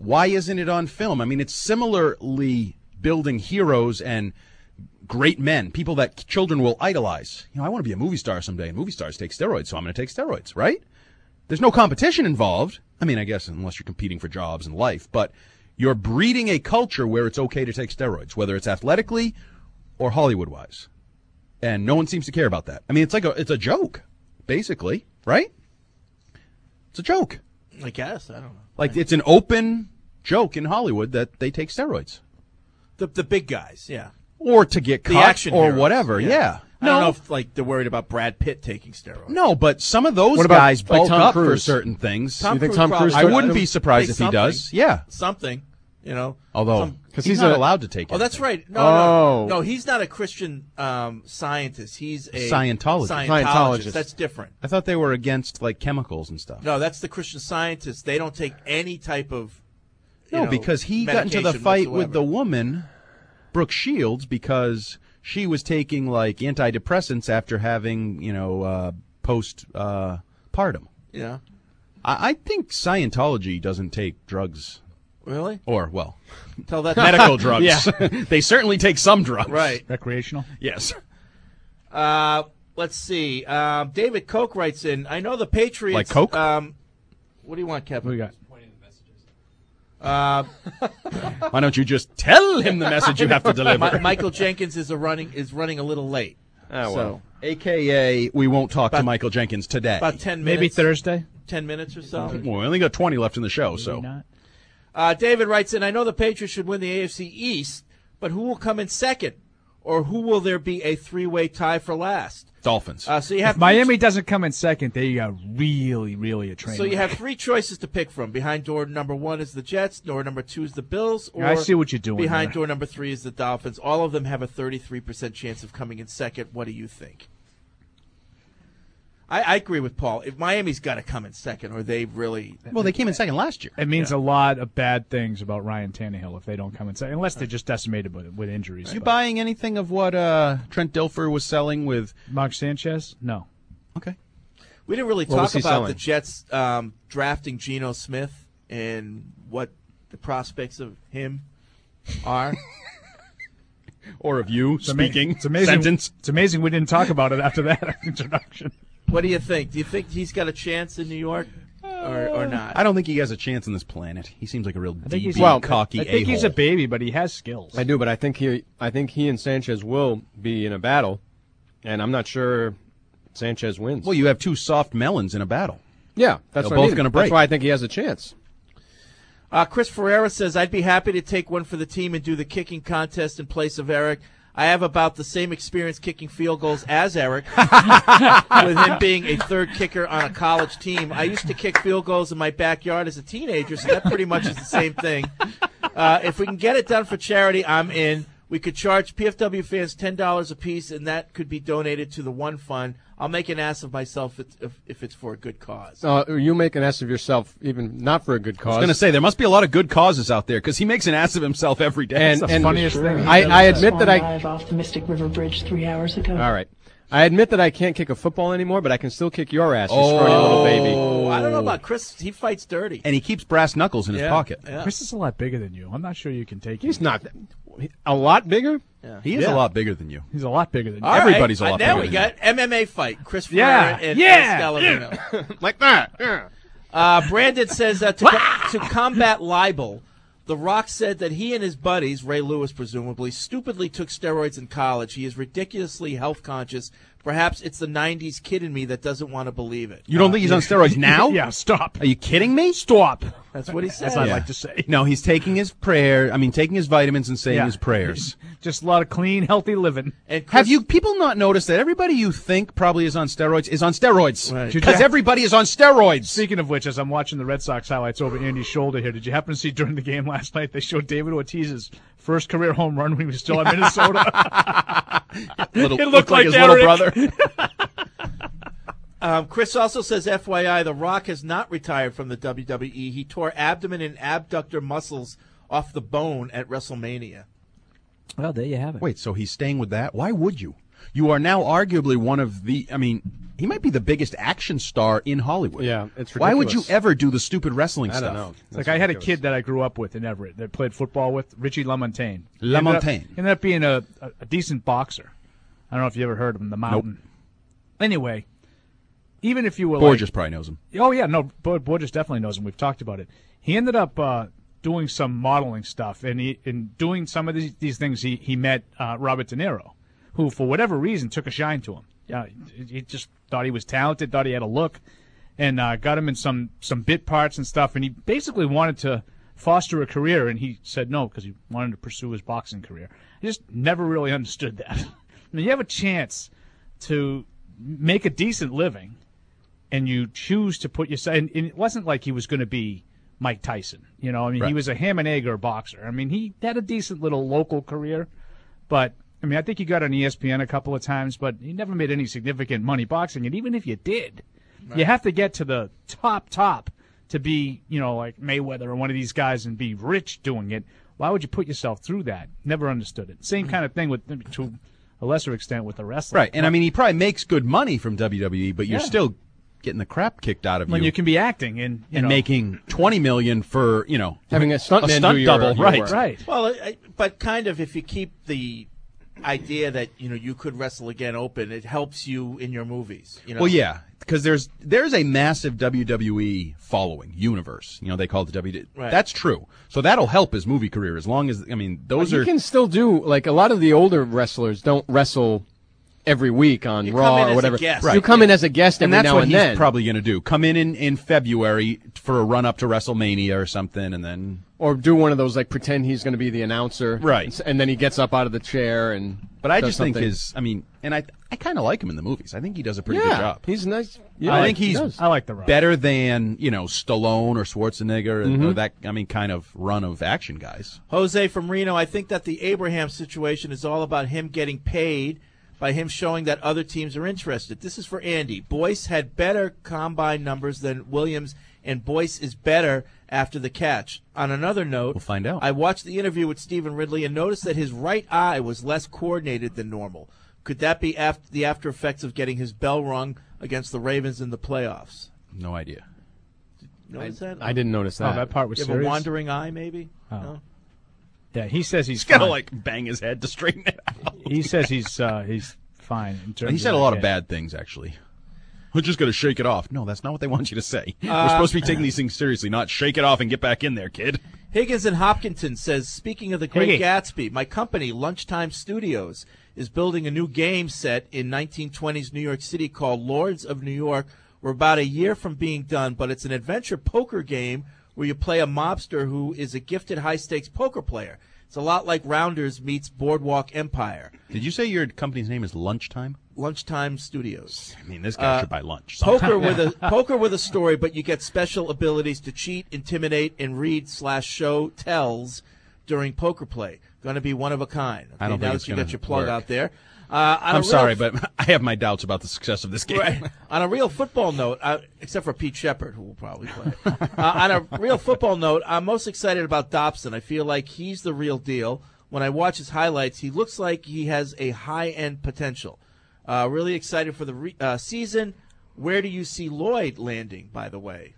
Why isn't it on film? I mean, it's similarly building heroes and great men, people that children will idolize. You know, I want to be a movie star someday, and movie stars take steroids, so I'm going to take steroids, right? There's no competition involved. I mean, I guess unless you're competing for jobs and life, but you're breeding a culture where it's okay to take steroids, whether it's athletically or Hollywood-wise. And no one seems to care about that. I mean, it's like a it's a joke, basically, right? It's a joke. I guess. I don't know. Like, it's an open joke in Hollywood that they take steroids. The the big guys, yeah. Or to get The cut action or heroes, whatever, yeah. I No. don't know if like they're worried about Brad Pitt taking steroids. No, but some of those What about, guys like, bulk Tom up for Cruise? certain things. Tom You think Cruise Tom Cruise I probably wouldn't does. be surprised Take if he something. does. Yeah. Something, you know. Although, Some- because he's, not allowed to take it. Oh, that's right. No, Oh. no, no. He's not a Christian um, scientist. He's a Scientologist. Scientologist. That's different. I thought they were against, like, chemicals and stuff. No, that's the Christian scientists. They don't take any type of. You No, know, because he got into the medication fight with whatsoever. the woman, Brooke Shields, because she was taking, like, antidepressants after having, you know, uh, post uh, partum. Yeah. I, I think Scientology doesn't take drugs. Really? Or, well, Tell that medical drugs. Yeah. They certainly take some drugs. Right. Recreational? Yes. Uh, let's see. Um, David Koch writes in. I know the Patriots. Like Coke? Um, what do you want, Kevin? What do you got? Uh, Why don't you just tell him the message you have to deliver? Mi- Michael Jenkins is a running is running a little late. Oh, so well. A K A we won't talk to About- Michael Jenkins today. about ten minutes. Maybe Thursday? Ten minutes or so. Well, we only got twenty left in the show, so. not. Uh, David writes in, I know the Patriots should win the A F C East, but who will come in second? Or who will there be a three-way tie for last? Dolphins. Uh, so you have If Miami doesn't come in second, they got really, really a train. So you wreck. have three choices to pick from. Behind door number one is the Jets. Door number two is the Bills. Or I see what you're doing Behind there. door number three is the Dolphins. All of them have a thirty-three percent chance of coming in second. What do you think? I, I agree with Paul. If Miami's got to come in second, or they really Well, they came in second last year. It means Yeah. a lot of bad things about Ryan Tannehill if they don't come in second, unless they're just decimated with, with injuries. You But buying anything of what uh, Trent Dilfer was selling with Mark Sanchez? No. Okay. We didn't really What talk was he about selling? the Jets um, drafting Geno Smith and what the prospects of him are. or of you It's ama- speaking It's amazing. sentence? It's amazing we didn't talk about it after that introduction. What do you think? Do you think he's got a chance in New York, or, or not? I don't think he has a chance on this planet. He seems like a real I think he's D B, well, cocky I think he's a a-hole. baby, but he has skills. I do, but I think he, I think he and Sanchez will be in a battle, and I'm not sure Sanchez wins. Well, you have two soft melons in a battle. yeah, that's They're what I both mean. gonna break. That's why I think he has a chance. Uh, Chris Ferreira says, I'd be happy to take one for the team and do the kicking contest in place of Eric. I have about the same experience kicking field goals as Eric, with him being a third kicker on a college team. I used to kick field goals in my backyard as a teenager, so that pretty much is the same thing. Uh, if we can get it done for charity, I'm in. We could charge P F W fans ten dollars a piece, and that could be donated to the One Fund. I'll make an ass of myself if, if, if it's for a good cause. Uh, you make an ass of yourself, even not for a good I cause. was going to say, there must be a lot of good causes out there, because he makes an ass of himself every day. And- That's the and funniest thing. I, I admit that I. Live off the Mystic River Bridge three hours ago. All right. I admit that I can't kick a football anymore, but I can still kick your ass, you scrawny little baby. Oh, I don't know about Chris. He fights dirty. And he keeps brass knuckles in his Yeah, pocket. yeah. Chris is a lot bigger than you. I'm not sure you can take him. He's not a lot bigger. Yeah. He is Yeah. a lot bigger than you. He's a lot bigger than you. All right. Everybody's a lot Uh, Now bigger we than got M M A fight. Chris Yeah, Ferreira and yeah, Escalavino. Like that. Yeah. Uh, Brandon says uh, to, co- to combat libel, The Rock said that he and his buddies, Ray Lewis presumably, stupidly took steroids in college. He is ridiculously health conscious. Perhaps it's the nineties kid in me that doesn't want to believe it. You don't think he's on steroids now? Yeah, stop. Are you kidding me? Stop. That's what he said. As I Yeah. like to say. No, he's taking his prayer. I mean, taking his vitamins and saying Yeah. his prayers. Just a lot of clean, healthy living. And Chris, Have you people not noticed that everybody you think probably is on steroids is on steroids? Right. Because everybody is on steroids. Speaking of which, as I'm watching the Red Sox highlights over Andy's shoulder here, did you happen to see during the game last night they showed David Ortiz's first career home run when he was still in Minnesota? Little, It looked like his Eric. little brother. Um, Chris also says, F Y I, The Rock has not retired from the W W E. He tore abdomen and abductor muscles off the bone at WrestleMania. Well, there you have it. Wait, so he's staying with that? Why would you? You are now arguably one of the. I mean, he might be the biggest action star in Hollywood. Yeah, it's Why would you ridiculous. ever do the stupid wrestling I stuff? don't know. It's like I had a kid that I grew up with in Everett that played football with, Richie LaMontagne. LaMontagne. Ended up, ended up being a, a, a decent boxer. I don't know if you ever heard of him, The Mountain. Anyway, even if you were Borges like, probably knows him. Oh, yeah, no, Bo- Borges definitely knows him. We've talked about it. He ended up uh, doing some modeling stuff, and he, in doing some of these, these things, he, he met uh, Robert De Niro, who, for whatever reason, took a shine to him. Yeah, he just thought he was talented, thought he had a look, and uh, got him in some, some bit parts and stuff, and he basically wanted to foster a career, and he said no because he wanted to pursue his boxing career. I just never really understood that. I mean, you have a chance to make a decent living, and you choose to put yourself. And it wasn't like he was going to be Mike Tyson, you know. I mean, Right. he was a ham and egg or boxer. I mean, he had a decent little local career, but I mean, I think he got on E S P N a couple of times, but he never made any significant money boxing. And even if you did, right. you have to get to the top top to be, you know, like Mayweather or one of these guys and be rich doing it. Why would you put yourself through that? Never understood it. Same kind of thing with, to a lesser extent, with the wrestling. Right, and I mean, he probably makes good money from W W E, but you're Yeah. still getting the crap kicked out of When you. you can be acting and you and know, making twenty million for you know Having a stuntman stunt do your- double, your right? work. right. Well, I, but kind of if you keep the idea that you know you could wrestle again open, it helps you in your movies. You know? Well, yeah, because there's there's a massive W W E following universe. You know, they call it the W W E. Right. That's true. So that'll help his movie career as long as I mean those But are. you can still do, like, a lot of the older wrestlers don't wrestle every week on You come Raw in or as a whatever. guest. You Right. come in as a guest every and that's now what and he's then. probably going to do. Come in, in in February for a run up to WrestleMania or something, and then Or do one of those, like, pretend he's going to be the announcer. Right. And, s- and then he gets up out of the chair and But I does just think something. his. I mean, and I I kind of like him in the movies. I think he does a pretty yeah, good job. he's nice. Yeah, I like- think he he's does. I like the Rock. better than you know Stallone or Schwarzenegger and Mhm. or that. I mean, kind of run of action guys. Jose from Reno, I think that the Abraham situation is all about him getting paid by him showing that other teams are interested. This is for Andy. Boyce had better combine numbers than Williams, and Boyce is better after the catch. On another note, We'll find out. I watched the interview with Stephen Ridley and noticed that his right eye was less coordinated than normal. Could that be after the after effects of getting his bell rung against the Ravens in the playoffs? No idea. Notice that? I didn't notice Oh, that. that part was You have serious. a wandering eye, maybe? Oh. No? Yeah, he says he's He's got to fine. like bang his head to straighten it out. He says he's uh, he's fine. In terms He said a of lot that. of bad things, actually. We're just going to shake it off. No, that's not what they want you to say. We're Uh, supposed to be taking these things seriously, not shake it off and get back in there, kid. Higgins in Hopkinton says, speaking of the Great Higgy. Gatsby, my company, Lunchtime Studios, is building a new game set in nineteen twenties New York City called Lords of New York. We're about a year from being done, but it's an adventure poker game where you play a mobster who is a gifted high-stakes poker player. It's a lot like Rounders meets Boardwalk Empire. Did you say your company's name is Lunchtime? Lunchtime Studios. I mean, this guy Uh, should buy lunch. Poker with a poker with a story, but you get special abilities to cheat, intimidate, and read slash show tells during poker play. Going to be one of a kind. Okay, I don't now think it's that you gonna got your plug work. out there. Uh, on a I'm real sorry, f- but I have my doubts about the success of this game. Right. On a real football note, uh, except for Pete Shepard, who will probably play. uh, on a real football note, I'm most excited about Dobson. I feel like he's the real deal. When I watch his highlights, he looks like he has a high-end potential. Uh, really excited for the re- uh, season. Where do you see Lloyd landing, by the way?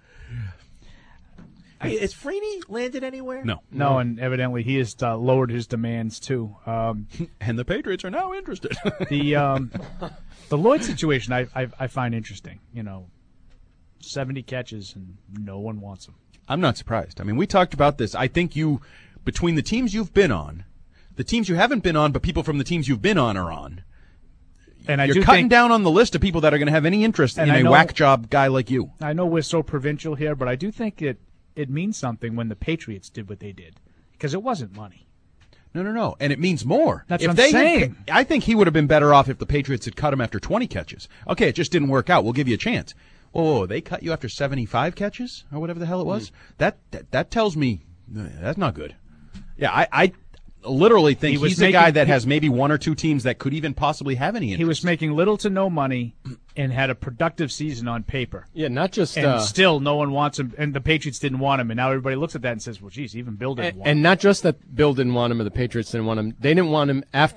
Hey, is Freeney landed anywhere? No. No, and evidently he has uh, lowered his demands too. Um, and the Patriots are now interested. the um, the Lloyd situation I, I I find interesting. You know, seventy catches and no one wants him. I'm not surprised. I mean, we talked about this. I think you, between the teams you've been on, the teams you haven't been on, but people from the teams you've been on are on. And I You're do cutting think, down on the list of people that are going to have any interest And in I a know- whack job guy like you. I know we're so provincial here, but I do think it it means something when the Patriots did what they did because it wasn't money. No, no, no. And it means more. That's if what I'm they had saying. ca- I think he would have been better off if the Patriots had cut him after twenty catches. Okay, it just didn't work out. We'll give you a chance. Whoa, whoa, whoa, they cut you after seventy-five catches or whatever the hell it was? Hmm. That, that that tells me uh, that's not good. Yeah, I, I literally think He was he's a guy making- that he- has maybe one or two teams that could even possibly have any interest. He was making little to no money and had a productive season on paper. Yeah, not just and uh, still no one wants him, and the Patriots didn't want him, and now everybody looks at that and says, "Well, geez, even Bill didn't and, want him." and not just that Bill didn't want him or the Patriots didn't want him. They didn't want him after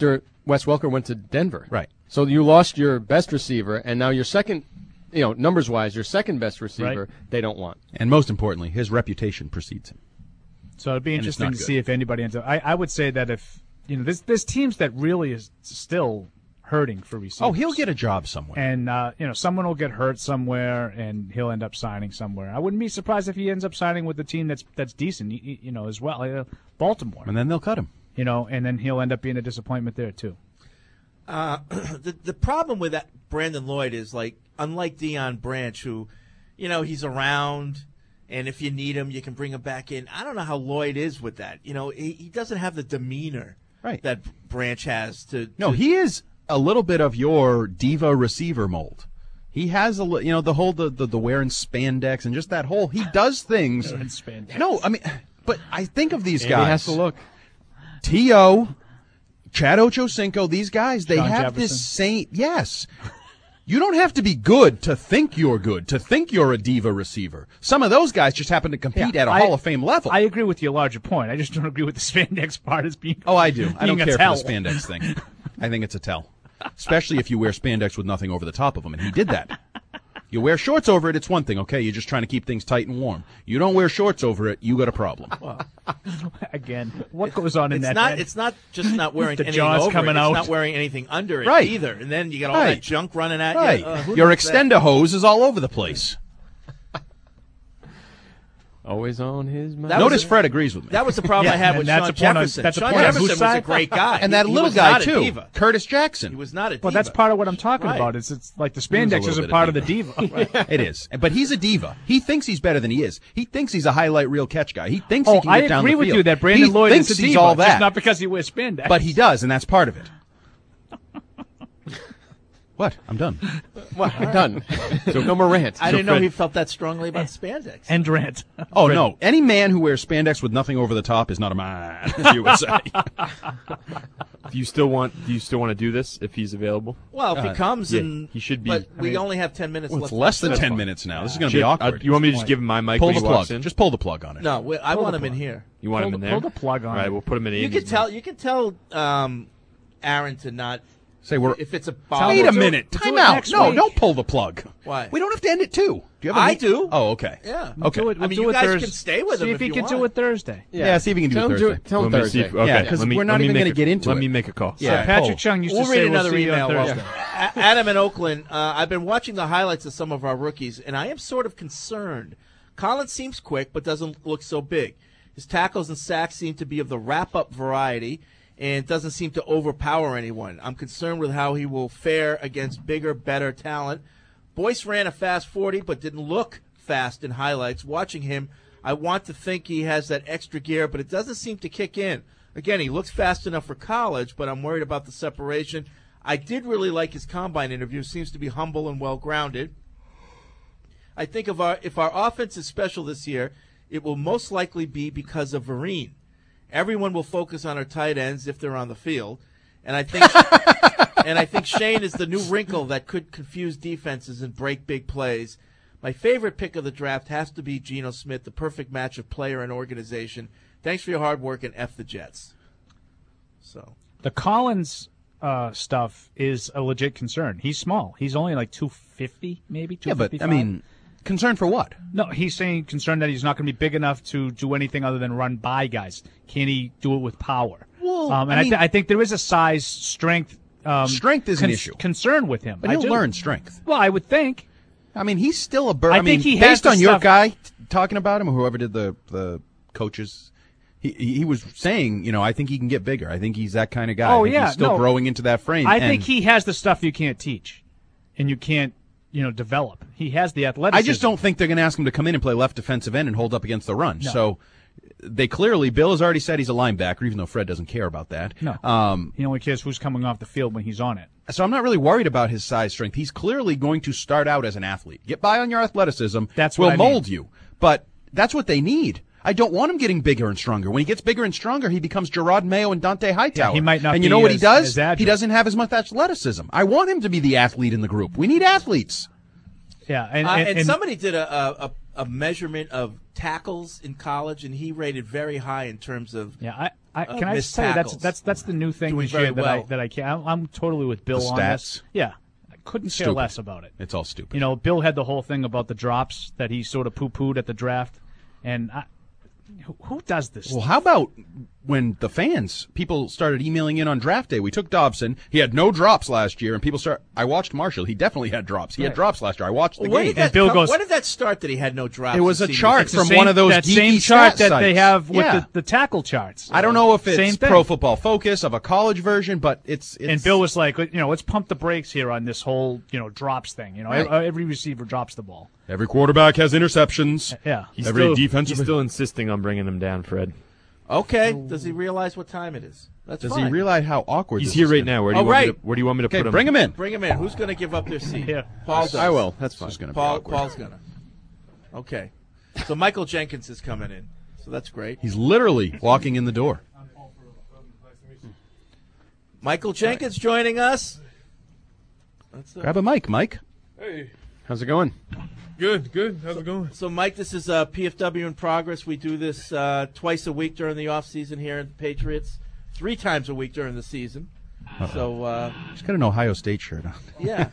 Wes Welker went to Denver. Right. So you lost your best receiver, and now your second, you know, numbers-wise, your second best receiver, Right. they don't want. And most importantly, his reputation precedes him. So it'd be And it's interesting not to good. see if anybody ends up. I, I would say that if you know, there's there's teams that really is still hurting for receivers. Oh, he'll get a job somewhere. And uh, you know, someone will get hurt somewhere, and he'll end up signing somewhere. I wouldn't be surprised if he ends up signing with a team that's that's decent, you, you know, as well, uh, Baltimore. And then they'll cut him. You know, and then he'll end up being a disappointment there too. Uh, the the problem with that Brandon Lloyd is, like, unlike Deion Branch, who, you know, he's around, and if you need him, you can bring him back in. I don't know how Lloyd is with that. You know, he, he doesn't have the demeanor right. that Branch has. To No, to, he is a little bit of your diva receiver mold. He has a, li- you know, the whole the, the the wearing spandex and just that whole. He does things. Wearing spandex. No, I mean, but I think of these Andy guys. has to look. T O, Chad Ochocinco, these guys, they Sean have Jefferson. this same. Yes. You don't have to be good to think you're good, to think you're a diva receiver. Some of those guys just happen to compete Yeah, at a I- Hall of Fame level. I agree with your larger point. I just don't agree with the spandex part as being. Oh, I do. I don't being a care tell. for the spandex thing. I think it's a tell. Especially if you wear spandex with nothing over the top of them, and he did that. You wear shorts over it, it's one thing, okay? You're just trying to keep things tight and warm. You don't wear shorts over it, you got a problem. Again, what goes on in it's that not. head? It's not just not wearing The anything jaws over coming it. out. It's not wearing anything under it Right. either. And then you get all Right. that junk running at Right. you. Uh, who Your needs that? extender hose is all over the place. Always on his mind. That Notice was- Fred agrees with me. That was the problem Yeah, I had and with that's Sean a point on- Jefferson. that's a Sean point on Jefferson whose was side? a great guy. And that He- he little was guy, not a too, diva. Curtis Jackson. He was not a diva. Well, that's part of what I'm talking Right. about. Is it's like the He was a spandex little isn't bit part of of the diva. It is. But he's a diva. He thinks he's better than he is. He thinks he's a highlight reel catch guy. He thinks he Oh, can I get down agree the with field. you that Brandon he Lloyd thinks is a he's diva, all just that. not because he wears spandex. But he does, and that's part of it. What? I'm done. Well, I'm done. So no more rant. I So didn't know Fred- he felt that strongly about spandex. And Durant. Oh, no. Any man who wears spandex with nothing over the top is not a man, as you would say. Do you still want? Do you still want to do this if he's available? Well, if he Uh, comes yeah, and he should be. But I we mean- only have ten minutes Well, it's left. less than That's ten fine. minutes now. This is going to Should- be uh, awkward. you want me to just give him my mic Pull when the he plug. walks in? Just pull the plug on it. No, we, I Pull want the him in plug. here. You want Pull him in the- there? pull the plug on All right, it. we'll put him in. You Andy's can tell. mic. You can tell um, Aaron to not Say we're. if it's a Tell bomb. Wait we'll a do it- minute. we'll Time do it out. next No, week. don't pull the plug. Why? We don't have to end it too. Do you have a I meet- do. Oh, okay. Yeah. We'll Okay. do it, I we'll mean, do you it guys Thursday. can stay with See him if if he you can want. do it Thursday. Yeah, see if he can do Tell it him do Thursday. it. Tell him Let me see Thursday. if- okay, Yeah, 'cause let me- we're not let me even make gonna a- get into Let it. me make a call. So Yeah, Patrick pull. Chung used We'll to read say another we'll see you on email. Thursday. Well, A- Adam in Oakland, uh, I've been watching the highlights of some of our rookies, and I am sort of concerned. Collins seems quick, but doesn't look so big. His tackles and sacks seem to be of the wrap-up variety, and doesn't seem to overpower anyone. I'm concerned with how he will fare against bigger, better talent. Boyce ran a fast forty, but didn't look fast in highlights. Watching him, I want to think he has that extra gear, but it doesn't seem to kick in. Again, he looks fast enough for college, but I'm worried about the separation. I did really like his combine interview. Seems to be humble and well-grounded. I think of our if our offense is special this year, it will most likely be because of Vereen. Everyone will focus on our tight ends if they're on the field, and I think and I think Shane is the new wrinkle that could confuse defenses and break big plays. My favorite pick of the draft has to be Geno Smith, the perfect match of player and organization. Thanks for your hard work, and F the Jets. So The Collins uh, stuff is a legit concern. He's small. He's only like two fifty, maybe two Yeah, but fifty-five. I mean, concern for what? No, he's saying concerned that he's not going to be big enough to do anything other than run by guys. Can he do it with power? Well, um, and I I, mean- th- I think there is a size strength um, Strength is an con- issue. concern with him. But I he'll do. learn strength. Well, I would think. I mean, he's still a bird. I I, mean, think he has based the on your stuff- guy t- talking about him, or whoever did the the coaches, he he was saying, you know, I think he can get bigger. I think he's that kind of guy. Oh I think yeah, he's still no. growing into that frame. I and think he has the stuff you can't teach, and you can't, you know, develop. He has the athleticism. I just don't think they're going to ask him to come in and play left defensive end and hold up against the run. No. So they clearly, Bill has already said he's a linebacker, even though Fred doesn't care about that. No. Um, He only cares who's coming off the field when he's on it. So I'm not really worried about his size strength. He's clearly going to start out as an athlete. Get by on your athleticism. That's will what I mean. mold you. But that's what they need. I don't want him getting bigger and stronger. When he gets bigger and stronger, he becomes Gerard Mayo and Dante Hightower. Yeah, he might not And you be know what he as- does? as agile. He doesn't have as much athleticism. I want him to be the athlete in the group. We need athletes. Yeah, and, uh, and, and, and somebody did a, a, a measurement of tackles in college, and he rated very high in terms of yeah. I, I uh, can I just tell you that's that's that's the new thing Doing this year very that I well. that I can't. I'm, I'm totally with Bill The on stats? this. Yeah, I couldn't care Stupid. less about it. It's all stupid. You know, Bill had the whole thing about the drops that he sort of poo-pooed at the draft, and I, who, who does this? Well, how about when the fans, people started emailing in on draft day? We took Dobson. He had no drops last year, and people start. I watched Marshall. He definitely had drops. He Right. had drops last year. I watched the When game. did that come- when did that start that he had no drops? It was in a senior chart season? from one of those that geeky same chart stat that they sites. have with Yeah. the, the tackle charts. I don't know if Same it's thing. Pro Football Focus of a college version, but it's, it's And Bill was like, you know, let's pump the brakes here on this whole, you know, drops thing. You know, Right. every, every receiver drops the ball. every quarterback has interceptions. Yeah. He's every still, defensive. He's still insisting on bringing him down, Fred. Okay. Does he realize what time it is? That's Does fine. he realize how awkward He's this here is right gonna- now. Where do you Oh, want me right. to, where do you want me to Okay, put him? bring him in. Bring him in. Who's going to give up their seat? Here. Paul does. I will. That's fine. It's gonna be Paul, awkward. Paul's going to. Okay. So Michael Jenkins is coming in. So that's great. He's literally walking in the door. Michael Jenkins joining us. That's the- Grab a mic, Mike. Hey, How's it going? good, good. How's it going? So, Mike, this is uh, P F W in progress. We do this uh, twice a week during the off season here at the Patriots, three times a week during the season. So, uh, He's got an Ohio State shirt on. yeah.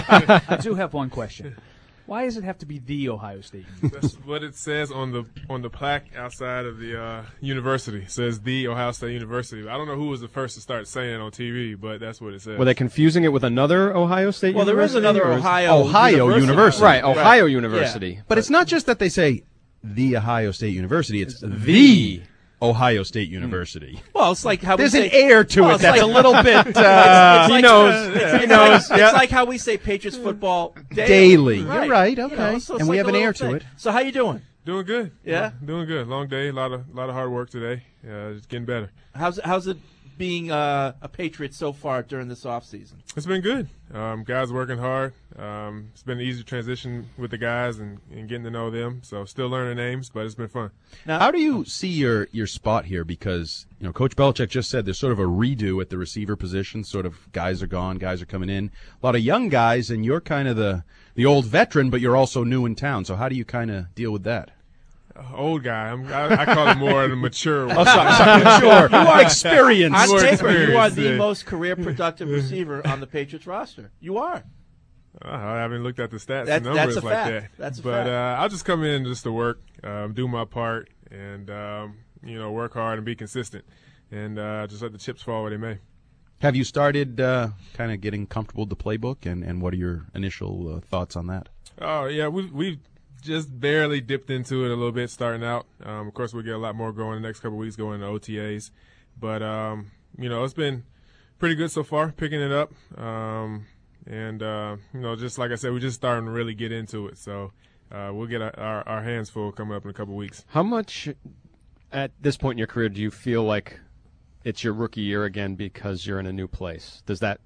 I do have one question. Why does it have to be the Ohio State? That's what it says on the on the plaque outside of the uh, university. It says the Ohio State University. I don't know who was the first to start saying it on T V, but that's what it says. Were they confusing it with another Ohio State Well, there is university? another or is- Ohio Ohio University. University. Right, Ohio Right. University. But it's not just that they say the Ohio State University. It's the Ohio State University. Well, it's like how There's we an say, air to well, it it's that's like- a little bit. Uh, It's- it's he like- knows. It's, He it's knows. Like, Yeah. it's like how we say Patriots football daily. Daily. You're right, You okay. know, so it's And we like have a an air little to thing. it. So how you doing? Doing good. Yeah? doing good. Long day. A lot of lot of hard work today. Uh, it's getting better. How's it, how's it being uh, a Patriot so far during this off season? It's been good. Um, guys working hard. Um, it's been an easy transition with the guys and, and getting to know them. So still learning names, but it's been fun. Now, How do you see your, your spot here? Because, you know, Coach Belichick just said there's sort of a redo at the receiver position. Sort of guys are gone, guys are coming in. A lot of young guys, and you're kind of the, the old veteran, but you're also new in town. So how do you kind of deal with that? Uh, old guy. I'm, I, I call him more the mature. Oh, sorry, sorry, mature. You are Experience. On More paper, you are experience, the yeah. most career productive receiver on the Patriots roster. You are. Uh, I haven't looked at the stats That- and numbers that's a like fact. that. That's a but fact. Uh, I'll just come in just to work, um, do my part, and um, you know, work hard and be consistent, and uh, just let the chips fall where they may. Have you started uh, kind of getting comfortable with the playbook, and, and what are your initial uh, thoughts on that? Oh yeah, we've we've just barely dipped into it a little bit starting out. Um, of course, we'll get a lot more going the next couple of weeks, going to O T As. But um, you know, it's been pretty good so far, picking it up. Um, and uh, you know, just like I said, we're just starting to really get into it. So uh, we'll get our, our, our hands full coming up in a couple of weeks. How much at this point in your career do you feel like it's your rookie year again because you're in a new place? Does that,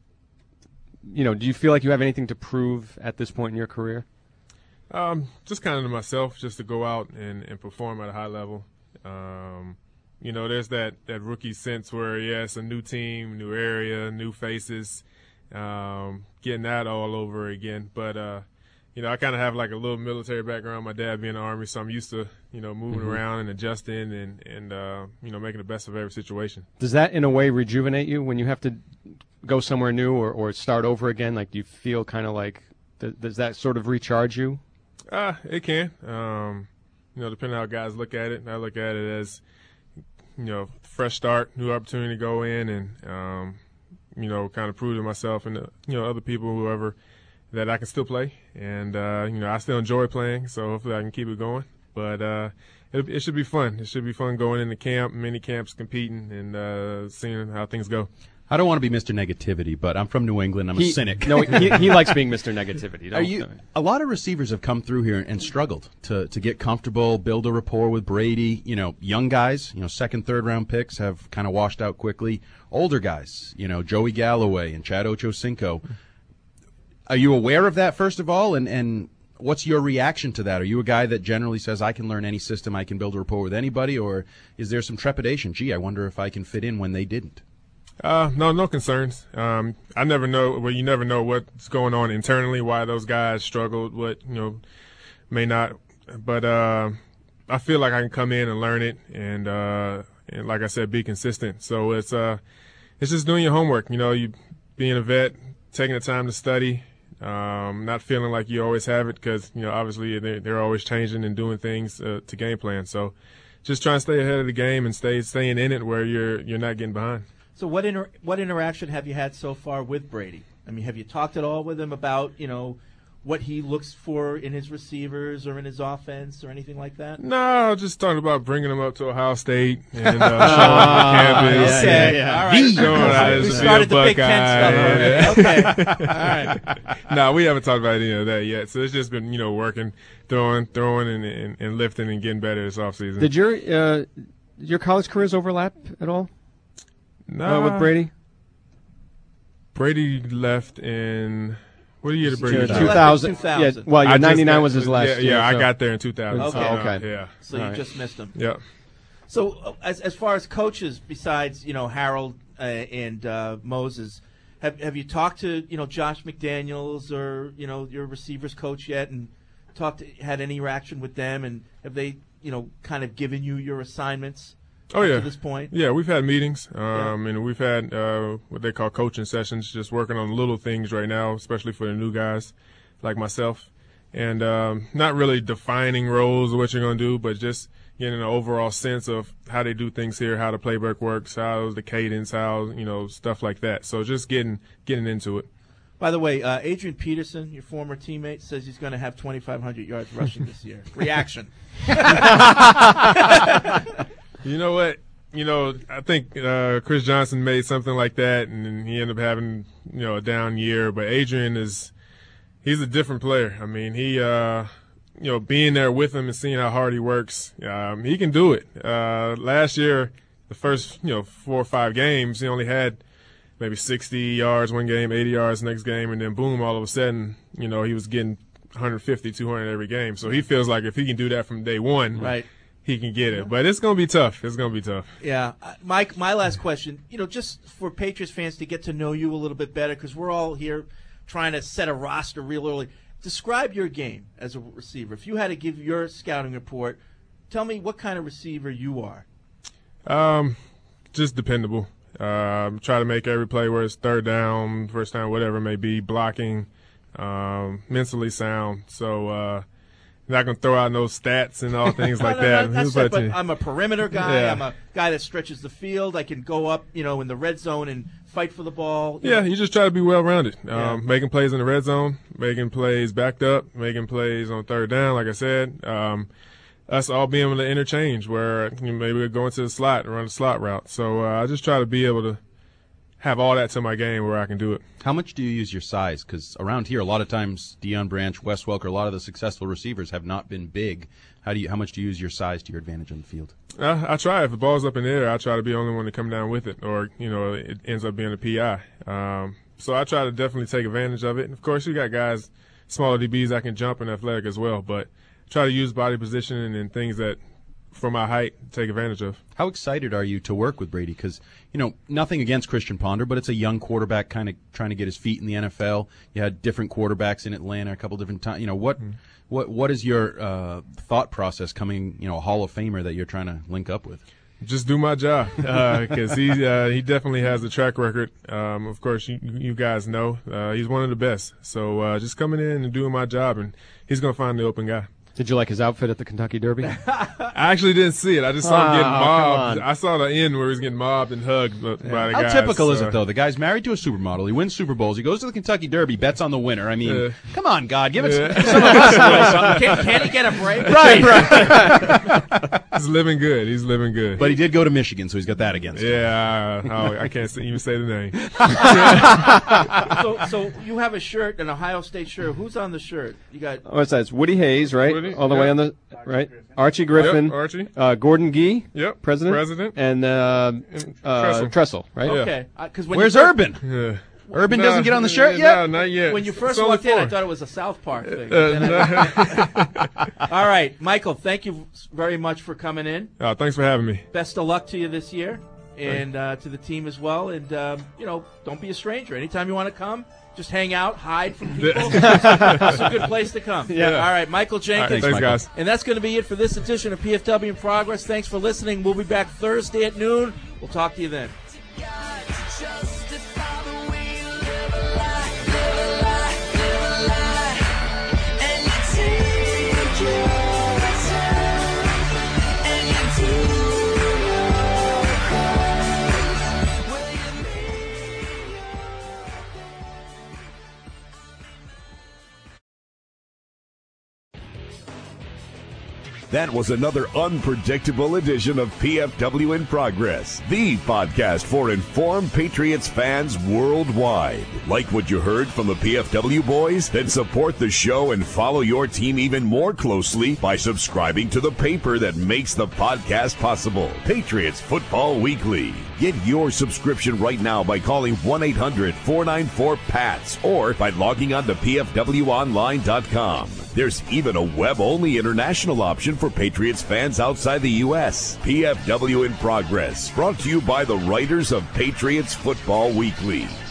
you know, do you feel like you have anything to prove at this point in your career? Um, just kind of to myself, just to go out and, and perform at a high level. Um, you know, there's that, that rookie sense where, yeah, it's a new team, new area, new faces, um, getting that all over again. But, uh, you know, I kind of have like a little military background, my dad being in the Army, so I'm used to, you know, moving Mhm. around and adjusting and, and uh, you know, making the best of every situation. Does that in a way rejuvenate you when you have to go somewhere new or, or start over again? Like, do you feel kind of like, th- does that sort of recharge you? Uh, it can. Um, you know, depending on how guys look at it. I look at it as, you know, fresh start, new opportunity to go in and, um, you know, kind of prove to myself and, uh, you know, other people, whoever, that I can still play. And, uh, you know, I still enjoy playing, so hopefully I can keep it going. But uh, it, it should be fun. It should be fun going into camp, mini camps, competing, and uh, seeing how things go. I don't want to be Mister Negativity, but I'm from New England. I'm He- a cynic. no, he- he likes being Mister Negativity. Are Don't- you? A lot of receivers have come through here and struggled to to get comfortable, build a rapport with Brady. You know, young guys, you know, second, third round picks have kind of washed out quickly. Older guys, you know, Joey Galloway and Chad Ochocinco. Are you aware of that, first of all, and and what's your reaction to that? Are you a guy that generally says, I can learn any system, I can build a rapport with anybody, or is there some trepidation? Gee, I wonder if I can fit in when they didn't. Uh, no, no concerns. Um, I never know. Well, you never know what's going on internally, why those guys struggled, what you know may not but uh, I feel like I can come in and learn it, and uh, and like I said, be consistent. So it's uh, it's just doing your homework. You know, you being a vet, taking the time to study, um, not feeling like you always have it because you know obviously they're, they're always changing and doing things uh, to game plan. So just trying to stay ahead of the game and stay staying in it where you're you're not getting behind. So what inter- what interaction have you had so far with Brady? I mean, have you talked at all with him about, you know, what he looks for in his receivers or in his offense or anything like that? No, just talking about bringing him up to Ohio State and uh, showing him the campus. Okay, and yeah. All right. Showing how it is We to be started a the Big Ten Buckeye. stuff already. Okay. All right. No, we haven't talked about any of that yet. So it's just been, you know, working, throwing, throwing, and, and, and lifting and getting better this offseason. Did your uh, your college careers overlap at all? No. Uh, with Brady? Brady left in what year did Brady two leave? thousand. Yeah, well, your I just ninety-nine got- was his last yeah, year. Yeah, I so- got there in two thousand. Okay. So, uh, okay. Yeah. So you All right. just missed him. Yeah. So uh, as as far as coaches, besides you know Harold uh, and uh, Moses, have have you talked to you know Josh McDaniels or you know your receivers coach yet, and talked to, had any interaction with them, and have they you know kind of given you your assignments? Oh up yeah. To this point. Yeah, we've had meetings, um, and we've had uh, what they call coaching sessions, just working on little things right now, especially for the new guys like myself, and um, not really defining roles or what you're going to do, but just getting an overall sense of how they do things here, how the playbook works, how the cadence, how you know stuff like that. So just getting getting into it. By the way, uh, Adrian Peterson, your former teammate, says he's going to have twenty-five hundred yards rushing this year. Reaction. You know what? You know, I think uh, Chris Johnson made something like that, and then he ended up having, you know, a down year. But Adrian is, he's a different player. I mean, he, uh, you know, being there with him and seeing how hard he works, um, he can do it. Uh, last year, the first, you know, four or five games, he only had maybe sixty yards one game, eighty yards next game, and then boom, all of a sudden, you know, he was getting one fifty, two hundred every game. So he feels like if he can do that from day one, Right. he can get it. But it's going to be tough. It's going to be tough. Yeah. Uh, Mike, my last question, you know, just for Patriots fans to get to know you a little bit better, because we're all here trying to set a roster real early. Describe your game as a receiver. If you had to give your scouting report, tell me what kind of receiver you are. Um, just dependable. Um, try to make every play where it's third down, first down, whatever it may be, blocking, um, mentally sound. So, uh, not going to throw out no stats and all things like No, no, that. no, that's But, it, but I'm a perimeter guy. Yeah. I'm a guy that stretches the field. I can go up, you know, in the red zone and fight for the ball. you Yeah, know. you just try to be well-rounded. Yeah. Um, making plays in the red zone, making plays backed up, making plays on third down, like I said. Um, us all being able to interchange where you know, maybe we go into the slot and run a slot route. So uh, I just try to be able to have all that to my game where I can do it. How much do you use your size? Because around here, a lot of times, Deion Branch, Wes Welker, a lot of the successful receivers have not been big. How do you? How much do you use your size to your advantage on the field? Uh, I try. If the ball's up in the air, I try to be the only one to come down with it, or you know, it ends up being a P I. Um, so I try to definitely take advantage of it. And of course, you got guys, smaller D Bs that can jump and athletic as well, but try to use body positioning and things that, for my height, take advantage of. How excited are you to work with Brady? Because, you know, nothing against Christian Ponder, but it's a young quarterback kind of trying to get his feet in the N F L. You had different quarterbacks in Atlanta a couple different times. You know, what Mm-hmm. what what is your uh, thought process coming, you know, a Hall of Famer that you're trying to link up with? Just do my job, because uh, he uh, he definitely has a track record. Um, of course, you, you guys know uh, he's one of the best. So uh, just coming in and doing my job, and he's going to find the open guy. Did you like his outfit at the Kentucky Derby? I actually didn't see it. I just saw him getting Oh, mobbed. come on. I saw the end where he was getting mobbed and hugged by the How guys. typical is so- it, though? The guy's married to a supermodel. He wins Super Bowls. He goes to the Kentucky Derby, bets on the winner. I mean, Yeah. come on, God, give it Yeah. give some of us a little something. Can, can he get a break? Right, right. He's living good. He's living good. But he did go to Michigan, so he's got that against him. Yeah, oh, I can't say, even say the name. so, so you have a shirt, an Ohio State shirt. Who's on the shirt? You got What's that? It's Woody Hayes, right? Woody, All the yeah. way on the right. Archie Griffin. Yep, Archie. Uh, Gordon Gee. Yep, President. president. And uh, uh, Tressel. Tressel, right? okay. Because when Where's you first, Urban? Yeah. Urban No, doesn't get on the shirt yet? No, not yet. When you first It's only walked in, I four. thought it was a South Park thing. Uh, Then I- All right, Michael. Thank you very much for coming in. Oh, thanks for having me. Best of luck to you this year, and uh, to the team as well. And, um, you know, don't be a stranger. Anytime you want to come, just hang out, hide from people. It's a good place to come. Yeah. All right, Michael Jenkins. All right, thanks, guys. And that's going to be it for this edition of P F W in Progress. Thanks for listening. We'll be back Thursday at noon. We'll talk to you then. That was another unpredictable edition of P F W in Progress, the podcast for informed Patriots fans worldwide. Like what you heard from the P F W boys? Then support the show and follow your team even more closely by subscribing to the paper that makes the podcast possible, Patriots Football Weekly. Get your subscription right now by calling one eight hundred four nine four P A T S or by logging on to P F W online dot com. There's even a web-only international option for Patriots fans outside the U S. P F W in Progress, brought to you by the writers of Patriots Football Weekly.